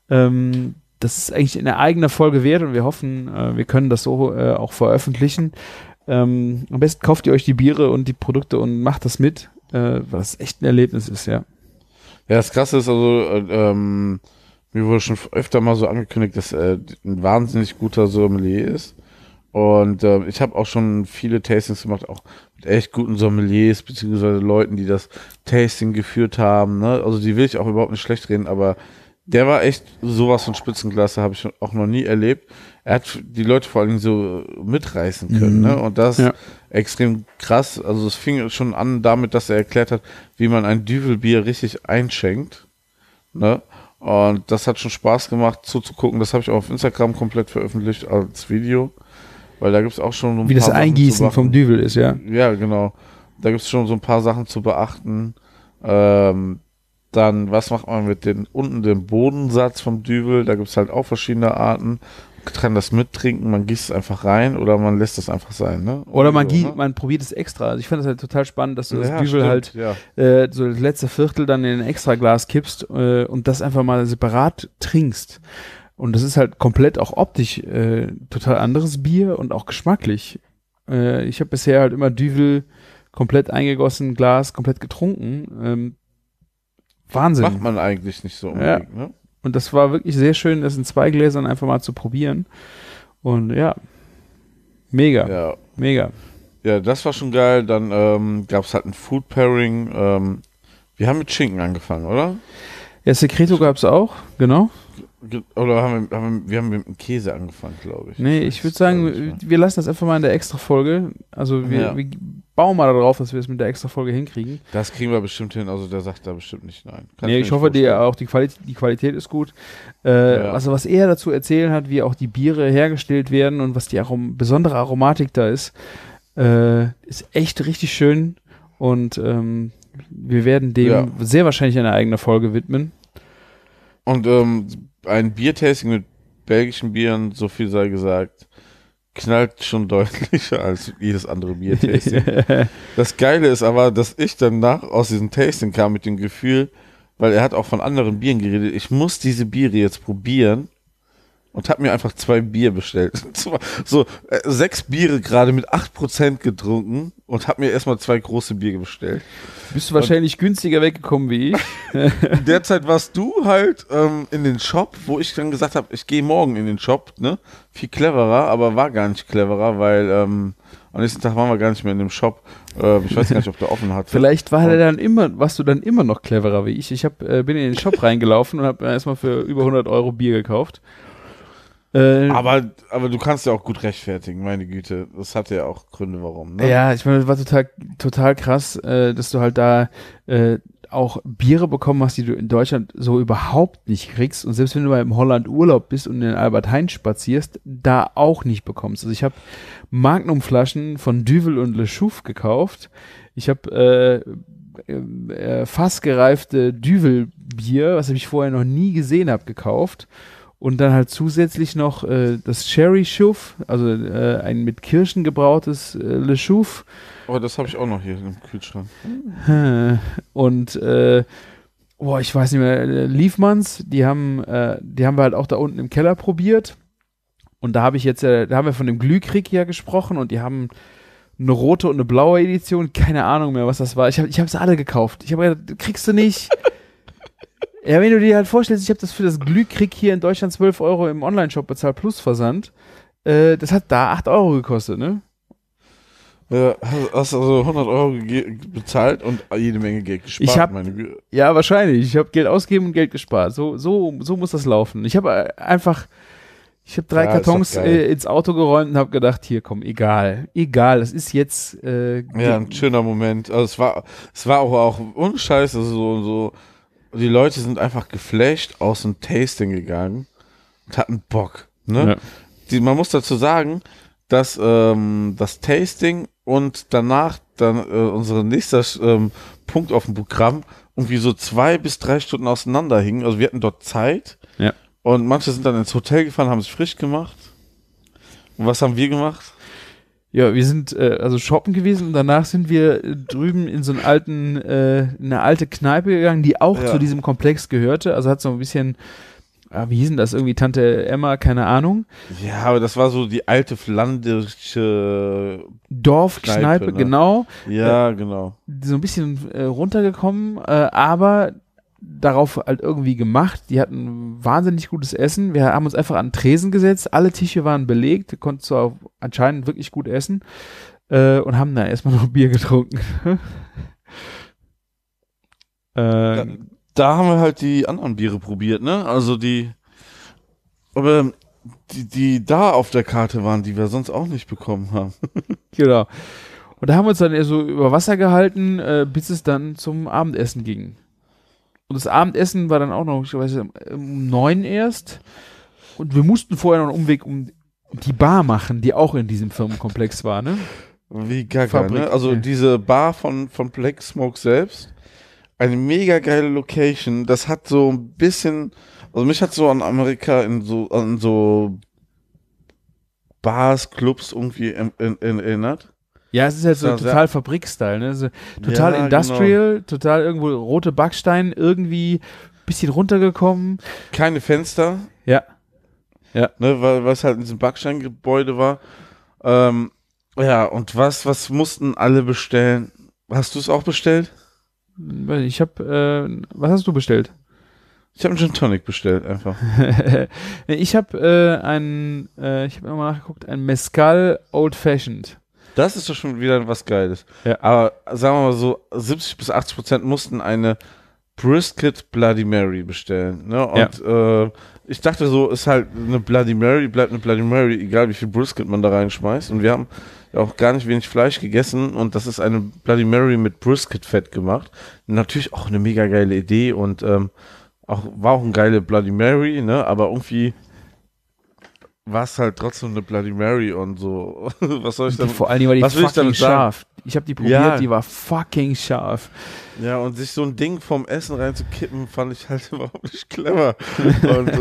Das ist eigentlich eine eigene Folge wert und wir hoffen, wir können das so auch veröffentlichen. Am besten kauft ihr euch die Biere und die Produkte und macht das mit, was echt ein Erlebnis ist, ja. Ja, das Krasse ist also, mir wurde schon öfter mal so angekündigt, dass er ein wahnsinnig guter Sommelier ist. Und ich habe auch schon viele Tastings gemacht, auch mit echt guten Sommeliers, beziehungsweise Leuten, die das Tasting geführt haben. Ne? Also die will ich auch überhaupt nicht schlecht reden, aber der war echt sowas von Spitzenklasse, habe ich auch noch nie erlebt. Er hat die Leute vor allen Dingen so mitreißen können. Ne? Und das ist extrem krass. Also es fing schon an damit, dass er erklärt hat, wie man ein Düvelbier richtig einschenkt. Ne? Und das hat schon Spaß gemacht zuzugucken. Das habe ich auch auf Instagram komplett veröffentlicht als Video. Weil da gibt es auch schon so ein wie paar das Eingießen vom Düvel ist, ja. Ja, genau. Da gibt es schon so ein paar Sachen zu beachten. Dann, was macht man mit unten dem Bodensatz vom Düvel? Da gibt es halt auch verschiedene Arten. Man kann das mittrinken, man gießt es einfach rein oder man lässt das einfach sein. Ne? Oder so, ne? man probiert es extra. Also ich finde das halt total spannend, dass du das Düvel stimmt, halt so das letzte Viertel dann in ein Extraglas kippst und das einfach mal separat trinkst. Und das ist halt komplett auch optisch total anderes Bier und auch geschmacklich. Ich habe bisher halt immer Düvel komplett eingegossen, Glas komplett getrunken. Wahnsinn. Macht man eigentlich nicht so unbedingt, ne? Und das war wirklich sehr schön, das in 2 Gläsern einfach mal zu probieren. Und ja, mega. Ja. Mega. Ja, das war schon geil. Dann gab es halt ein Food Pairing. Wir haben mit Schinken angefangen, oder? Ja, Secreto gab es auch, genau. Oder wir haben mit dem Käse angefangen, glaube ich. Nee, ich würde sagen, wir lassen das einfach mal in der Extra-Folge. Also wir bauen mal darauf, dass wir es mit der Extra-Folge hinkriegen. Das kriegen wir bestimmt hin, also der sagt da bestimmt nicht nein. Nee, ich hoffe, die Qualität ist gut. Also was er dazu erzählen hat, wie auch die Biere hergestellt werden und was die besondere Aromatik da ist echt richtig schön. Und wir werden dem sehr wahrscheinlich eine eigene Folge widmen. Und ein Biertasting mit belgischen Bieren, so viel sei gesagt, knallt schon deutlicher als jedes andere Biertasting. Das Geile ist aber, dass ich danach aus diesem Tasting kam mit dem Gefühl, weil er hat auch von anderen Bieren geredet, ich muss diese Biere jetzt probieren und habe mir einfach 2 Bier bestellt. So 6 Biere gerade mit 8% getrunken und habe mir erstmal 2 große Bier bestellt. Bist du wahrscheinlich günstiger weggekommen wie ich. In der Zeit warst du halt in den Shop, wo ich dann gesagt habe, ich gehe morgen in den Shop, ne? Viel cleverer, aber war gar nicht cleverer, weil am nächsten Tag waren wir gar nicht mehr in dem Shop. Ich weiß gar nicht, ob der offen hat. Vielleicht warst du dann immer noch cleverer wie ich. Ich bin in den Shop reingelaufen und habe erstmal für über 100 € Bier gekauft. Aber du kannst ja auch gut rechtfertigen, meine Güte. Das hatte ja auch Gründe, warum. Ne? Ja, ich meine, das war total krass, dass du halt da auch Biere bekommen hast, die du in Deutschland so überhaupt nicht kriegst. Und selbst wenn du mal im Holland Urlaub bist und in den Albert Heijn spazierst, da auch nicht bekommst. Also ich habe Magnumflaschen von Duvel und Le Chouffe gekauft. Ich habe fassgereifte Duvel-Bier, was ich vorher noch nie gesehen habe, gekauft. Und dann halt zusätzlich noch das Cherry Chouffe, also ein mit Kirschen gebrautes Le Chouffe. Oh, das habe ich auch noch hier im Kühlschrank. Und ich weiß nicht mehr, Liefmanns, die haben wir halt auch da unten im Keller probiert. Und da haben wir von dem Glühkrieg ja gesprochen und die haben eine rote und eine blaue Edition, keine Ahnung mehr, was das war. Ich hab sie alle gekauft. Ich habe gedacht, kriegst du nicht. Ja, wenn du dir halt vorstellst, ich habe das für das Glühkrieg hier in Deutschland 12 Euro im Onlineshop bezahlt plus Versand. Das hat da 8 Euro gekostet, ne? Ja, hast also 100 Euro bezahlt und jede Menge Geld gespart. Ja, wahrscheinlich. Ich habe Geld ausgegeben und Geld gespart. So muss das laufen. Ich habe 3 Kartons ins Auto geräumt und habe gedacht, hier komm, egal, das ist jetzt ein schöner Moment. Also es war auch ohne Scheiß, also so die Leute sind einfach geflasht aus dem Tasting gegangen und hatten Bock, ne? Ja. Man muss dazu sagen, dass das Tasting und danach dann unser nächster Punkt auf dem Programm irgendwie so 2 bis 3 Stunden auseinander hingen. Also wir hatten dort Zeit. Ja. Und manche sind dann ins Hotel gefahren, haben sich frisch gemacht. Und was haben wir gemacht? Ja, wir sind shoppen gewesen und danach sind wir drüben in so eine alte Kneipe gegangen, die auch zu diesem Komplex gehörte. Also hat so ein bisschen, wie hieß denn das? Irgendwie Tante Emma, keine Ahnung. Ja, aber das war so die alte flandische Dorfkneipe, ne? Genau. Ja, genau. So ein bisschen runtergekommen, aber darauf halt irgendwie gemacht. Die hatten wahnsinnig gutes Essen. Wir haben uns einfach an den Tresen gesetzt. Alle Tische waren belegt. Wir konnten zwar anscheinend wirklich gut essen und haben da erstmal noch Bier getrunken. Da haben wir halt die anderen Biere probiert, ne? Also die da auf der Karte waren, die wir sonst auch nicht bekommen haben. Genau. Und da haben wir uns dann eher so über Wasser gehalten, bis es dann zum Abendessen ging. Und das Abendessen war dann auch noch, ich weiß nicht, um 9 erst. Und wir mussten vorher noch einen Umweg um die Bar machen, die auch in diesem Firmenkomplex war, ne? Wie gaga, ne? Also diese Bar von Black Smoke selbst, eine mega geile Location. Das hat so ein bisschen, also mich hat so an Amerika an so Bars, Clubs irgendwie erinnert. Ja, es ist halt so total Fabrikstyle, ne? So total industrial, genau. Total irgendwo rote Backsteine, irgendwie ein bisschen runtergekommen. Keine Fenster. Ja. Ja. Ne, weil es halt in diesem Backsteingebäude war. Und was mussten alle bestellen? Hast du es auch bestellt? Ich habe, was hast du bestellt? Ich habe einen Gin Tonic bestellt, einfach. Ich habe ich habe nochmal nachgeguckt, ein Mezcal Old Fashioned. Das ist doch schon wieder was Geiles. Ja. Aber sagen wir mal so, 70-80% mussten eine Brisket Bloody Mary bestellen. Ne? Und ich dachte so, ist halt eine Bloody Mary, bleibt eine Bloody Mary, egal wie viel Brisket man da reinschmeißt. Und wir haben ja auch gar nicht wenig Fleisch gegessen und das ist eine Bloody Mary mit Brisket-Fett gemacht. Natürlich auch eine mega geile Idee und war auch eine geile Bloody Mary, ne? Aber irgendwie war es halt trotzdem eine Bloody Mary und so. Was soll ich damit? Vor allen Dingen war die fucking scharf. Ich habe die probiert, die war fucking scharf. Ja, und sich so ein Ding vom Essen reinzukippen, fand ich halt überhaupt nicht clever. Und,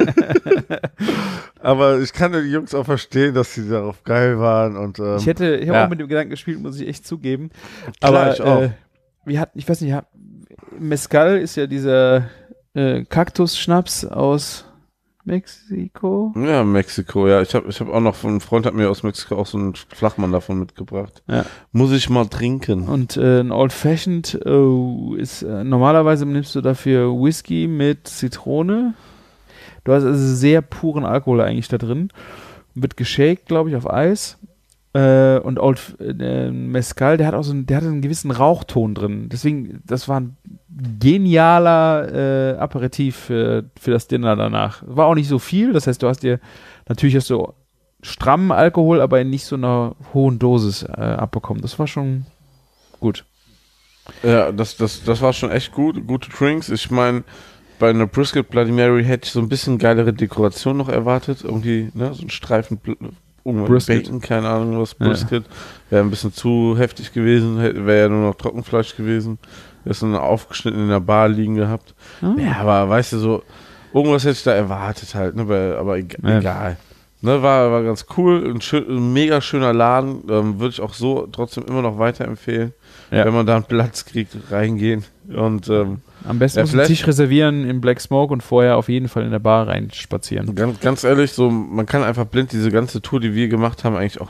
aber ich kann ja die Jungs auch verstehen, dass sie darauf geil waren. Und, ich habe auch mit dem Gedanken gespielt, muss ich echt zugeben. Klar, aber ich auch. ich weiß nicht, Mezcal ist ja dieser Kaktusschnaps aus Mexiko? Ja, Mexiko, ja. Ich hab auch noch, ein Freund hat mir aus Mexiko auch so einen Flachmann davon mitgebracht. Ja. Muss ich mal trinken. Und ein Old Fashioned ist, normalerweise nimmst du dafür Whisky mit Zitrone. Du hast also sehr puren Alkohol eigentlich da drin. Wird geshakt, glaube ich, auf Eis. Und Mezcal, der hat einen gewissen Rauchton drin. Deswegen, das war ein genialer Aperitif für das Dinner danach. War auch nicht so viel, das heißt, natürlich hast du strammen Alkohol, aber in nicht so einer hohen Dosis abbekommen. Das war schon gut. Ja, das war schon echt gut. Gute Drinks. Ich meine, bei einer Brisket Bloody Mary hätte ich so ein bisschen geilere Dekoration noch erwartet. Irgendwie, ne, so ein Streifen Brisket. Bacon, keine Ahnung was, Brisket. Wäre ein bisschen zu heftig gewesen, wäre ja nur noch Trockenfleisch gewesen. Das ist dann aufgeschnitten in der Bar liegen gehabt. Ja, aber weißt du, so, irgendwas hätte ich da erwartet halt, ne, aber egal. Ne, war ganz cool, ein mega schöner Laden, würde ich auch so trotzdem immer noch weiterempfehlen. Ja. Wenn man da einen Platz kriegt, reingehen. Und am besten muss einen Tisch reservieren im Black Smoke und vorher auf jeden Fall in der Bar reinspazieren. Ganz ehrlich, so man kann einfach blind diese ganze Tour, die wir gemacht haben, eigentlich auch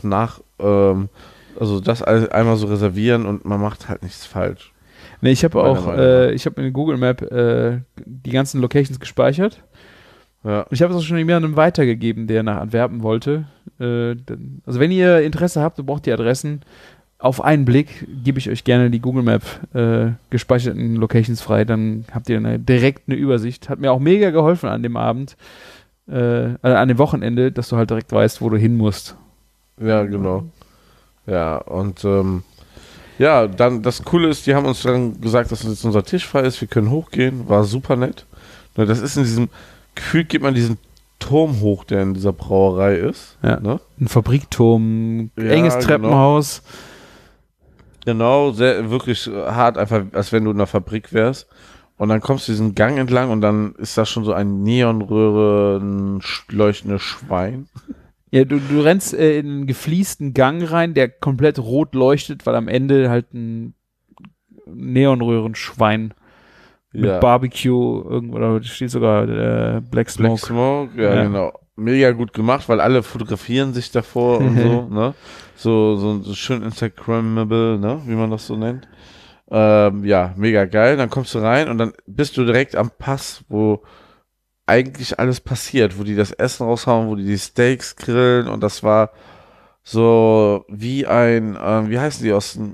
also das einmal so reservieren und man macht halt nichts falsch. Ne, ich habe auch, ich habe in Google Map die ganzen Locations gespeichert. Ja. Ich habe es auch schon jemandem weitergegeben, der nach Antwerpen wollte. Also wenn ihr Interesse habt und braucht die Adressen, auf einen Blick gebe ich euch gerne die Google Map gespeicherten Locations frei, dann habt ihr direkt eine Übersicht. Hat mir auch mega geholfen an dem Abend, an dem Wochenende, dass du halt direkt weißt, wo du hin musst. Ja, genau. Ja, und ja, dann das Coole ist, die haben uns dann gesagt, dass jetzt unser Tisch frei ist, wir können hochgehen, war super nett. Das ist in diesem, gefühlt geht man diesen Turm hoch, der in dieser Brauerei ist. Ja, ne? Ein Fabrikturm, enges Treppenhaus. Genau, wirklich hart, einfach als wenn du in einer Fabrik wärst. Und dann kommst du diesen Gang entlang und dann ist da schon so ein Neonröhren leuchtendes Schwein. Ja, du rennst in einen gefliesten Gang rein, der komplett rot leuchtet, weil am Ende halt ein Neonröhrenschwein mit Barbecue oder steht sogar Black Smoke. Black Smoke, ja, genau. Mega gut gemacht, weil alle fotografieren sich davor und so, ne? So schön Instagrammable, ne? Wie man das so nennt. Ja, mega geil. Dann kommst du rein und dann bist du direkt am Pass, wo eigentlich alles passiert, wo die das Essen raushauen, wo die Steaks grillen und das so wie wie heißen die aus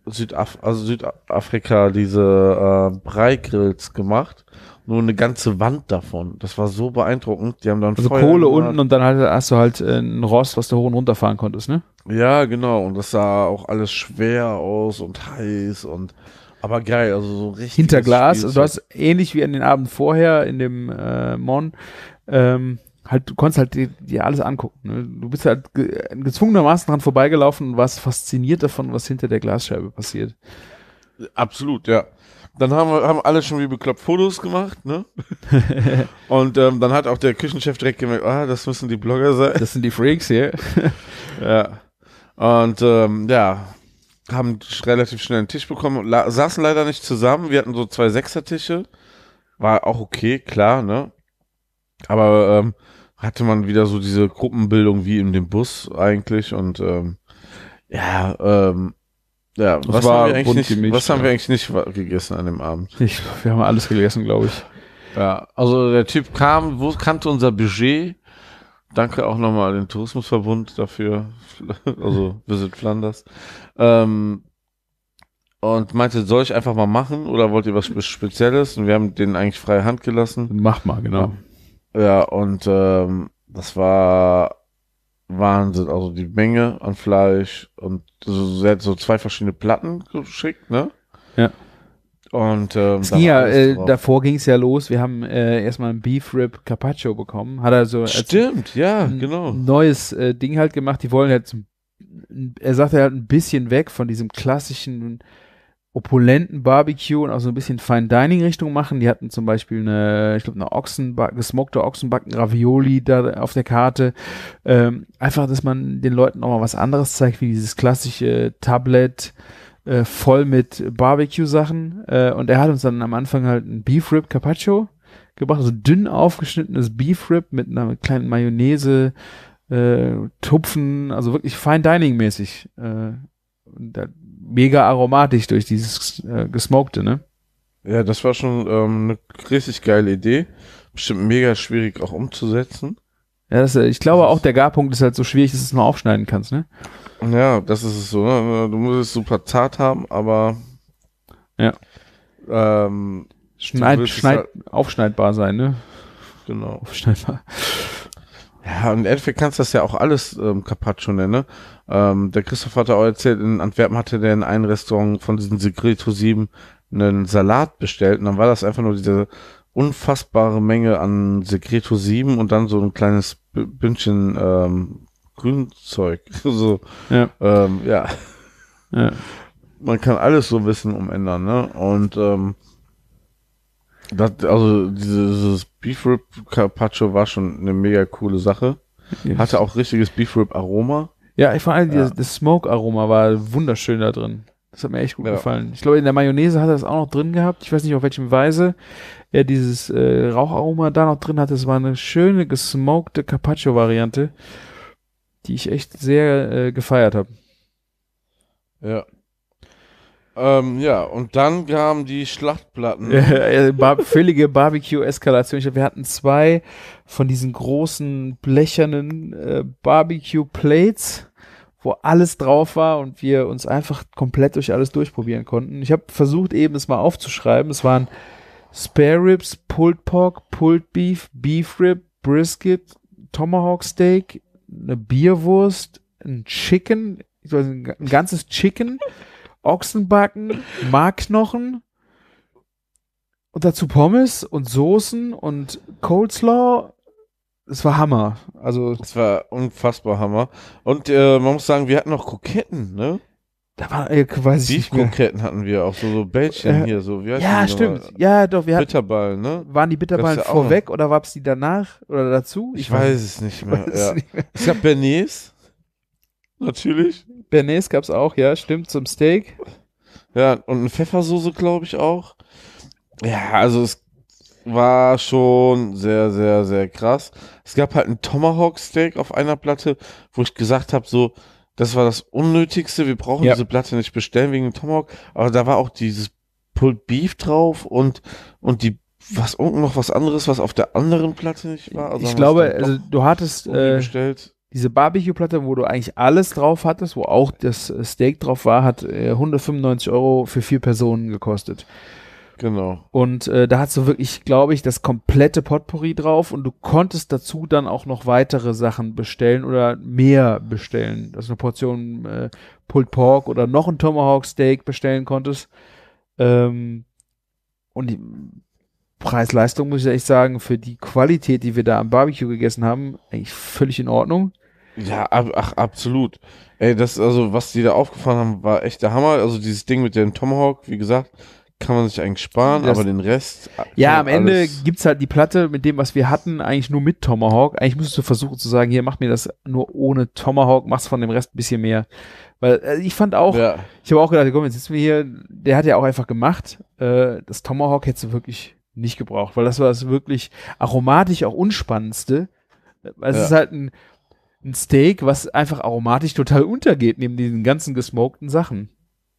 Südafrika, diese Breigrills gemacht. Nur eine ganze Wand davon. Das war so beeindruckend. Die haben dann also Feuer Kohle gemacht. Unten und dann hast du halt ein Rost, was du hoch und runter fahren konntest, ne? Ja, genau. Und das sah auch alles schwer aus und heiß und aber geil, also so richtig. Hinter Glas, also du hast ähnlich wie an den Abend vorher in dem Mon, halt, du konntest halt dir alles angucken. Ne? Du bist halt gezwungenermaßen dran vorbeigelaufen und warst fasziniert davon, was hinter der Glasscheibe passiert. Absolut, ja. Dann haben alle schon wie bekloppt Fotos gemacht, ne? Und dann hat auch der Küchenchef direkt gemerkt, das müssen die Blogger sein. Das sind die Freaks hier. Ja. Und ja, haben relativ schnell einen Tisch bekommen, saßen leider nicht zusammen. Wir hatten so 2 Sechsertische. War auch okay, klar, ne? Aber hatte man wieder so diese Gruppenbildung wie in dem Bus eigentlich und ja, was haben wir eigentlich nicht gegessen an dem Abend? Wir haben alles gegessen, glaube ich. Ja, also der Typ kannte unser Budget. Danke auch nochmal an den Tourismusverbund dafür, also Visit Flanders. Und meinte, soll ich einfach mal machen oder wollt ihr was Spezielles? Und wir haben denen eigentlich freie Hand gelassen. Mach mal, genau. Ja, und das war Wahnsinn, also die Menge an Fleisch und sie hat so 2 verschiedene Platten geschickt, ne? Ja. Und davor ging es ja los. Wir haben erstmal ein Beef Rib Carpaccio bekommen. Hat er so stimmt, ja, genau. Ein neues Ding halt gemacht. Die wollen halt er sagte halt ein bisschen weg von diesem klassischen opulenten Barbecue und auch so ein bisschen Fine Dining Richtung machen. Die hatten zum Beispiel eine gesmokte Ochsenbacken Ravioli da auf der Karte. Einfach, dass man den Leuten auch mal was anderes zeigt, wie dieses klassische Tablet voll mit Barbecue-Sachen. Und er hat uns dann am Anfang halt ein Beef Rib Carpaccio gebracht, also dünn aufgeschnittenes Beef Rib mit einer kleinen Mayonnaise, Tupfen, also wirklich Fine Dining mäßig. Mega aromatisch durch dieses Gesmokte, ne? Ja, das war schon eine richtig geile Idee. Bestimmt mega schwierig auch umzusetzen. Ja, ich glaube auch, der Garpunkt ist halt so schwierig, dass du es nur aufschneiden kannst, ne? Ja, das ist es so. Ne? Du musst es super zart haben, aber ja. Aufschneidbar sein, ne? Genau. Aufschneidbar. Ja, und im Endeffekt kannst du das ja auch alles Carpaccio nennen, ne? Der Christoph hat auch erzählt, in Antwerpen hatte der in einem Restaurant von diesen Segreto 7 einen Salat bestellt und dann war das einfach nur diese unfassbare Menge an Segreto 7 und dann so ein kleines Bündchen Grünzeug. So, Ja. ja. Ja. Man kann alles so wissen umändern, ne? Und also dieses Beef Rib Carpaccio war schon eine mega coole Sache. Hatte auch richtiges Beef Rib Aroma. Ja, vor allem das Smoke-Aroma war wunderschön da drin. Das hat mir echt gut Ja. gefallen. Ich glaube, in der Mayonnaise hat er das auch noch drin gehabt. Ich weiß nicht, auf welchem Weise er dieses Raucharoma da noch drin hatte. Es war eine schöne, gesmokte Carpaccio-Variante, die ich echt sehr gefeiert habe. Ja. Ja, und dann kamen die Schlachtplatten. Völlige Barbecue-Eskalation. Ich glaube, wir hatten 2 von diesen großen blechernen Barbecue-Plates, wo alles drauf war und wir uns einfach komplett durch alles durchprobieren konnten. Ich habe versucht, eben es mal aufzuschreiben. Es waren Spare Ribs, Pulled Pork, Pulled Beef, Beef Rib, Brisket, Tomahawk Steak, eine Bierwurst, ein Chicken, ich weiß, ein ganzes Chicken, Ochsenbacken, Markknochen und dazu Pommes und Soßen und Coleslaw. Es war Hammer. Also Das war unfassbar Hammer. Und man muss sagen, wir hatten noch Kroketten, ne? da war, weiß ich nicht mehr. Beef-Kroketten hatten wir auch, so Bällchen hier, so, wie heißt Ja, die nochmal? stimmt. Ja, doch, wir hatten, Bitterballen, ne? waren die Bitterballen Gab's ja auch vorweg oder war es die danach oder dazu? Ich weiß es nicht mehr, weiß es ja. nicht mehr. Es gab Bernays. Natürlich. Bernays gab's auch, ja, stimmt, zum Steak. Ja, und eine Pfeffersoße, glaube ich, auch. Ja, also es war schon sehr, sehr, sehr krass. Es gab halt ein Tomahawk-Steak auf einer Platte, wo ich gesagt habe, so, das war das Unnötigste, wir brauchen Ja. diese Platte nicht bestellen wegen dem Tomahawk, aber da war auch dieses Pulled Beef drauf und die, noch was anderes, was auf der anderen Platte nicht war. Also Ich haben glaube, wir's dann also doch du hattest irgendwie bestellt. diese Barbecue-Platte, wo du eigentlich alles drauf hattest, wo auch das Steak drauf war, hat 195 € für 4 Personen gekostet. Genau. Und da hast du wirklich, glaube ich, das komplette Potpourri drauf und du konntest dazu dann auch noch weitere Sachen bestellen oder mehr bestellen. Dass du eine Portion Pulled Pork oder noch ein Tomahawk Steak bestellen konntest. Und die Preis-Leistung, muss ich echt sagen, für die Qualität, die wir da am Barbecue gegessen haben, eigentlich völlig in Ordnung. Ja, ach, absolut. Ey, also, was die da aufgefahren haben, war echt der Hammer. Also, dieses Ding mit dem Tomahawk, wie gesagt, kann man sich eigentlich sparen, Das- aber den Rest. Ja, kann am Ende alles- gibt's halt die Platte mit dem, was wir hatten, eigentlich nur mit Tomahawk. Eigentlich müsstest du versuchen zu sagen, hier, mach mir das nur ohne Tomahawk, mach's von dem Rest ein bisschen mehr. Weil ich fand auch, Ja, ich habe auch gedacht, komm, jetzt sitzen wir hier, der hat ja auch einfach gemacht, das Tomahawk hättest du wirklich nicht gebraucht, weil das war das wirklich aromatisch auch unspannendste. Weil es Ja. ist halt ein Steak, was einfach aromatisch total untergeht, neben diesen ganzen gesmokten Sachen.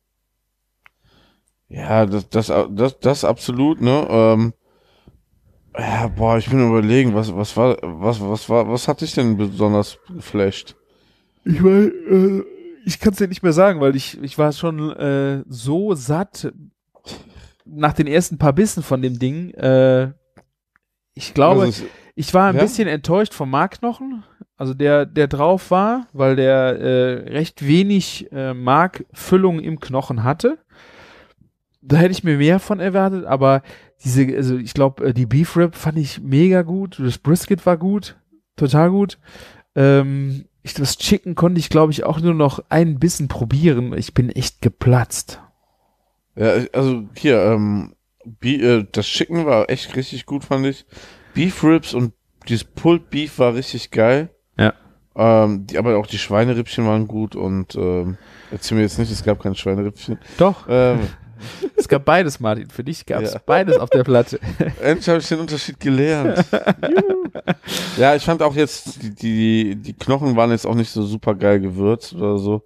ja, das absolut, ne? Ja, boah, ich bin überlegen, was hat dich denn besonders geflasht? Ich meine, ich kann es dir nicht mehr sagen, weil ich war schon so satt nach den ersten paar Bissen von dem Ding. Ich glaube, Also, ich war ein ja? bisschen enttäuscht vom Markknochen, also der drauf war, weil der recht wenig Markfüllung im Knochen hatte. Da hätte ich mir mehr von erwartet, aber also ich glaube, die Beef Rib fand ich mega gut, das Brisket war gut, total gut. Das Chicken konnte ich, glaube ich, auch nur noch einen Bissen probieren. Ich bin echt geplatzt. ja, also hier, das Chicken war echt richtig gut, fand ich. Beef Ribs und dieses Pulled Beef war richtig geil. Ja. Aber auch die Schweinerippchen waren gut und erzähl mir jetzt nicht, es gab keine Schweinerippchen. Doch, Ähm, es gab beides, Martin. Für dich gab es Ja. beides auf der Platte. Endlich habe ich den Unterschied gelernt. Juhu. Ja, ich fand auch jetzt, die Knochen waren jetzt auch nicht so super geil gewürzt oder so.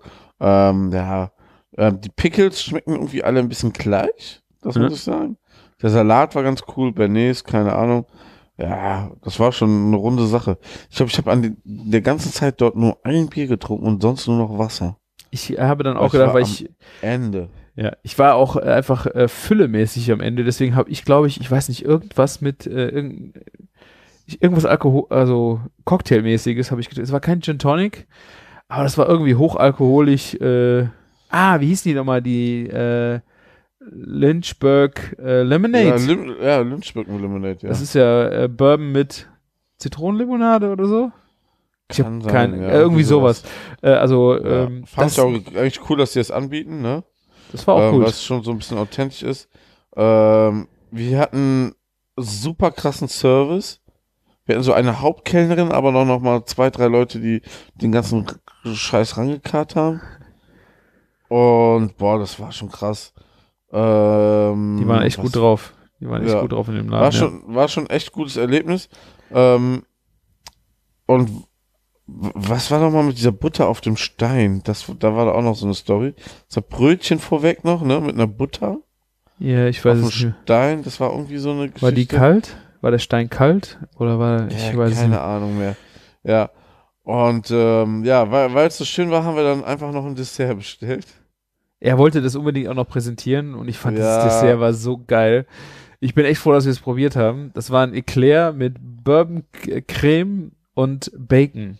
Die Pickles schmecken irgendwie alle ein bisschen gleich, das muss ich sagen. Der Salat war ganz cool, Bernays, keine Ahnung. Ja, das war schon eine runde Sache. Ich glaube, ich habe der ganzen Zeit dort nur ein Bier getrunken und sonst nur noch Wasser. Ich habe dann auch Das gedacht, war weil am Ende. ich war auch einfach füllemäßig am Ende, deswegen habe ich, glaube ich weiß nicht, irgendwas mit irgendwas also Cocktailmäßiges habe ich getrunken. Es war kein Gin Tonic, aber das war irgendwie hochalkoholisch. Wie hießen die nochmal? Die Lynchburg Lemonade. Ja, Lynchburg Lemonade, ja. Das ist ja Bourbon mit Zitronenlimonade oder so. Ich habe irgendwie sowas. Fand ich auch eigentlich cool, dass sie das anbieten, ne? Das war auch cool. Was schon so ein bisschen authentisch ist. Wir hatten super krassen Service. Wir hatten so eine Hauptkellnerin, aber noch mal 2, 3 Leute, die den ganzen Scheiß rangekarrt haben. Und boah, das war schon krass. Die waren echt gut drauf. Die waren echt gut drauf in dem Laden. War schon echt gutes Erlebnis. Und was war nochmal mit dieser Butter auf dem Stein? Da war da auch noch so eine Story. Das Brötchen vorweg noch, ne? Mit einer Butter. Ja, ich weiß es nicht. Auf dem Stein, das war irgendwie so eine Geschichte. War die kalt? War der Stein kalt? Oder war ich weiß keine Ahnung mehr. Ja. Und weil es so schön war, haben wir dann einfach noch ein Dessert bestellt. Er wollte das unbedingt auch noch präsentieren und ich fand, das Dessert war so geil. Ich bin echt froh, dass wir es probiert haben. Das war ein Eclair mit Bourbon, Creme und Bacon.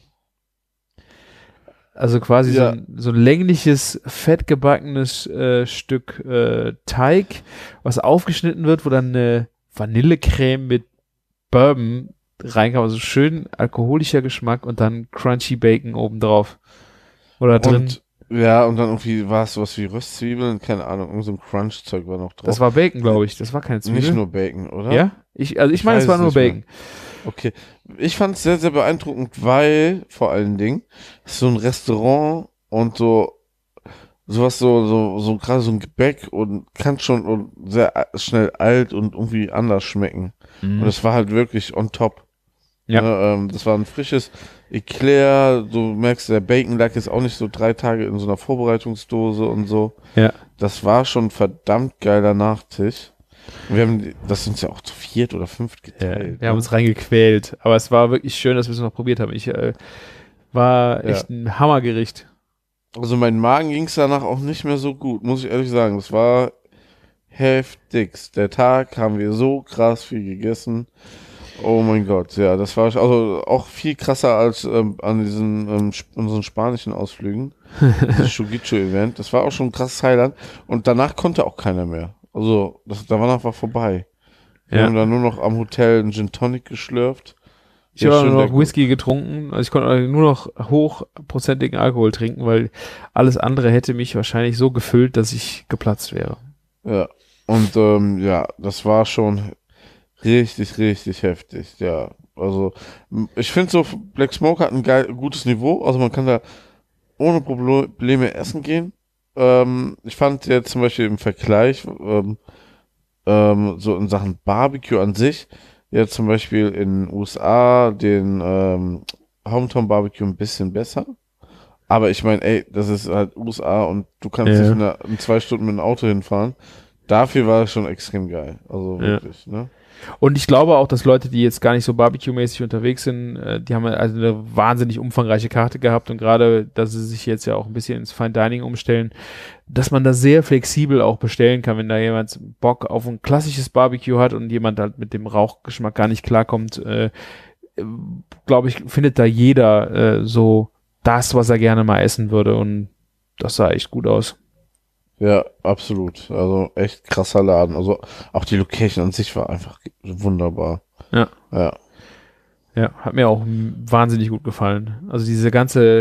Also quasi so ein längliches, fettgebackenes Stück Teig, was aufgeschnitten wird, wo dann eine Vanillecreme mit Bourbon reinkam. Also schön alkoholischer Geschmack und dann crunchy Bacon obendrauf. Oder drin. Ja, und dann irgendwie war es sowas wie Röstzwiebeln, keine Ahnung, irgend so ein Crunch-Zeug war noch drauf. Das war Bacon, glaube ich. Das war keine Zwiebel. Nicht nur Bacon, oder? Ja? Ich meine, es war nur Bacon. Okay. Ich fand es sehr, sehr beeindruckend, weil, vor allen Dingen, so ein Restaurant und sowas so gerade so ein Gebäck und kann schon sehr schnell alt und irgendwie anders schmecken. Und es war halt wirklich on top. Ja. Ne, das war ein frisches Eclair, du merkst, der Bacon lag jetzt auch nicht so 3 Tage in so einer Vorbereitungsdose und so. Ja. Das war schon ein verdammt geiler Nachtisch. Und wir haben das uns ja auch zu 4 oder 5 geteilt. Ja, wir haben uns reingequält, aber es war wirklich schön, dass wir es noch probiert haben. War echt ein Hammergericht. Also mein Magen ging es danach auch nicht mehr so gut, muss ich ehrlich sagen. Das war heftigst. Der Tag haben wir so krass viel gegessen. Oh mein Gott, ja, das war also auch viel krasser als an diesen unseren spanischen Ausflügen. Das Shogicho-Event. Das war auch schon ein krasses Highlight. Und danach konnte auch keiner mehr. Also, danach war vorbei. Wir haben dann nur noch am Hotel einen Gin Tonic geschlürft. Ich habe nur noch Whisky getrunken. Also ich konnte nur noch hochprozentigen Alkohol trinken, weil alles andere hätte mich wahrscheinlich so gefüllt, dass ich geplatzt wäre. Ja, und das war schon richtig, richtig heftig, ja. Also, ich finde so, Black Smoke hat ein gutes Niveau. Also man kann da ohne Probleme essen gehen. Ich fand jetzt zum Beispiel im Vergleich so in Sachen Barbecue an sich, jetzt zum Beispiel in den USA den Hometown Barbecue ein bisschen besser. Aber ich meine, ey, das ist halt USA und du kannst dich in 2 Stunden mit dem Auto hinfahren. Dafür war es schon extrem geil. Also wirklich, ne? Und ich glaube auch, dass Leute, die jetzt gar nicht so Barbecue-mäßig unterwegs sind, die haben also eine wahnsinnig umfangreiche Karte gehabt und gerade, dass sie sich jetzt ja auch ein bisschen ins Fine Dining umstellen, dass man da sehr flexibel auch bestellen kann, wenn da jemand Bock auf ein klassisches Barbecue hat und jemand halt mit dem Rauchgeschmack gar nicht klarkommt, glaube ich, findet da jeder so das, was er gerne mal essen würde und das sah echt gut aus. Ja, absolut. Also echt krasser Laden. Also auch die Location an sich war einfach wunderbar. Ja. Ja, hat mir auch wahnsinnig gut gefallen. Also diese ganze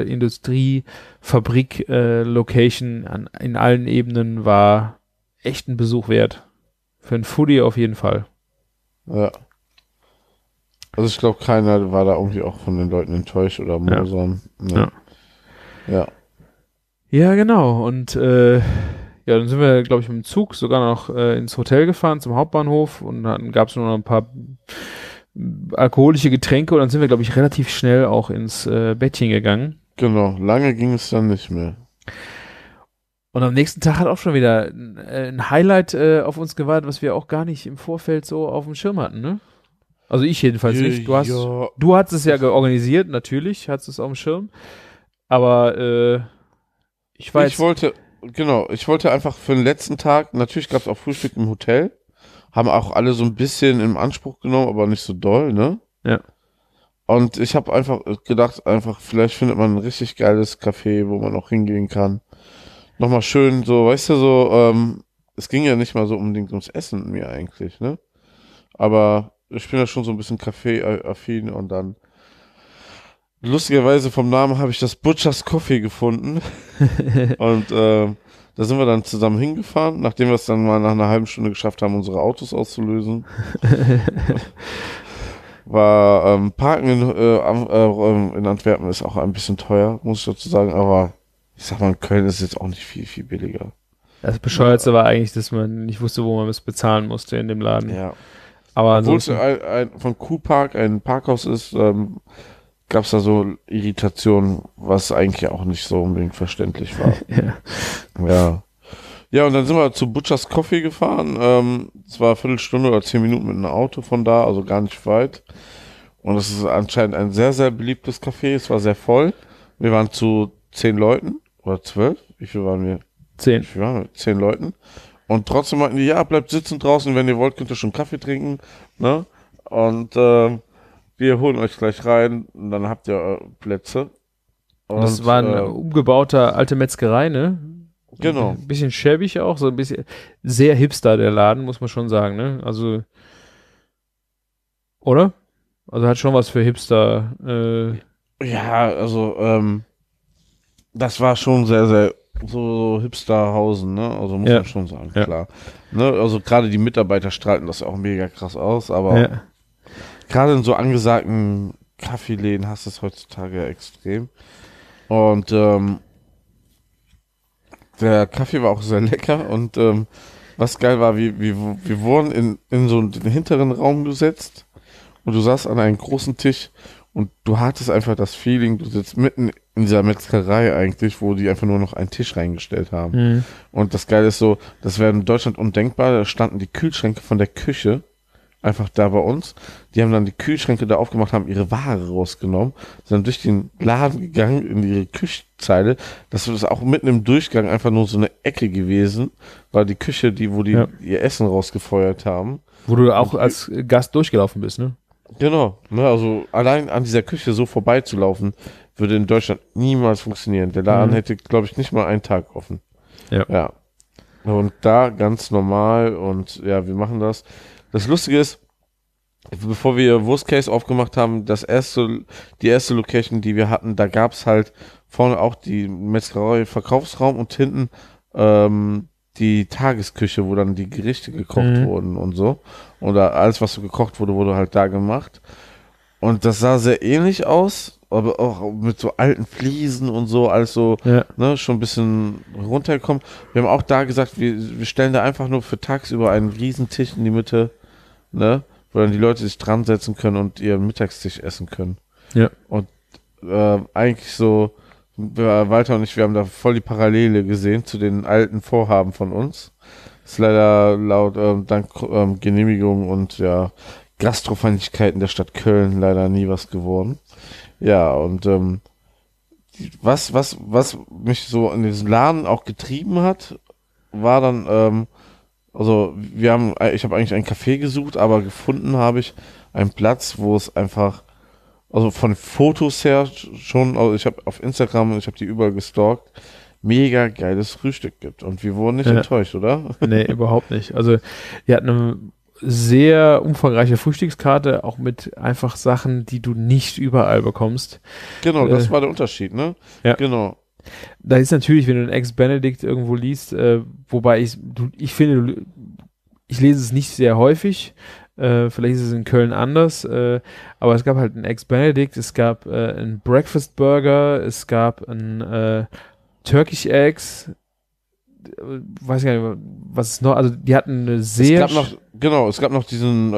Industriefabrik-Location in allen Ebenen war echt ein Besuch wert. Für einen Foodie auf jeden Fall. Ja. Also ich glaube, keiner war da irgendwie auch von den Leuten enttäuscht oder mühsam. Ja. Ja. Ja, genau. Und dann sind wir, glaube ich, mit dem Zug sogar noch ins Hotel gefahren, zum Hauptbahnhof und dann gab es nur noch ein paar alkoholische Getränke und dann sind wir, glaube ich, relativ schnell auch ins Bettchen gegangen. Genau, lange ging es dann nicht mehr. Und am nächsten Tag hat auch schon wieder ein Highlight auf uns gewartet, was wir auch gar nicht im Vorfeld so auf dem Schirm hatten, ne? Also ich jedenfalls nicht. Du hast es ja organisiert, natürlich, hattest es auf dem Schirm. Aber ich wollte einfach für den letzten Tag, natürlich gab es auch Frühstück im Hotel, haben auch alle so ein bisschen in Anspruch genommen, aber nicht so doll, ne? Ja. Und ich habe einfach gedacht, vielleicht findet man ein richtig geiles Café, wo man auch hingehen kann. Nochmal schön so, weißt du, so, es ging ja nicht mal so unbedingt ums Essen mir eigentlich, ne? Aber ich bin ja schon so ein bisschen Kaffee-affin und dann lustigerweise vom Namen habe ich das Butcher's Coffee gefunden und da sind wir dann zusammen hingefahren, nachdem wir es dann mal nach einer halben Stunde geschafft haben, unsere Autos auszulösen. War Parken in Antwerpen ist auch ein bisschen teuer, muss ich dazu sagen, aber ich sag mal, in Köln ist es jetzt auch nicht viel, viel billiger. Das Bescheuerste war eigentlich, dass man nicht wusste, wo man es bezahlen musste in dem Laden. Ja. Aber Obwohl es ansonsten, von Q-Park ein Parkhaus ist, gab es da so Irritationen, was eigentlich auch nicht so unbedingt verständlich war. ja. Ja. Ja, und dann sind wir zu Butcher's Coffee gefahren. Es war eine Viertelstunde oder 10 Minuten mit einem Auto von da, also gar nicht weit. Und es ist anscheinend ein sehr, sehr beliebtes Café. Es war sehr voll. Wir waren zu 10 Leuten oder 12. Wie viel waren wir? 10. Wie viel waren wir? 10 Leuten. Und trotzdem meinten die, ja, bleibt sitzen draußen, wenn ihr wollt, könnt ihr schon Kaffee trinken. Ne? Und wir holen euch gleich rein und dann habt ihr Plätze. Und Das war ein umgebauter alte Metzgerei, ne? Genau. Ein bisschen schäbig auch, so ein bisschen sehr hipster der Laden, muss man schon sagen, ne? Also, oder? Also hat schon was für Hipster. Ja, also das war schon sehr, sehr so Hipsterhausen, ne? Also muss man schon sagen, Ja. klar. Ne? Also gerade die Mitarbeiter strahlten das auch mega krass aus, aber Ja. gerade in so angesagten Kaffeeläden hast du es heutzutage ja extrem. Und der Kaffee war auch sehr lecker und was geil war, wir wurden in so einen hinteren Raum gesetzt und du saßt an einem großen Tisch und du hattest einfach das Feeling, du sitzt mitten in dieser Metzgerei eigentlich, wo die einfach nur noch einen Tisch reingestellt haben. Mhm. Und das Geile ist so, das wäre in Deutschland undenkbar, da standen die Kühlschränke von der Küche einfach da bei uns. Die haben dann die Kühlschränke da aufgemacht, haben ihre Ware rausgenommen, sind durch den Laden gegangen in ihre Küchenzeile. Das ist auch mitten im Durchgang einfach nur so eine Ecke gewesen, weil die Küche, wo die ihr Essen rausgefeuert haben. Wo du auch als Gast durchgelaufen bist, ne? Genau, ne, also allein an dieser Küche so vorbeizulaufen, würde in Deutschland niemals funktionieren. Der Laden hätte, glaube ich, nicht mal einen Tag offen. Ja. Und da ganz normal und ja, wir machen das. Das Lustige ist, bevor wir Worst Case aufgemacht haben, die erste Location, die wir hatten, da gab es halt vorne auch die Metzgerei Verkaufsraum und hinten die Tagesküche, wo dann die Gerichte gekocht wurden und so. Oder alles, was so gekocht wurde, wurde halt da gemacht. Und das sah sehr ähnlich aus, aber auch mit so alten Fliesen und so, alles so, ne, schon ein bisschen runtergekommen. Wir haben auch da gesagt, wir stellen da einfach nur für tagsüber einen riesen Tisch in die Mitte, ne, wo dann die Leute sich dran setzen können und ihren Mittagstisch essen können. Ja. Und eigentlich so, Walter und ich, wir haben da voll die Parallele gesehen zu den alten Vorhaben von uns. Ist leider laut dank Genehmigung und ja Gastrofeindlichkeiten der Stadt Köln leider nie was geworden. Ja, und was mich so in diesen Laden auch getrieben hat, war dann, also ich habe eigentlich ein Café gesucht, aber gefunden habe ich einen Platz, wo es einfach, also von Fotos her schon, also ich habe auf Instagram, ich habe die überall gestalkt, mega geiles Frühstück gibt. Und wir wurden nicht enttäuscht, oder? Nee, überhaupt nicht. Also wir hatten eine sehr umfangreiche Frühstückskarte, auch mit einfach Sachen, die du nicht überall bekommst. Genau, das war der Unterschied, ne? Ja. Genau. Da ist natürlich, wenn du den Ex-Benedict irgendwo liest, wobei ich finde, ich lese es nicht sehr häufig, vielleicht ist es in Köln anders, aber es gab halt einen Ex-Benedict, es gab einen Breakfast Burger, es gab einen Turkish Eggs, weiß gar nicht, was ist noch, also die hatten eine sehr... Es gab noch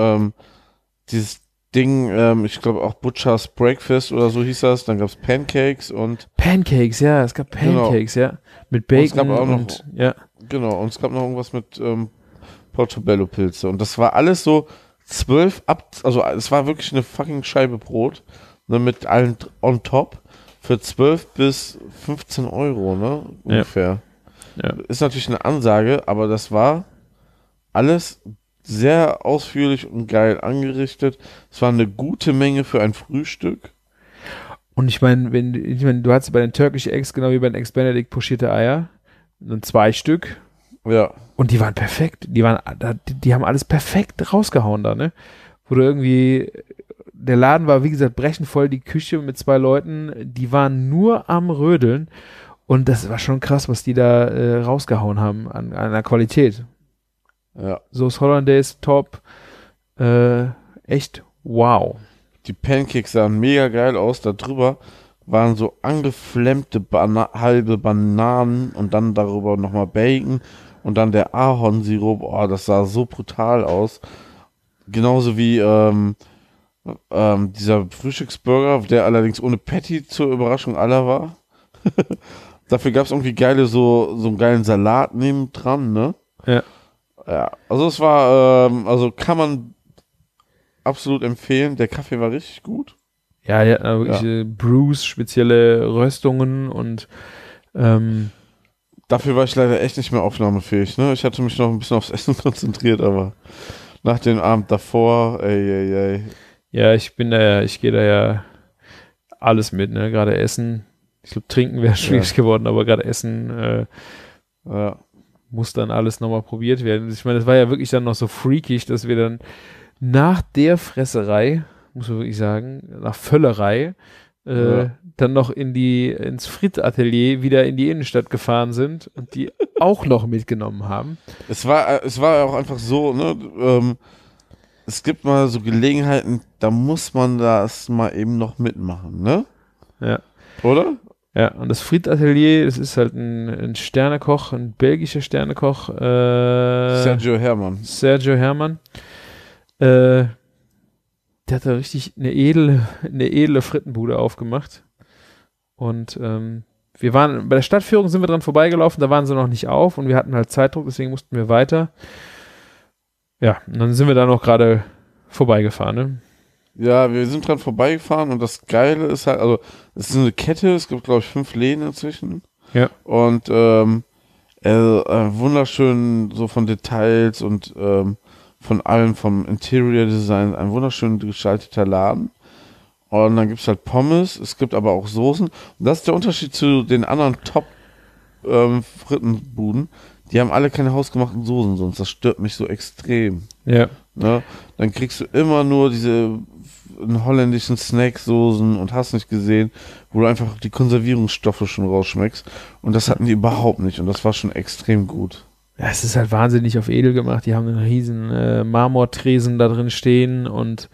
dieses Ding, ich glaube auch Butcher's Breakfast oder so hieß das, dann gab es Pancakes und... Pancakes, ja, es gab Pancakes, ja, mit Bacon und es gab auch noch, ja. Genau, und es gab noch irgendwas mit Portobello-Pilze und das war alles so 12 also es war wirklich eine fucking Scheibe Brot, ne, mit allen on top für 12 bis 15 Euro, ne, ungefähr. Ja. Ist natürlich eine Ansage, aber das war alles sehr ausführlich und geil angerichtet. Es war eine gute Menge für ein Frühstück. Und ich meine, du hattest bei den Turkish Eggs genau wie bei den Eggs Benedict pochierte Eier. Dann 2 Stück. Ja. Und die waren perfekt. Die haben alles perfekt rausgehauen da, ne? Wo du irgendwie, der Laden war, wie gesagt, brechend voll, die Küche mit 2 Leuten, die waren nur am Rödeln. Und das war schon krass, was die da rausgehauen haben an der Qualität. Ja. Sauce Hollandaise, top. Echt wow. Die Pancakes sahen mega geil aus. Da drüber waren so angeflammte halbe Bananen und dann darüber nochmal Bacon und dann der Ahornsirup. Oh, das sah so brutal aus. Genauso wie dieser Frühstücksburger, der allerdings ohne Patty zur Überraschung aller war. Dafür gab es irgendwie so einen geilen Salat nebendran, ne? Ja. Ja, also es war, also kann man absolut empfehlen. Der Kaffee war richtig gut. Ja, die hatten wirklich Brews, spezielle Röstungen und dafür war ich leider echt nicht mehr aufnahmefähig, ne? Ich hatte mich noch ein bisschen aufs Essen konzentriert, aber nach dem Abend davor, ey. Ja, ich gehe da ja alles mit, ne? Gerade Essen. Ich glaube, Trinken wäre schwierig geworden, aber gerade Essen muss dann alles nochmal probiert werden. Ich meine, es war ja wirklich dann noch so freakig, dass wir dann nach der Fresserei, muss man wirklich sagen, nach Völlerei, dann noch ins Fritt-Atelier wieder in die Innenstadt gefahren sind und die auch noch mitgenommen haben. Es war auch einfach so, ne, es gibt mal so Gelegenheiten, da muss man das mal eben noch mitmachen, ne? Ja. Oder? Ja, und das Fritt-Atelier, das ist halt ein Sternekoch, ein belgischer Sternekoch. Sergio Hermann. Der hat da richtig eine edle Frittenbude aufgemacht. Und wir waren, bei der Stadtführung sind wir dran vorbeigelaufen, da waren sie noch nicht auf und wir hatten halt Zeitdruck, deswegen mussten wir weiter. Ja, und dann sind wir da noch gerade vorbeigefahren, ne? Ja, wir sind dran vorbeigefahren und das Geile ist halt, also es ist eine Kette, es gibt glaube ich 5 Läden inzwischen. Ja. Und wunderschön so von Details und von allem, vom Interior Design, ein wunderschön gestalteter Laden. Und dann gibt es halt Pommes, es gibt aber auch Soßen. Und das ist der Unterschied zu den anderen Top-Frittenbuden. Die haben alle keine hausgemachten Soßen, sonst das stört mich so extrem. Ja. Ne? Dann kriegst du immer nur diese holländischen Snacksoßen und hast nicht gesehen, wo du einfach die Konservierungsstoffe schon rausschmeckst. Und das hatten die überhaupt nicht. Und das war schon extrem gut. Ja, es ist halt wahnsinnig auf edel gemacht. Die haben einen riesen Marmortresen da drin stehen und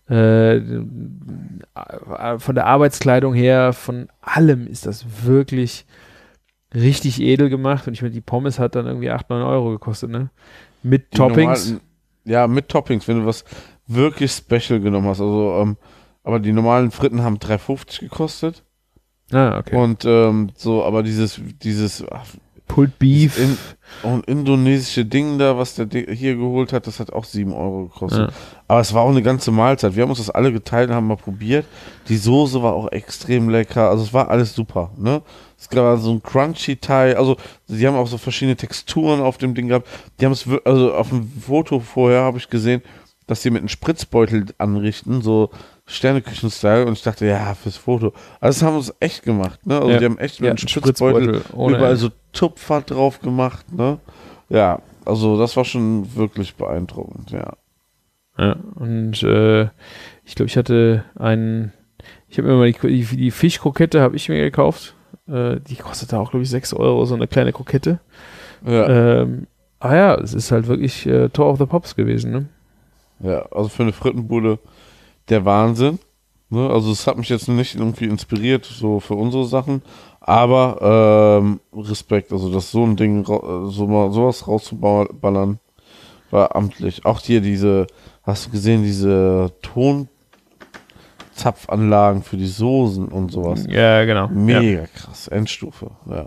von der Arbeitskleidung her, von allem ist das wirklich richtig edel gemacht. Und ich meine, die Pommes hat dann irgendwie 8, 9 Euro gekostet, ne? Mit Toppings. Mit Toppings, wenn du was wirklich special genommen hast. Also, aber die normalen Fritten haben 3,50 gekostet. Ah, okay. Und aber dieses Pulled Beef. Und indonesische Ding da, was der hier geholt hat, das hat auch 7 Euro gekostet. Ja. Aber es war auch eine ganze Mahlzeit. Wir haben uns das alle geteilt und haben mal probiert. Die Soße war auch extrem lecker. Also es war alles super, ne? Es gab so ein crunchy Teil. Also die haben auch so verschiedene Texturen auf dem Ding gehabt. Die haben es, also auf dem Foto vorher habe ich gesehen, dass die mit einem Spritzbeutel anrichten, so Sterneküchen-Style. Und ich dachte, ja, fürs Foto. Also das haben sie echt gemacht, ne? Also die haben echt mit einem Spritzbeutel überall so Tupfer drauf gemacht, ne? Ja, also das war schon wirklich beeindruckend, ja. Ja, und ich glaube, ich habe mir mal die Fischkrokette habe ich mir gekauft. Die kostete auch, glaube ich, 6 Euro, so eine kleine Krokette. Ja. Aber ja, es ist halt wirklich Tour of the Pops gewesen, ne? Ja, also für eine Frittenbude der Wahnsinn. Ne? Also es hat mich jetzt nicht irgendwie inspiriert, so für unsere Sachen, aber Respekt, also dass so ein Ding, sowas rauszuballern, war amtlich. Auch hier hast du gesehen, diese Tonzapfanlagen für die Soßen und sowas. Ja, genau. Mega krass, Endstufe, ja.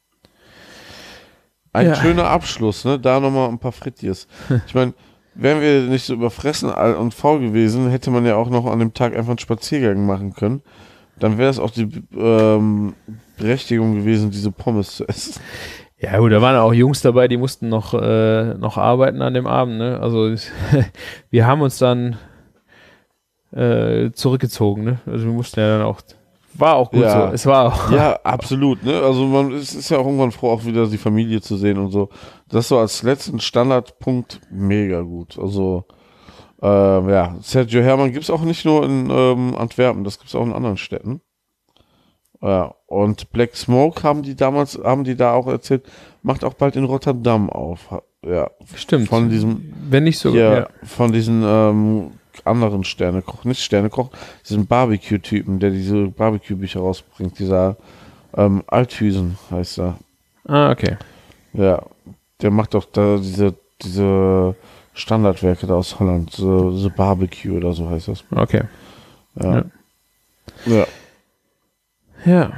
Ein schöner Abschluss, ne? Da nochmal ein paar Frittiers. Ich meine, wären wir nicht so überfressen und faul gewesen, hätte man ja auch noch an dem Tag einfach einen Spaziergang machen können. Dann wäre es auch die Berechtigung gewesen, diese Pommes zu essen. Ja, gut, da waren auch Jungs dabei, die mussten noch arbeiten an dem Abend, ne? Also wir haben uns dann zurückgezogen, ne? Also wir mussten ja dann auch, war auch gut so. Es war auch. Ja, absolut, ne? Also es ist ja auch irgendwann froh, auch wieder die Familie zu sehen und so. Das so als letzten Standardpunkt mega gut. Also ja, Sergio Herrmann gibt es auch nicht nur in Antwerpen, das gibt es auch in anderen Städten. Ja, und Black Smoke haben die da auch erzählt, macht auch bald in Rotterdam auf. Ja, Stimmt. von diesem, wenn nicht sogar, ja. von diesen anderen Sternekoch, nicht Sternekoch, diesen Barbecue-Typen, der diese Barbecue-Bücher rausbringt, dieser Althuysen heißt er. Ah, okay. Ja, der macht doch da diese Standardwerke da aus Holland, The Barbecue oder so heißt das. Okay. Ja. Ja. Ja.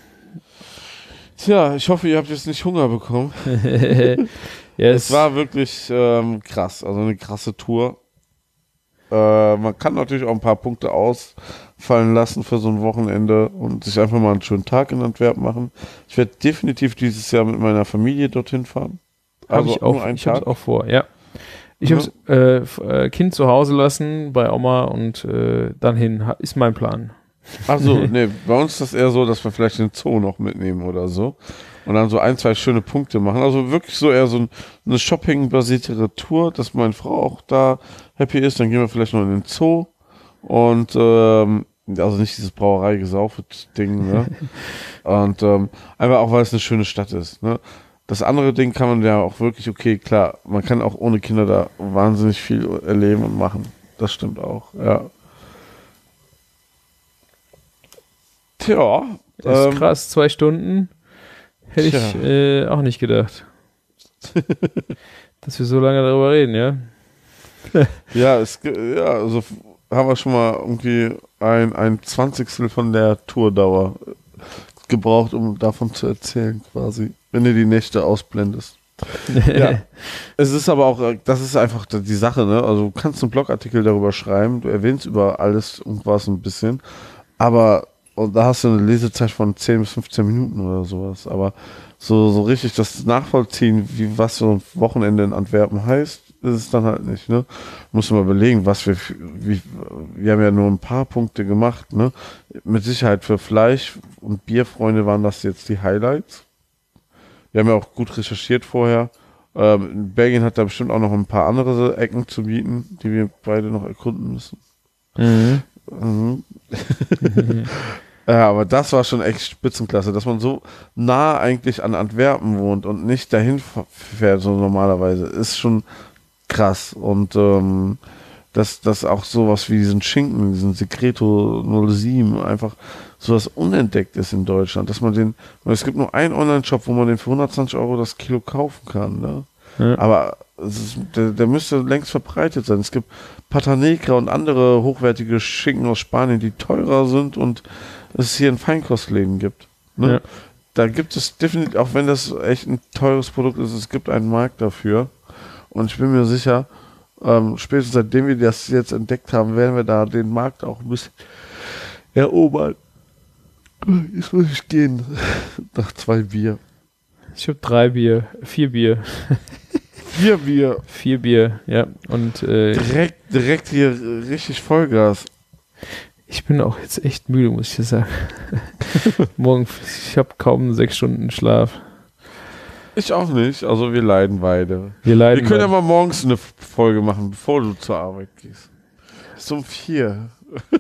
Tja, ich hoffe, ihr habt jetzt nicht Hunger bekommen. Es war wirklich krass, also eine krasse Tour. Man kann natürlich auch ein paar Punkte ausfallen lassen für so ein Wochenende und sich einfach mal einen schönen Tag in Antwerpen machen. Ich werde definitiv dieses Jahr mit meiner Familie dorthin fahren. Also ich habe es auch vor, ja. Ich habe Kind zu Hause lassen bei Oma und dann hin, ist mein Plan. Achso, nee, bei uns ist das eher so, dass wir vielleicht den Zoo noch mitnehmen oder so und dann so 1, 2 schöne Punkte machen. Also wirklich so eher so eine Shopping-basiertere Tour, dass meine Frau auch da happy ist. Dann gehen wir vielleicht noch in den Zoo und also nicht dieses Brauerei-Gesaufe-Ding, ne? Und einfach auch, weil es eine schöne Stadt ist, ne? Das andere Ding kann man ja auch wirklich, okay, klar, man kann auch ohne Kinder da wahnsinnig viel erleben und machen. Das stimmt auch, ja. Tja. Das ist krass, 2 Stunden hätte ich auch nicht gedacht. Dass wir so lange darüber reden, ja? Ja, also haben wir schon mal irgendwie ein 20. von der Tourdauer gebraucht, um davon zu erzählen, quasi, wenn du die Nächte ausblendest. Ja. Es ist aber auch, das ist einfach die Sache, ne? Also du kannst einen Blogartikel darüber schreiben, du erwähnst über alles und was ein bisschen, aber und da hast du eine Lesezeit von 10 bis 15 Minuten oder sowas. Aber so richtig das Nachvollziehen, was so ein Wochenende in Antwerpen heißt, ist es dann halt nicht, ne? Muss mal überlegen, wir haben ja nur ein paar Punkte gemacht, ne? Mit Sicherheit für Fleisch- und Bierfreunde waren das jetzt die Highlights. Wir haben ja auch gut recherchiert vorher. Belgien hat da bestimmt auch noch ein paar andere Ecken zu bieten, die wir beide noch erkunden müssen. Mhm. Ja, aber das war schon echt Spitzenklasse, dass man so nah eigentlich an Antwerpen wohnt und nicht dahin fährt, so normalerweise, ist schon krass. Und dass auch sowas wie diesen Schinken, diesen Secreto 07, einfach sowas unentdeckt ist in Deutschland, dass man es gibt nur einen Online-Shop, wo man den für 120 € das Kilo kaufen kann, ne? Ja. Aber der müsste längst verbreitet sein. Es gibt Pata Negra und andere hochwertige Schinken aus Spanien, die teurer sind und es hier in Feinkostläden gibt. Ne? Ja. Da gibt es definitiv, auch wenn das echt ein teures Produkt ist, es gibt einen Markt dafür. Und ich bin mir sicher, spätestens seitdem wir das jetzt entdeckt haben, werden wir da den Markt auch ein bisschen erobern. Jetzt muss ich gehen. Nach 2 Bier. Ich habe 3 Bier, 4 Bier. 4 Bier. 4 Bier, ja. Und direkt hier richtig Vollgas. Ich bin auch jetzt echt müde, muss ich dir sagen. Morgen, ich habe kaum 6 Stunden Schlaf. Ich auch nicht, also wir leiden beide. Wir können ja mal morgens eine Folge machen, bevor du zur Arbeit gehst. So um 4.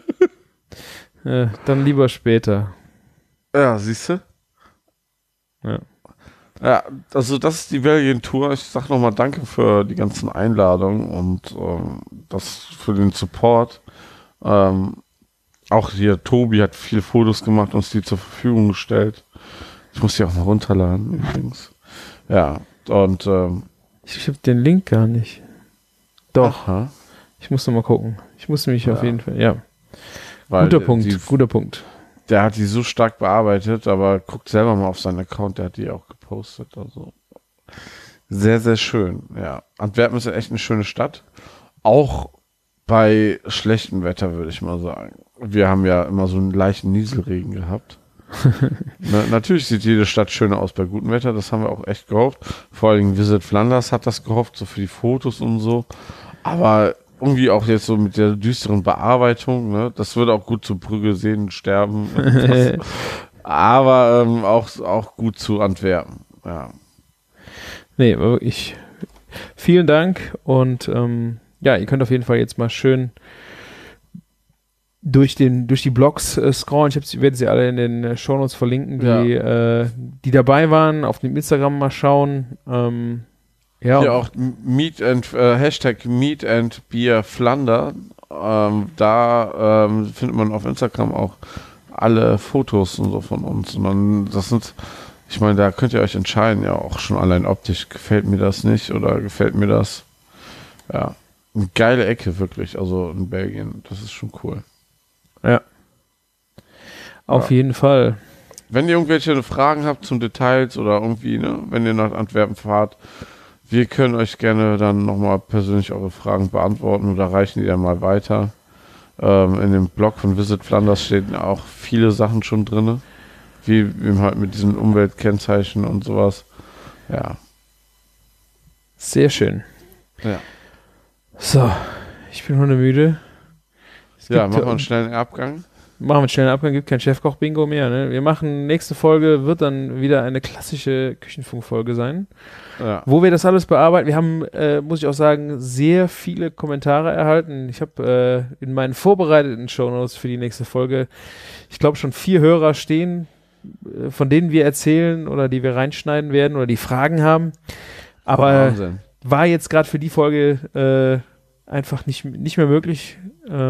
Ja, dann lieber später. Ja, siehst du? Ja. Ja, also das ist die Belgien-Tour. Ich sag nochmal danke für die ganzen Einladungen und das für den Support. Auch hier, Tobi hat viele Fotos gemacht, uns die zur Verfügung gestellt. Ich muss die auch mal runterladen, übrigens. Ja, und ich habe den Link gar nicht. Doch. Aha. Ich muss noch mal gucken. Ich muss mich auf jeden Fall, ja. Weil guter Punkt. Der hat die so stark bearbeitet, aber guckt selber mal auf seinen Account, der hat die auch gepostet. Also sehr, sehr schön. Ja, Antwerpen ist ja echt eine schöne Stadt. Auch bei schlechtem Wetter, würde ich mal sagen. Wir haben ja immer so einen leichten Nieselregen gehabt. Natürlich sieht jede Stadt schöner aus bei gutem Wetter, das haben wir auch echt gehofft. Vor allem Visit Flanders hat das gehofft, so für die Fotos und so. Aber irgendwie auch jetzt so mit der düsteren Bearbeitung, ne? Das würde auch gut zu Brügge sehen, sterben. Aber auch gut zu Antwerpen, ja. Nee, wirklich. Vielen Dank und ihr könnt auf jeden Fall jetzt mal schön durch die Blogs scrollen. Ich werde sie alle in den Shownotes verlinken, die dabei waren, auf dem Instagram mal schauen. Hier auch Hashtag Meat and Beer Flander. Da findet man auf Instagram auch alle Fotos und so von uns. Und dann, ich meine, da könnt ihr euch entscheiden, ja auch schon allein optisch, gefällt mir das nicht oder gefällt mir das. Ja, eine geile Ecke wirklich, also in Belgien, das ist schon cool. Ja. Auf jeden Fall. Wenn ihr irgendwelche Fragen habt zum Details oder irgendwie, ne, wenn ihr nach Antwerpen fahrt, wir können euch gerne dann nochmal persönlich eure Fragen beantworten oder reichen die dann mal weiter. In dem Blog von Visit Flanders stehen auch viele Sachen schon drin, wie halt mit diesen Umweltkennzeichen und sowas. Ja. Sehr schön. Ja. So, ich bin hundemüde. Ja, machen wir einen schnellen Abgang. Gibt kein Chefkoch-Bingo mehr. Ne? Wir machen, nächste Folge wird dann wieder eine klassische Küchenfunk-Folge sein, wo wir das alles bearbeiten. Wir haben, muss ich auch sagen, sehr viele Kommentare erhalten. Ich habe in meinen vorbereiteten Shownotes für die nächste Folge, ich glaube schon 4 Hörer stehen, von denen wir erzählen oder die wir reinschneiden werden oder die Fragen haben. Aber Wahnsinn. War jetzt gerade für die Folge einfach nicht mehr möglich,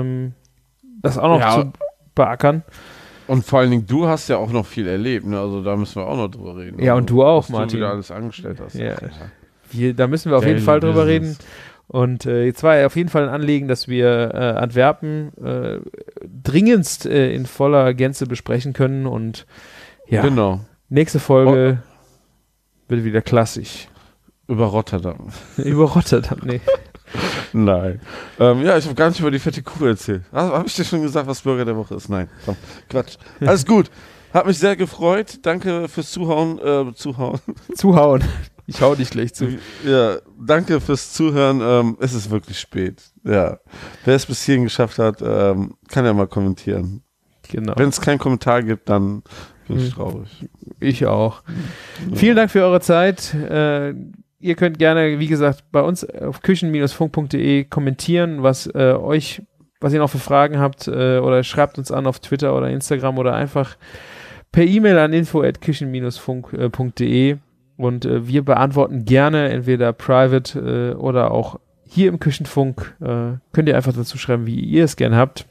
das auch noch zu beackern. Und vor allen Dingen, du hast ja auch noch viel erlebt, ne? Also da müssen wir auch noch drüber reden. Ja, und du auch, was Martin. du wieder alles angestellt hast. Ja. Da müssen wir auf jeden Fall drüber reden. Und jetzt war ja auf jeden Fall ein Anliegen, dass wir Antwerpen dringendst in voller Gänze besprechen können. Und ja, genau. Nächste Folge wird wieder klassisch. Über Rotterdam. Über Rotterdam, nee. Nein. Ich habe gar nicht über die fette Kuh erzählt. Habe ich dir schon gesagt, was Burger der Woche ist? Nein, komm, Quatsch. Alles gut. Hat mich sehr gefreut. Danke fürs Zuhauen. Zuhauen. Ich hau dich gleich zu. Ja, danke fürs Zuhören. Es ist wirklich spät. Ja. Wer es bis hierhin geschafft hat, kann ja mal kommentieren. Genau. Wenn es keinen Kommentar gibt, dann bin ich traurig. Ich auch. Vielen Dank für eure Zeit. Ihr könnt gerne, wie gesagt, bei uns auf küchen-funk.de kommentieren, was ihr noch für Fragen habt, oder schreibt uns an auf Twitter oder Instagram oder einfach per E-Mail an info@küchen-funk.de und wir beantworten gerne entweder private oder auch hier im Küchenfunk. Könnt ihr einfach dazu schreiben, wie ihr es gerne habt.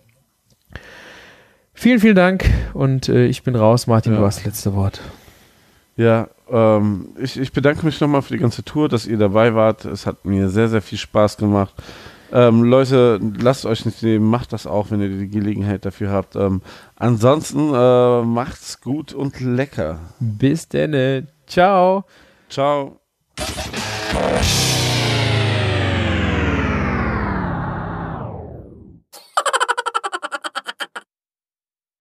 Vielen, vielen Dank und ich bin raus. Martin, du hast das letzte Wort. Ja, ich bedanke mich nochmal für die ganze Tour, dass ihr dabei wart. Es hat mir sehr, sehr viel Spaß gemacht. Leute, lasst euch nicht nehmen, macht das auch, wenn ihr die Gelegenheit dafür habt. Ansonsten macht's gut und lecker. Bis denn. Ciao. Ciao.